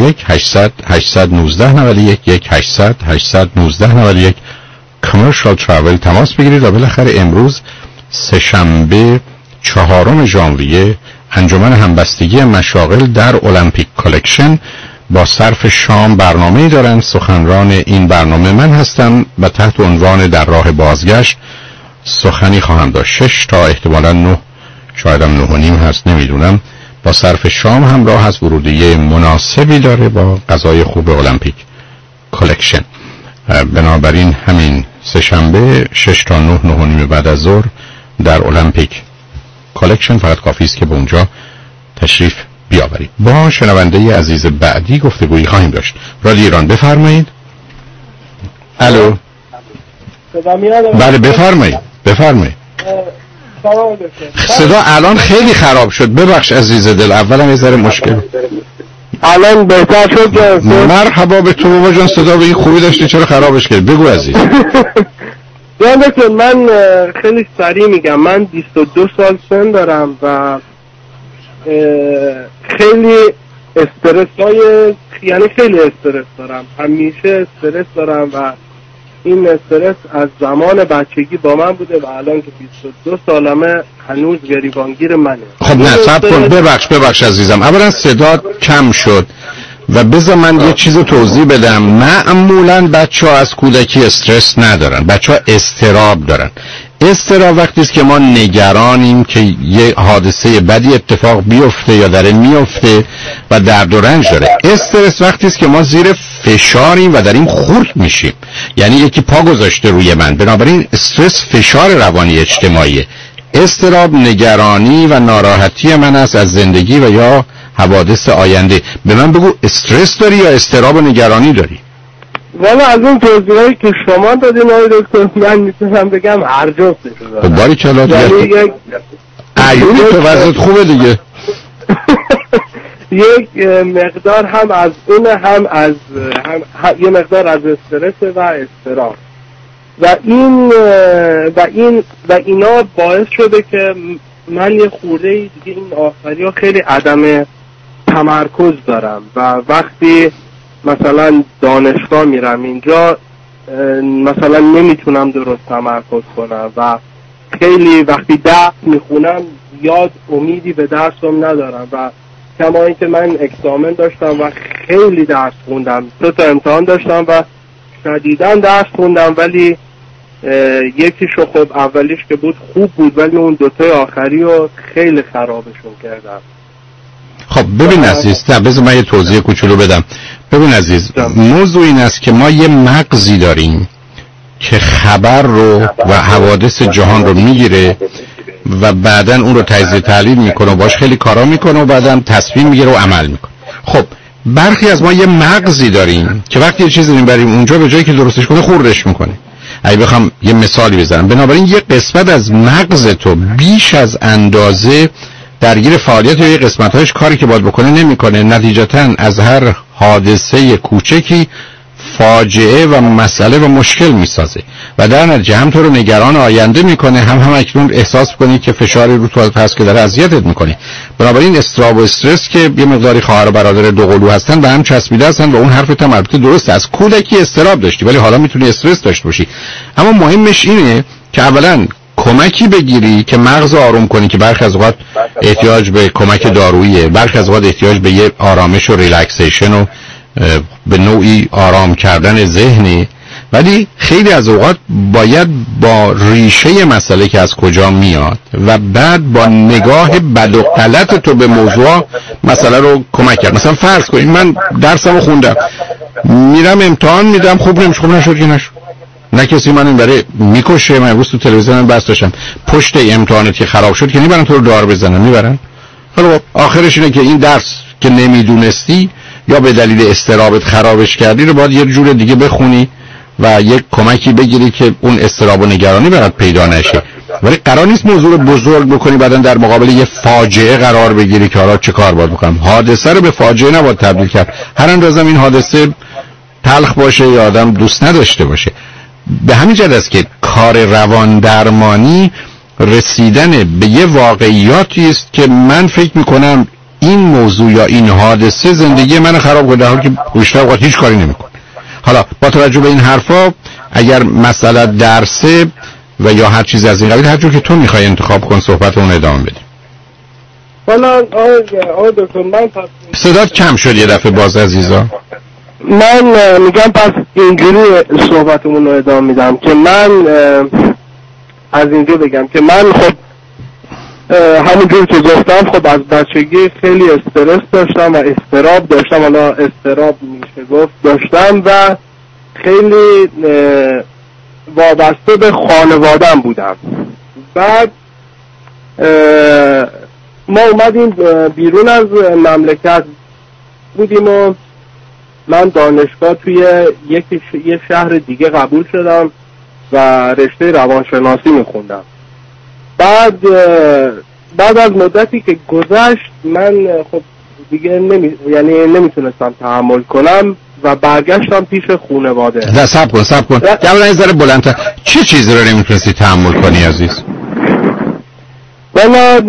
S3: 1-800-819-91 کامرشال تراول تماس بگیرید و بالاخره امروز سه‌شنبه 4 ژانویه انجمن همبستگی مشاغل در المپیک کلکشن با صرف شام برنامه‌ای دارند. سخنران این برنامه من هستم و تحت عنوان در راه بازگشت سخنی خواهم داشت. 6 تا احتمالاً 9 شاید هم 9:30 هست، نمیدونم. با صرف شام همراه از ورودیه مناسبی داره با غذای خوب المپیک کلکشن. بنابراین همین سه‌شنبه 6 تا 9 9:30 بعد از ظهر در المپیک کلکشن. فقط کافی است که به اونجا تشریف بیاورید. با شنونده عزیز بعدی گفتگویی خواهیم داشت. رادیو ایران بفرمایید. الو. بله بفرمایید. صدا الان خیلی خراب شد، ببخش عزیز دل، اولا یه ذره مشکل.
S19: الان بهتر شد.
S3: مرحبا به تو بابا جان، صدا به این خوبی داشتی، چرا خرابش کردی؟ بگو عزیز.
S19: من خیلی سریع میگم، من 22 سال سن دارم و خیلی خیلی استرس دارم، همیشه استرس دارم و این استرس از زمان بچگی با من بوده و الان که 22 سالمه هنوز گریبانگیر منه.
S3: خب نه صبر کن، ببخش عزیزم، اولا صدات کم شد و بذار من یه چیز توضیح بدم. معمولا بچه ها از کودکی استرس ندارن، بچه ها اضطراب دارن. اضطراب وقتی است که ما نگرانیم که یه حادثه بدی اتفاق بیفته یا داره میفته و درد و رنج داره. استرس وقتی است که ما زیر فشاریم و داریم خورد میشیم، یعنی یکی پا گذاشته روی من. بنابراین استرس فشار روانی اجتماعیه. اضطراب نگرانی و ناراحتی من است از زندگی و یا حوادث آینده. به من بگو استرس داری یا اضطراب و نگرانی داری؟
S19: والا از اون توضیحایی که شما دادین آقای دکتر من میتونم بگم هر جفتش رو دارم.
S3: باری کلا ایوبی تو وضعت خوبه دیگه.
S19: یک مقدار هم از اون هم از یه مقدار از استرس و اضطراب و اینا باعث شده که من یه خورده دیگه این آخری ها خیلی عدم تمرکز دارم و وقتی مثلا دانشگاه میرم اینجا مثلا نمیتونم درست تمرکز کنم و خیلی وقتی درس میخونم یاد امیدی به درسم ندارم و کما اینکه من اکزاmen داشتم و خیلی درس خوندم، 2 تا امتحان داشتم و شدیداً درس خوندم ولی یکیشو خب اولیش که بود خوب بود ولی اون 2 تای آخری رو خیلی خرابشون کردم.
S3: خب ببین عزیز، بذار من یه توضیح کوچولو بدم. ببین عزیز، موضوع این است که ما یه مغزی داریم که خبر رو و حوادث جهان رو میگیره و بعداً اون رو تجزیه تحلیل میکنه و باش خیلی کارا میکنه و بعداً تصمیم میگیره و عمل میکنه. خب برخی از ما یه مغزی داریم که وقتی یه چیزی میبریم اونجا به جایی که درستش کنه خوردش میکنه. اگه بخوام یه مثالی بزنم، بنابراین یه قسمت از مغز تو بیش از اندازه درگیر فعالیت یا یه قسمت‌هاش کاری که باید بکنه نمی‌کنه، نتیجتاً از هر حادثه کوچکی فاجعه و مسئله و مشکل می‌سازه و در نتیجه هم تو رو نگران آینده می‌کنه، هم اکنون احساس کنی که فشاری رو تو هست که داره اذیتت می‌کنه. بنابراین استراب و استرس که یه مقداری خواهر و برادر دوقلو هستن به هم چسبیده هستن و اون حرفت هم البته درسته. از کودکی استراب داشتی ولی حالا می‌تونی استرس داشته باشی. اما مهمش اینه که اولاً کمکی بگیری که مغز آروم کنی، که برخی از اوقات احتیاج به کمک داروییه، برخی از اوقات احتیاج به یه آرامش و ریلکسیشن و به نوعی آرام کردن ذهنی، ولی خیلی از اوقات باید با ریشه مسئله که از کجا میاد و بعد با نگاه بد و غلط تو به موضوع مسئله رو کمک کرد. مثلا فرض کنید من درسمو خوندم، میرم امتحان میدم، خوب نشد که نشد، نه کسی من این برای میکشه. من امروز تو تلویزیون بحث داشتم پشت امتحانت که خراب شد که نمیبرن تو رو دار بزنن، میبرن. حالا آخرش اینه که این درس که نمیدونستی یا به دلیل استرابت خرابش کردی رو باید یه جور دیگه بخونی و یک کمکی بگیری که اون استراب و نگرانی برات پیدا نشه. ولی قرار نیست موضوع رو بزرگ بکنی بعدن در مقابل یه فاجعه قرار بگیری که حالا چه کار باید بکنم. حادثه رو به فاجعه نباید تبدیل کرد، هر اندازم این حادثه تلخ باشه یا آدم دوست نداشته باشه. به همین جهت است که کار روان درمانی رسیدن به یه واقعیاتی است که من فکر میکنم این موضوع یا این حادثه زندگی من خراب کرده، در حالی که بیشتر اوقات هیچ کاری نمیکنه. حالا با توجه به این حرفا اگر مسئله درسه و یا هر چیز از این قبیل، هر جور که تو میخوای انتخاب کن، صحبتمون ادامه بدیم.
S19: حالا آقای دکتر من
S3: صدات کم شد یه دفعه باز عزیزا.
S19: من میگم پس اینجوری صحبتمون رو ادامه میدم که من از اینجا بگم که من خب همونجور که گفتم خب از بچگی خیلی استرس داشتم و اضطراب داشتم، حالا اضطراب میشه گفت داشتم و خیلی وابسته به خانوادم بودم. بعد ما اومدیم بیرون از مملکت بودیم و من دانشگاه توی یه شهر دیگه قبول شدم و رشته روانشناسی میخوندم. بعد از مدتی که گذشت من خب دیگه نمیتونستم تحمل کنم و برگشتم پیش خانواده.
S3: نه صبر کن جواب یه ذره بلندتر. چه چیزی رو نمیتونستی تحمل کنی عزیز؟
S19: من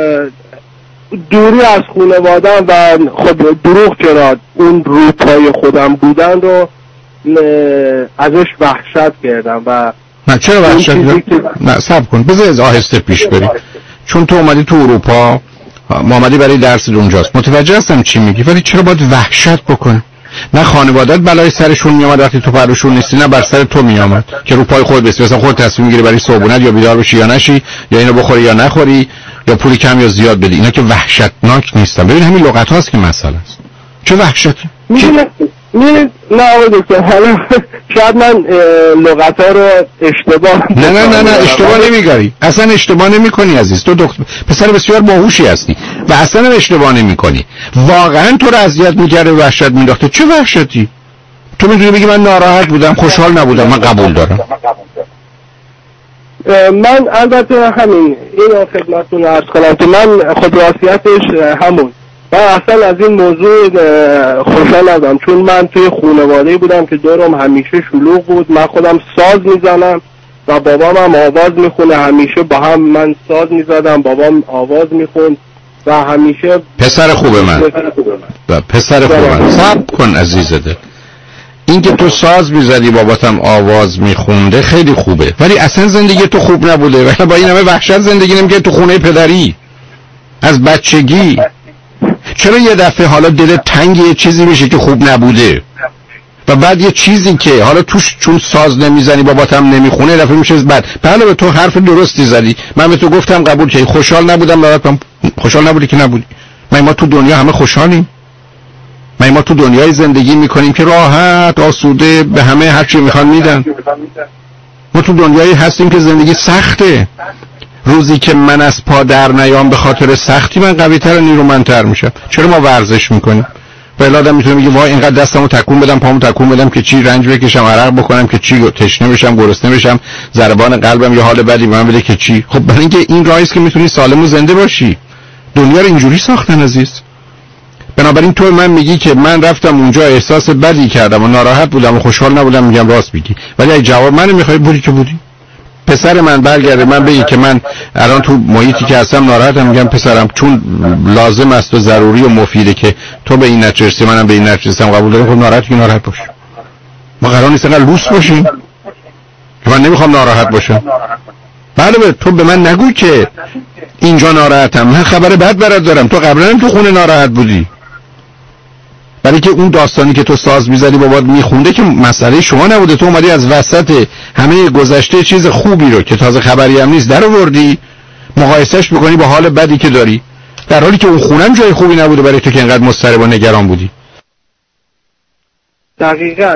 S19: دوری از خانوادم و خب دروغ چرا اون روپای خودم بودن رو ازش وحشت کردم و
S3: نه چرا وحشت کردم؟ نه صبر کن بذار از آهسته پیش بریم. چون تو اومدی تو اروپا، ما اومدی برای درس اونجاست، متوجه هستم چی میگی، ولی چرا باید وحشت بکنی؟ نه خانوادت بلای سرشون میامد وقتی تو پروشون نیستی، نه بر سر تو میامد که رو پای خود بسی، مثلا خود تصمیم میگیری برای صبحونت یا بیدار بشی یا نشی، یا اینو بخوری یا نخوری، یا پولی کم یا زیاد بدی. اینا که وحشتناک نیستن. ببین همین لغت هاست که مسئله است. چه وحشتی؟
S19: نه آقای دکتر، حالا شاید من لغت ها رو اشتباه
S3: نه اشتباه نمیگاری، اصلا اشتباه نمی کنی عزیز. تو پسر بسیار باهوشی هستی و اصلا اشتباه نمی کنی. واقعا تو رو اذیت میکرده، وحشت مینداخته. چه وحشتی؟ تو میتونی بگی من ناراحت بودم، خوشحال نبودم. من قبول دارم.
S19: من البته همین این خدمتتون عرض کنم که من خود راستیتش همون، من اصلا از این موضوع خوشحال نبودم، چون من توی خانواده بودم که دورم همیشه شلوغ بود. من خودم ساز میزنم و بابام هم آواز میخونه، همیشه با هم من ساز میزدم، بابام آواز میخوند و همیشه
S3: پسر خوبه من پسر خوبه من. صبر کن عزیز دل، این که تو ساز میزدی باباتم آواز میخونده خیلی خوبه، ولی اصلا زندگی تو خوب نبوده. ولی با این همه وحشت زندگی نمیکنی تو خونه پدری از بچگی. چرا یه دفعه حالا دلت تنگ یه چیزی میشه که خوب نبوده و بعد یه چیزی که حالا توش چون ساز نمیزنی باباتم نمیخونه دفعه میشه بد؟ بله به تو حرف درستی زدی، من به تو گفتم قبول کردی. خوشحال نبودم براتم. خوشحال نبودی که نبودی. ما تو دنیا همه خوشحالیم؟ ما تو دنیای زندگی میکنیم که راحت آسوده به همه هر چی میخوان میدن؟ ما تو دنیایی هستیم که زندگی سخته. روزی که من از پا در نیام به خاطر سختی، من قوی‌تر و نیرومندتر میشم. چرا ما ورزش میکنیم؟ ولی آدم میتونه بگه وای اینقدر دستمو تکون بدم پامو تکون بدم که چی رنج بکشم، عرق بکنم که چی، تشنه بشم گرسنه بشم، ضربان قلبم یه حال بدی به من بده که چی. خب برای اینکه این راهی است که میتونی سالم و زنده باشی. دنیا رو اینجوری ساختن عزیز. بنابراین تو من میگی که من رفتم اونجا احساس بدی کردم و ناراحت بودم و خوشحال نبودم، میگم راست میگی. ولی اگه جواب منو میخوای بودی که بودی. پسر من برگرده من بگی که من الان تو محیطی که هستم ناراحتم، میگم پسرم چون لازم است و ضروری و مفیده که تو به این نتیجه منم به این نتیجه قبول دارم. خب ناراحت که ناراحت باش. ما قرار نیست انقدر لوس باشیم که من نمیخوام ناراحت باشم. بله تو به من نگو که اینجا ناراحتم. من خبر بد برات دارم. تو قبلا هم تو خونه ناراحت بودی. برای که اون داستانی که تو ساز میزدی بابات میخونده که مسئله شما نبوده. تو اومدی از وسط همه گذشته چیز خوبی رو که تازه خبری هم نیست در آوردی مقایسهش میکنی با حال بدی که داری، در حالی که اون خونم جای خوبی نبوده برای تو که اینقدر مضطرب و نگران بودی.
S19: دقیقاً.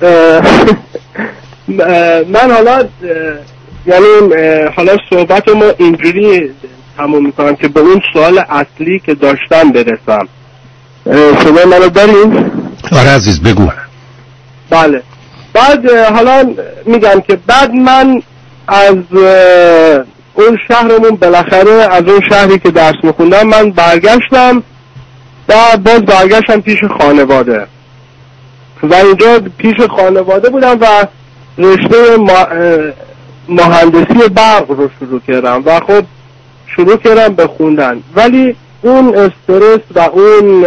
S19: من حالا یعنی حالا صحبتمو اینجوری تموم میکنم که به اون سوال اصلی که داشتم برسم. شما منو دارین؟
S3: آره عزیز بگو.
S19: بله. بعد حالا میگم که بعد من از اون شهرمون بالاخره از اون شهری که درس میخوندم من برگشتم و باز برگشتم پیش خانواده و اینجا پیش خانواده بودم و رشته مهندسی برق رو شروع کردم و خب شروع کردم به خوندن. ولی اون استرس و اون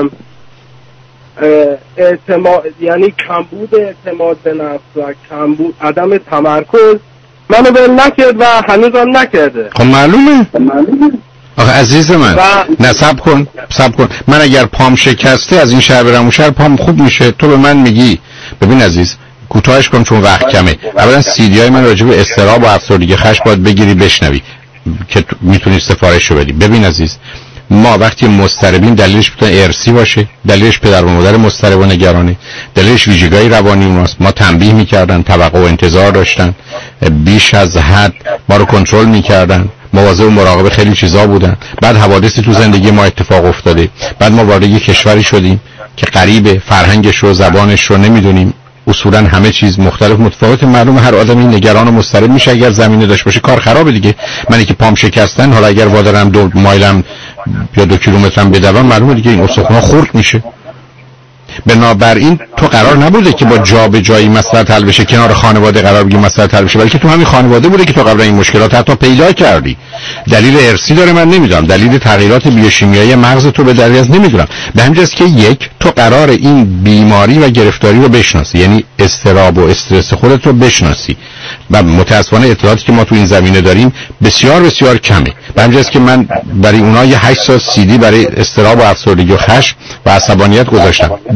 S19: اعتماد، یعنی کمبود اعتماد به نفس و کمبود عدم تمرکز منو ول نکرد و هنوزم نکرده.
S3: خب معلومه. آخه عزیز من نه صبر کن. من اگر پام شکسته از این شهر برم اون شهر پام خوب میشه. تو به من میگی ببین عزیز کوتاهش کن چون وقت کمه. اولا CD های من راجع به اضطراب و افسردگی خشم باید بگیری بشنوی که میتونی سفارش رو بدی. ببین عزیز ما وقتی مضطربیم دلیلش میتونه ارثی باشه، دلیلش پدر و مادر مضطرب و نگرانه، دلیلش ویژگی روانی ماست. ما تنبیه میکردن، توقع و انتظار داشتن، بیش از حد ما رو کنترل میکردن، مواظب و مراقب خیلی چیزا بودن. بعد حوادثی تو زندگی ما اتفاق افتاده، بعد ما وارد یک کشوری شدیم که غریبه، فرهنگش رو زبانش رو نمیدونیم، اصولا همه چیز مختلف متفاوت. معلومه هر آدمی نگران و مضطرب میشه اگر زمینه داشته باشه. کار خرابه دیگه. منی که پام شکستن حالا اگر وادارم 2 مایلم یا 2 کیلومترم بدوم معلومه دیگه این استخوان‌ها خرد میشه. بنابراین تو قرار نبوده که با جایی مسئله حل بشه، کنار خانواده قرار بگیری مسئله حل بشه، بلکه تو همین خانواده بوده که تو قبلا این مشکلات حتی پیدا کردی. دلیل ارثی داره من نمیدونم، دلیل تغییرات بیوشیمیایی مغز تو به دلیل از نمیدونم. به همین جاست که یک تو قرار این بیماری و گرفتاری رو بشناسی، یعنی اضطراب و استرس خودت رو بشناسی. و متاسفانه اطلاعاتی که ما تو این زمینه داریم بسیار بسیار کمه. به همین جاست که من برای اونها یه 8 سال CD برای اضطراب و افسردگی و خشم و عصبانیت گذاشتم.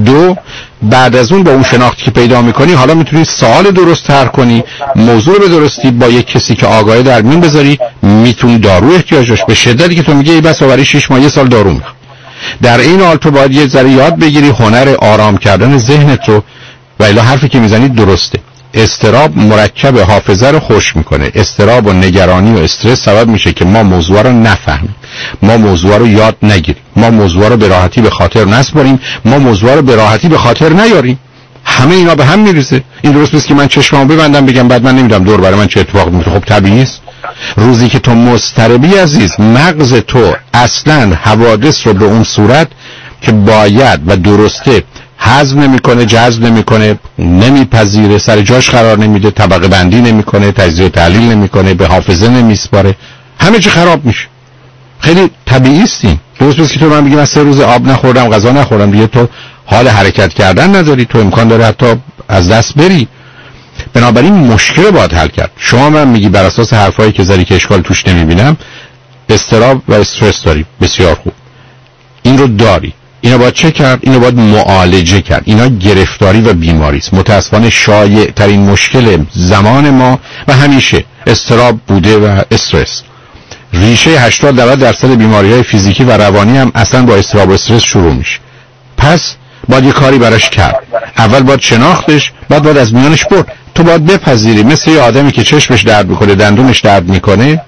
S3: دو، بعد از اون با اون شناختی که پیدا میکنی حالا میتونی سوال درست تر کنی، موضوع به درستی با یک کسی که آگاهی در میون بذاری، میتونی دارو احتیاجش به شدتی که تو میگه ای بس برای 6 ماه 1 سال دارو میخوام. در این حال تو باید یه ذره یاد بگیری هنر آرام کردن ذهنت رو، و الا حرفی که میزنی درسته. اضطراب مرکب حافظه رو خشک میکنه. اضطراب و نگرانی و استرس سبب میشه که ما موضوع رو نفهمیم، ما موضوع رو یاد نگیریم، ما موضوع رو به راحتی به خاطر نسپاریم، ما موضوع رو به راحتی به خاطر نیاریم. همه اینا به هم میریزه. این درست نیست که من چشمامو ببندم بگم بعد من نمیدونم دور برای من چه اتفاقی میفته. خب طبیعی است. روزی که تو مضطربی عزیز، مغز تو اصلا حوادث رو به اون صورت که باید و درسته هضم نمیکنه، جذب نمیکنه، نمیپذیره، سر جاش قرار نمیده، طبقه بندی نمیکنه، تجزیه تحلیل نمیکنه، به حافظه نمیسپاره، همه چی خراب میشه. خیلی طبیعی است این. درست نیست که تو من بگی من 3 روز آب نخوردم، غذا نخوردم، دیگه تو حال حرکت کردن نداری، تو امکان داره حتی از دست بری. بنابراین مشکل باید حل کرد. شما من میگی بر اساس حرفایی که زدی که اشکال توش نمیبینم، اضطراب و استرس داری، بسیار خوب، این رو داری، اینو باید چه کرد؟ اینو باید معالجه کرد. اینا گرفتاری و بیماری است. متاسفانه شایع ترین مشکل زمان ما و همیشه اضطراب بوده و استرس. ریشه 80-90% بیماری‌های فیزیکی و روانی هم اصلا با اضطراب و استرس شروع میشه. پس باید یه کاری براش کرد. اول باید شناختش، بعد باید از میانش برد. تو باید بپذیری مثل یه آدمی که چشمش درد میکنه، دندونش درد میکنه،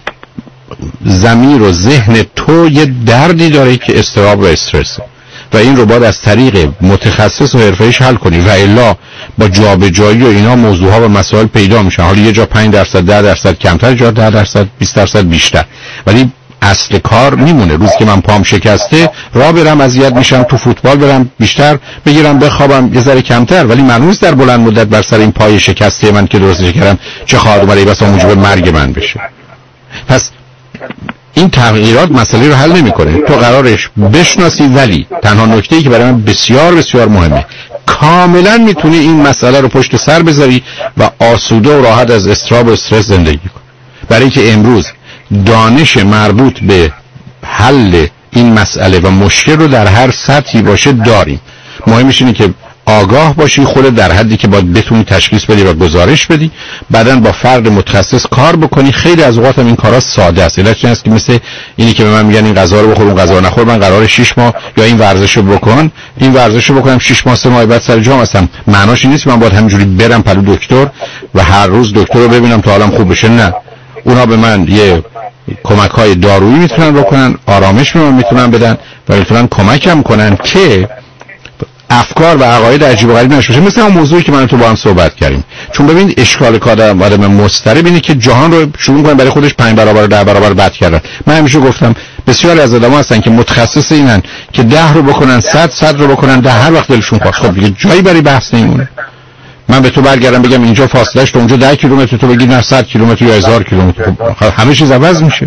S3: ضمیر و ذهن تو یه دردی داره که اضطراب و استرس، و این رو باید از طریق متخصص و حرفه‌ایش حل کنی، و الا با جابجایی و اینا موضوعها و مسائل پیدا میشن. حالا یه جا 5%، 10% کمتر، جا 10%، 20% بیشتر، ولی اصل کار میمونه. روز که من پام شکسته راه برم اذیت میشم، تو فوتبال برم بیشتر بگیرم بخوابم یه ذره کمتر، ولی منوز در بلند مدت بر سر این پای شکسته من که درستش کردم چه خواهد اومد بس موجب مرگ من بشه. پس این تغییرات مسئله رو حل نمیکنه. تو قرارش بشناسی، ولی تنها نکته‌ای که برای من بسیار بسیار مهمه، کاملا میتونی این مسئله رو پشت سر بذاری و آسوده و راحت از اضطراب و استرس زندگی کنی. برای که امروز دانش مربوط به حل این مسئله و مشکل رو در هر سطحی باشه داریم. مهمش اینه که آگاه باشی، خودت در حدی که باید بتونی تشخیص بدی و گزارش بدی، بعداً با فرد متخصص کار بکنی. خیلی از اوقات هم این کارا ساده است. علتش این است که مثل اینی که به من میگن این غذا رو بخور اون غذا رو نخور، من قراره 6 ماه یا این ورزشو بکن، این ورزشو بکنم 6 ماه 3 ماه بعد سر جام هستم. معناش این نیست من باید همینجوری برم پلو دکتر و هر روز دکتر رو ببینم تا حالم خوب بشه. نه، اونا به من یه کمک‌های دارویی میتونن بکنن، آرامش به من میتونن بدن و میتونن کمکم کنن که افکار و عقاید عجیب و غریب نشه. مثلا اون موضوعی که من تو با هم صحبت کردیم. چون ببین اشکال کار آدم مضطرب اینه که جهان رو شروع کنه برای خودش 5 برابر 10 برابر بد کردن. من همیشه گفتم بسیاری از آدم‌ها هستن که متخصص اینن که 10 رو بکنن 100 رو بکنن 10 هر وقت دلشون خواست. خب دیگه جایی برای بحث نمیمونه. من به تو برگردم بگم اینجا فاصلهش تا اونجا 10 کیلومتر، تو بگی نه 100 کیلومتر یا 1000 کیلومتر، همه چیز عوض میشه.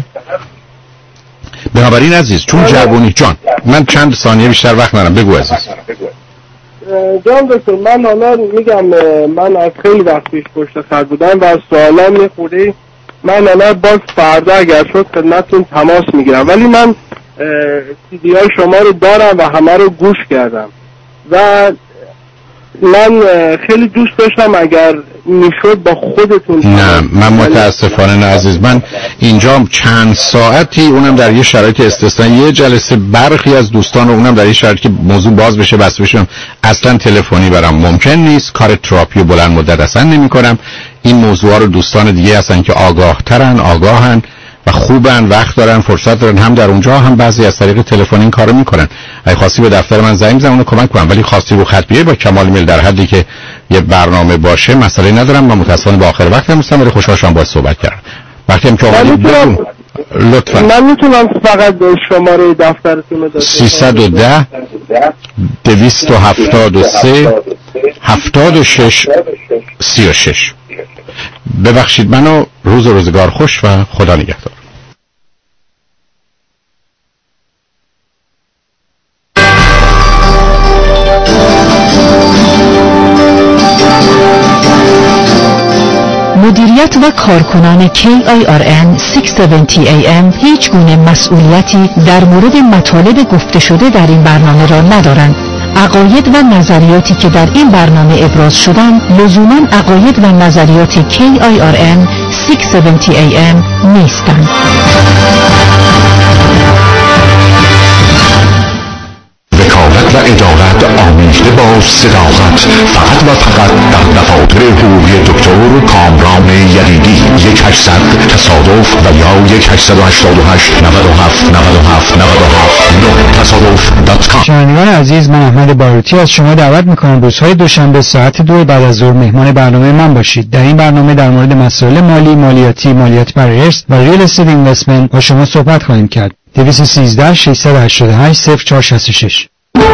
S3: بنابراین عزیز، چون جوونی جان، من چند ثانیه بیشتر وقت ندارم، بگو عزیز.
S19: جان دکتر، من حالا میگم من از خیلی وقت پیش پشت خط بودم و سوالام یه خوری، من حالا باز فردا اگر شد خدمتتون تماس میگیرم، ولی من CD های شما رو دارم و همه رو گوش کردم و من خیلی دوست داشتم اگر میشد با خودتون.
S3: نه من متاسفانه نه عزیز، من اینجا چند ساعتی، اونم در یه شرایط استثنایی، یه جلسه برخی از دوستان، اونم در یه شرایطی که موضوع باز بشه بس بشه، اصلا تلفنی برام ممکن نیست. کار تراپی و بلند مدت اصلا نمی کنم. این موضوع رو دوستان دیگه هستن که آگاهن و خوبن، وقت دارن، فرصت دارن، هم در اونجا هم بعضی از طریق تلفن این کارو میکنن. اگه خواستی به دفتر من زنگ بزن اونو کمک کنم، ولی خواستی رو خط بیای با کمال میل در حدی که یه برنامه باشه مسئله ندارم. من متأسفانه با آخر وقت هستم، ولی خوشحال شدم باهاش صحبت کردم. وقتی هم که اومدید لطفا
S19: من میتونم فقط شماره دفترتون رو
S3: 310 273 76 36. ببخشید منو، روز و روزگار خوش و خدا نگهدار.
S1: مدیریت و کارکنان KIRN 670 AM هیچ گونه مسئولیتی در مورد مطالب گفته شده در این برنامه را ندارند. عقاید و نظریاتی که در این برنامه ابراز شدند لزوماً عقاید و نظریات KIRN 670 AM نیستند.
S12: وکالت و ادارت آمیخته با صداقت، فقط و فقط در دفاتر حقوقی دکتر کامران یدیدی. 1-800 تصادف و یا 1-888 97 97 97 تصادف.com.
S15: شنوندگان عزیز، من احمد باروتی از شما دعوت میکنم روزهای دوشنبه ساعت 2 بعد از ظهر مهمان برنامه من باشید. در این برنامه در مورد مسائل مالی، مالیات بر ارث و ریل استیت اینوستمنت با شما صحبت خواهیم کرد. 213 688 0466.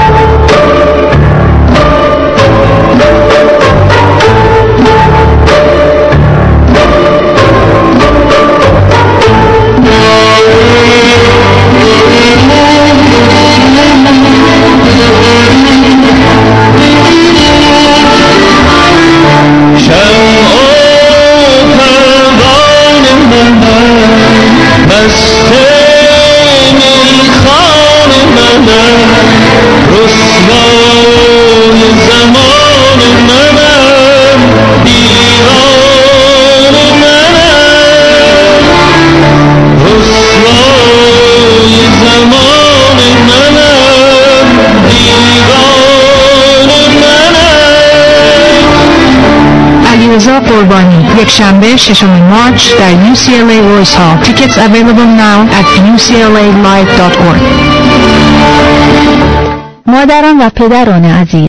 S1: علیرضا قربانی، یک شنبه 6 مارچ در UCLA رویس هال. Tickets available now at uclalive.org.
S10: مادران و پدران عزیز،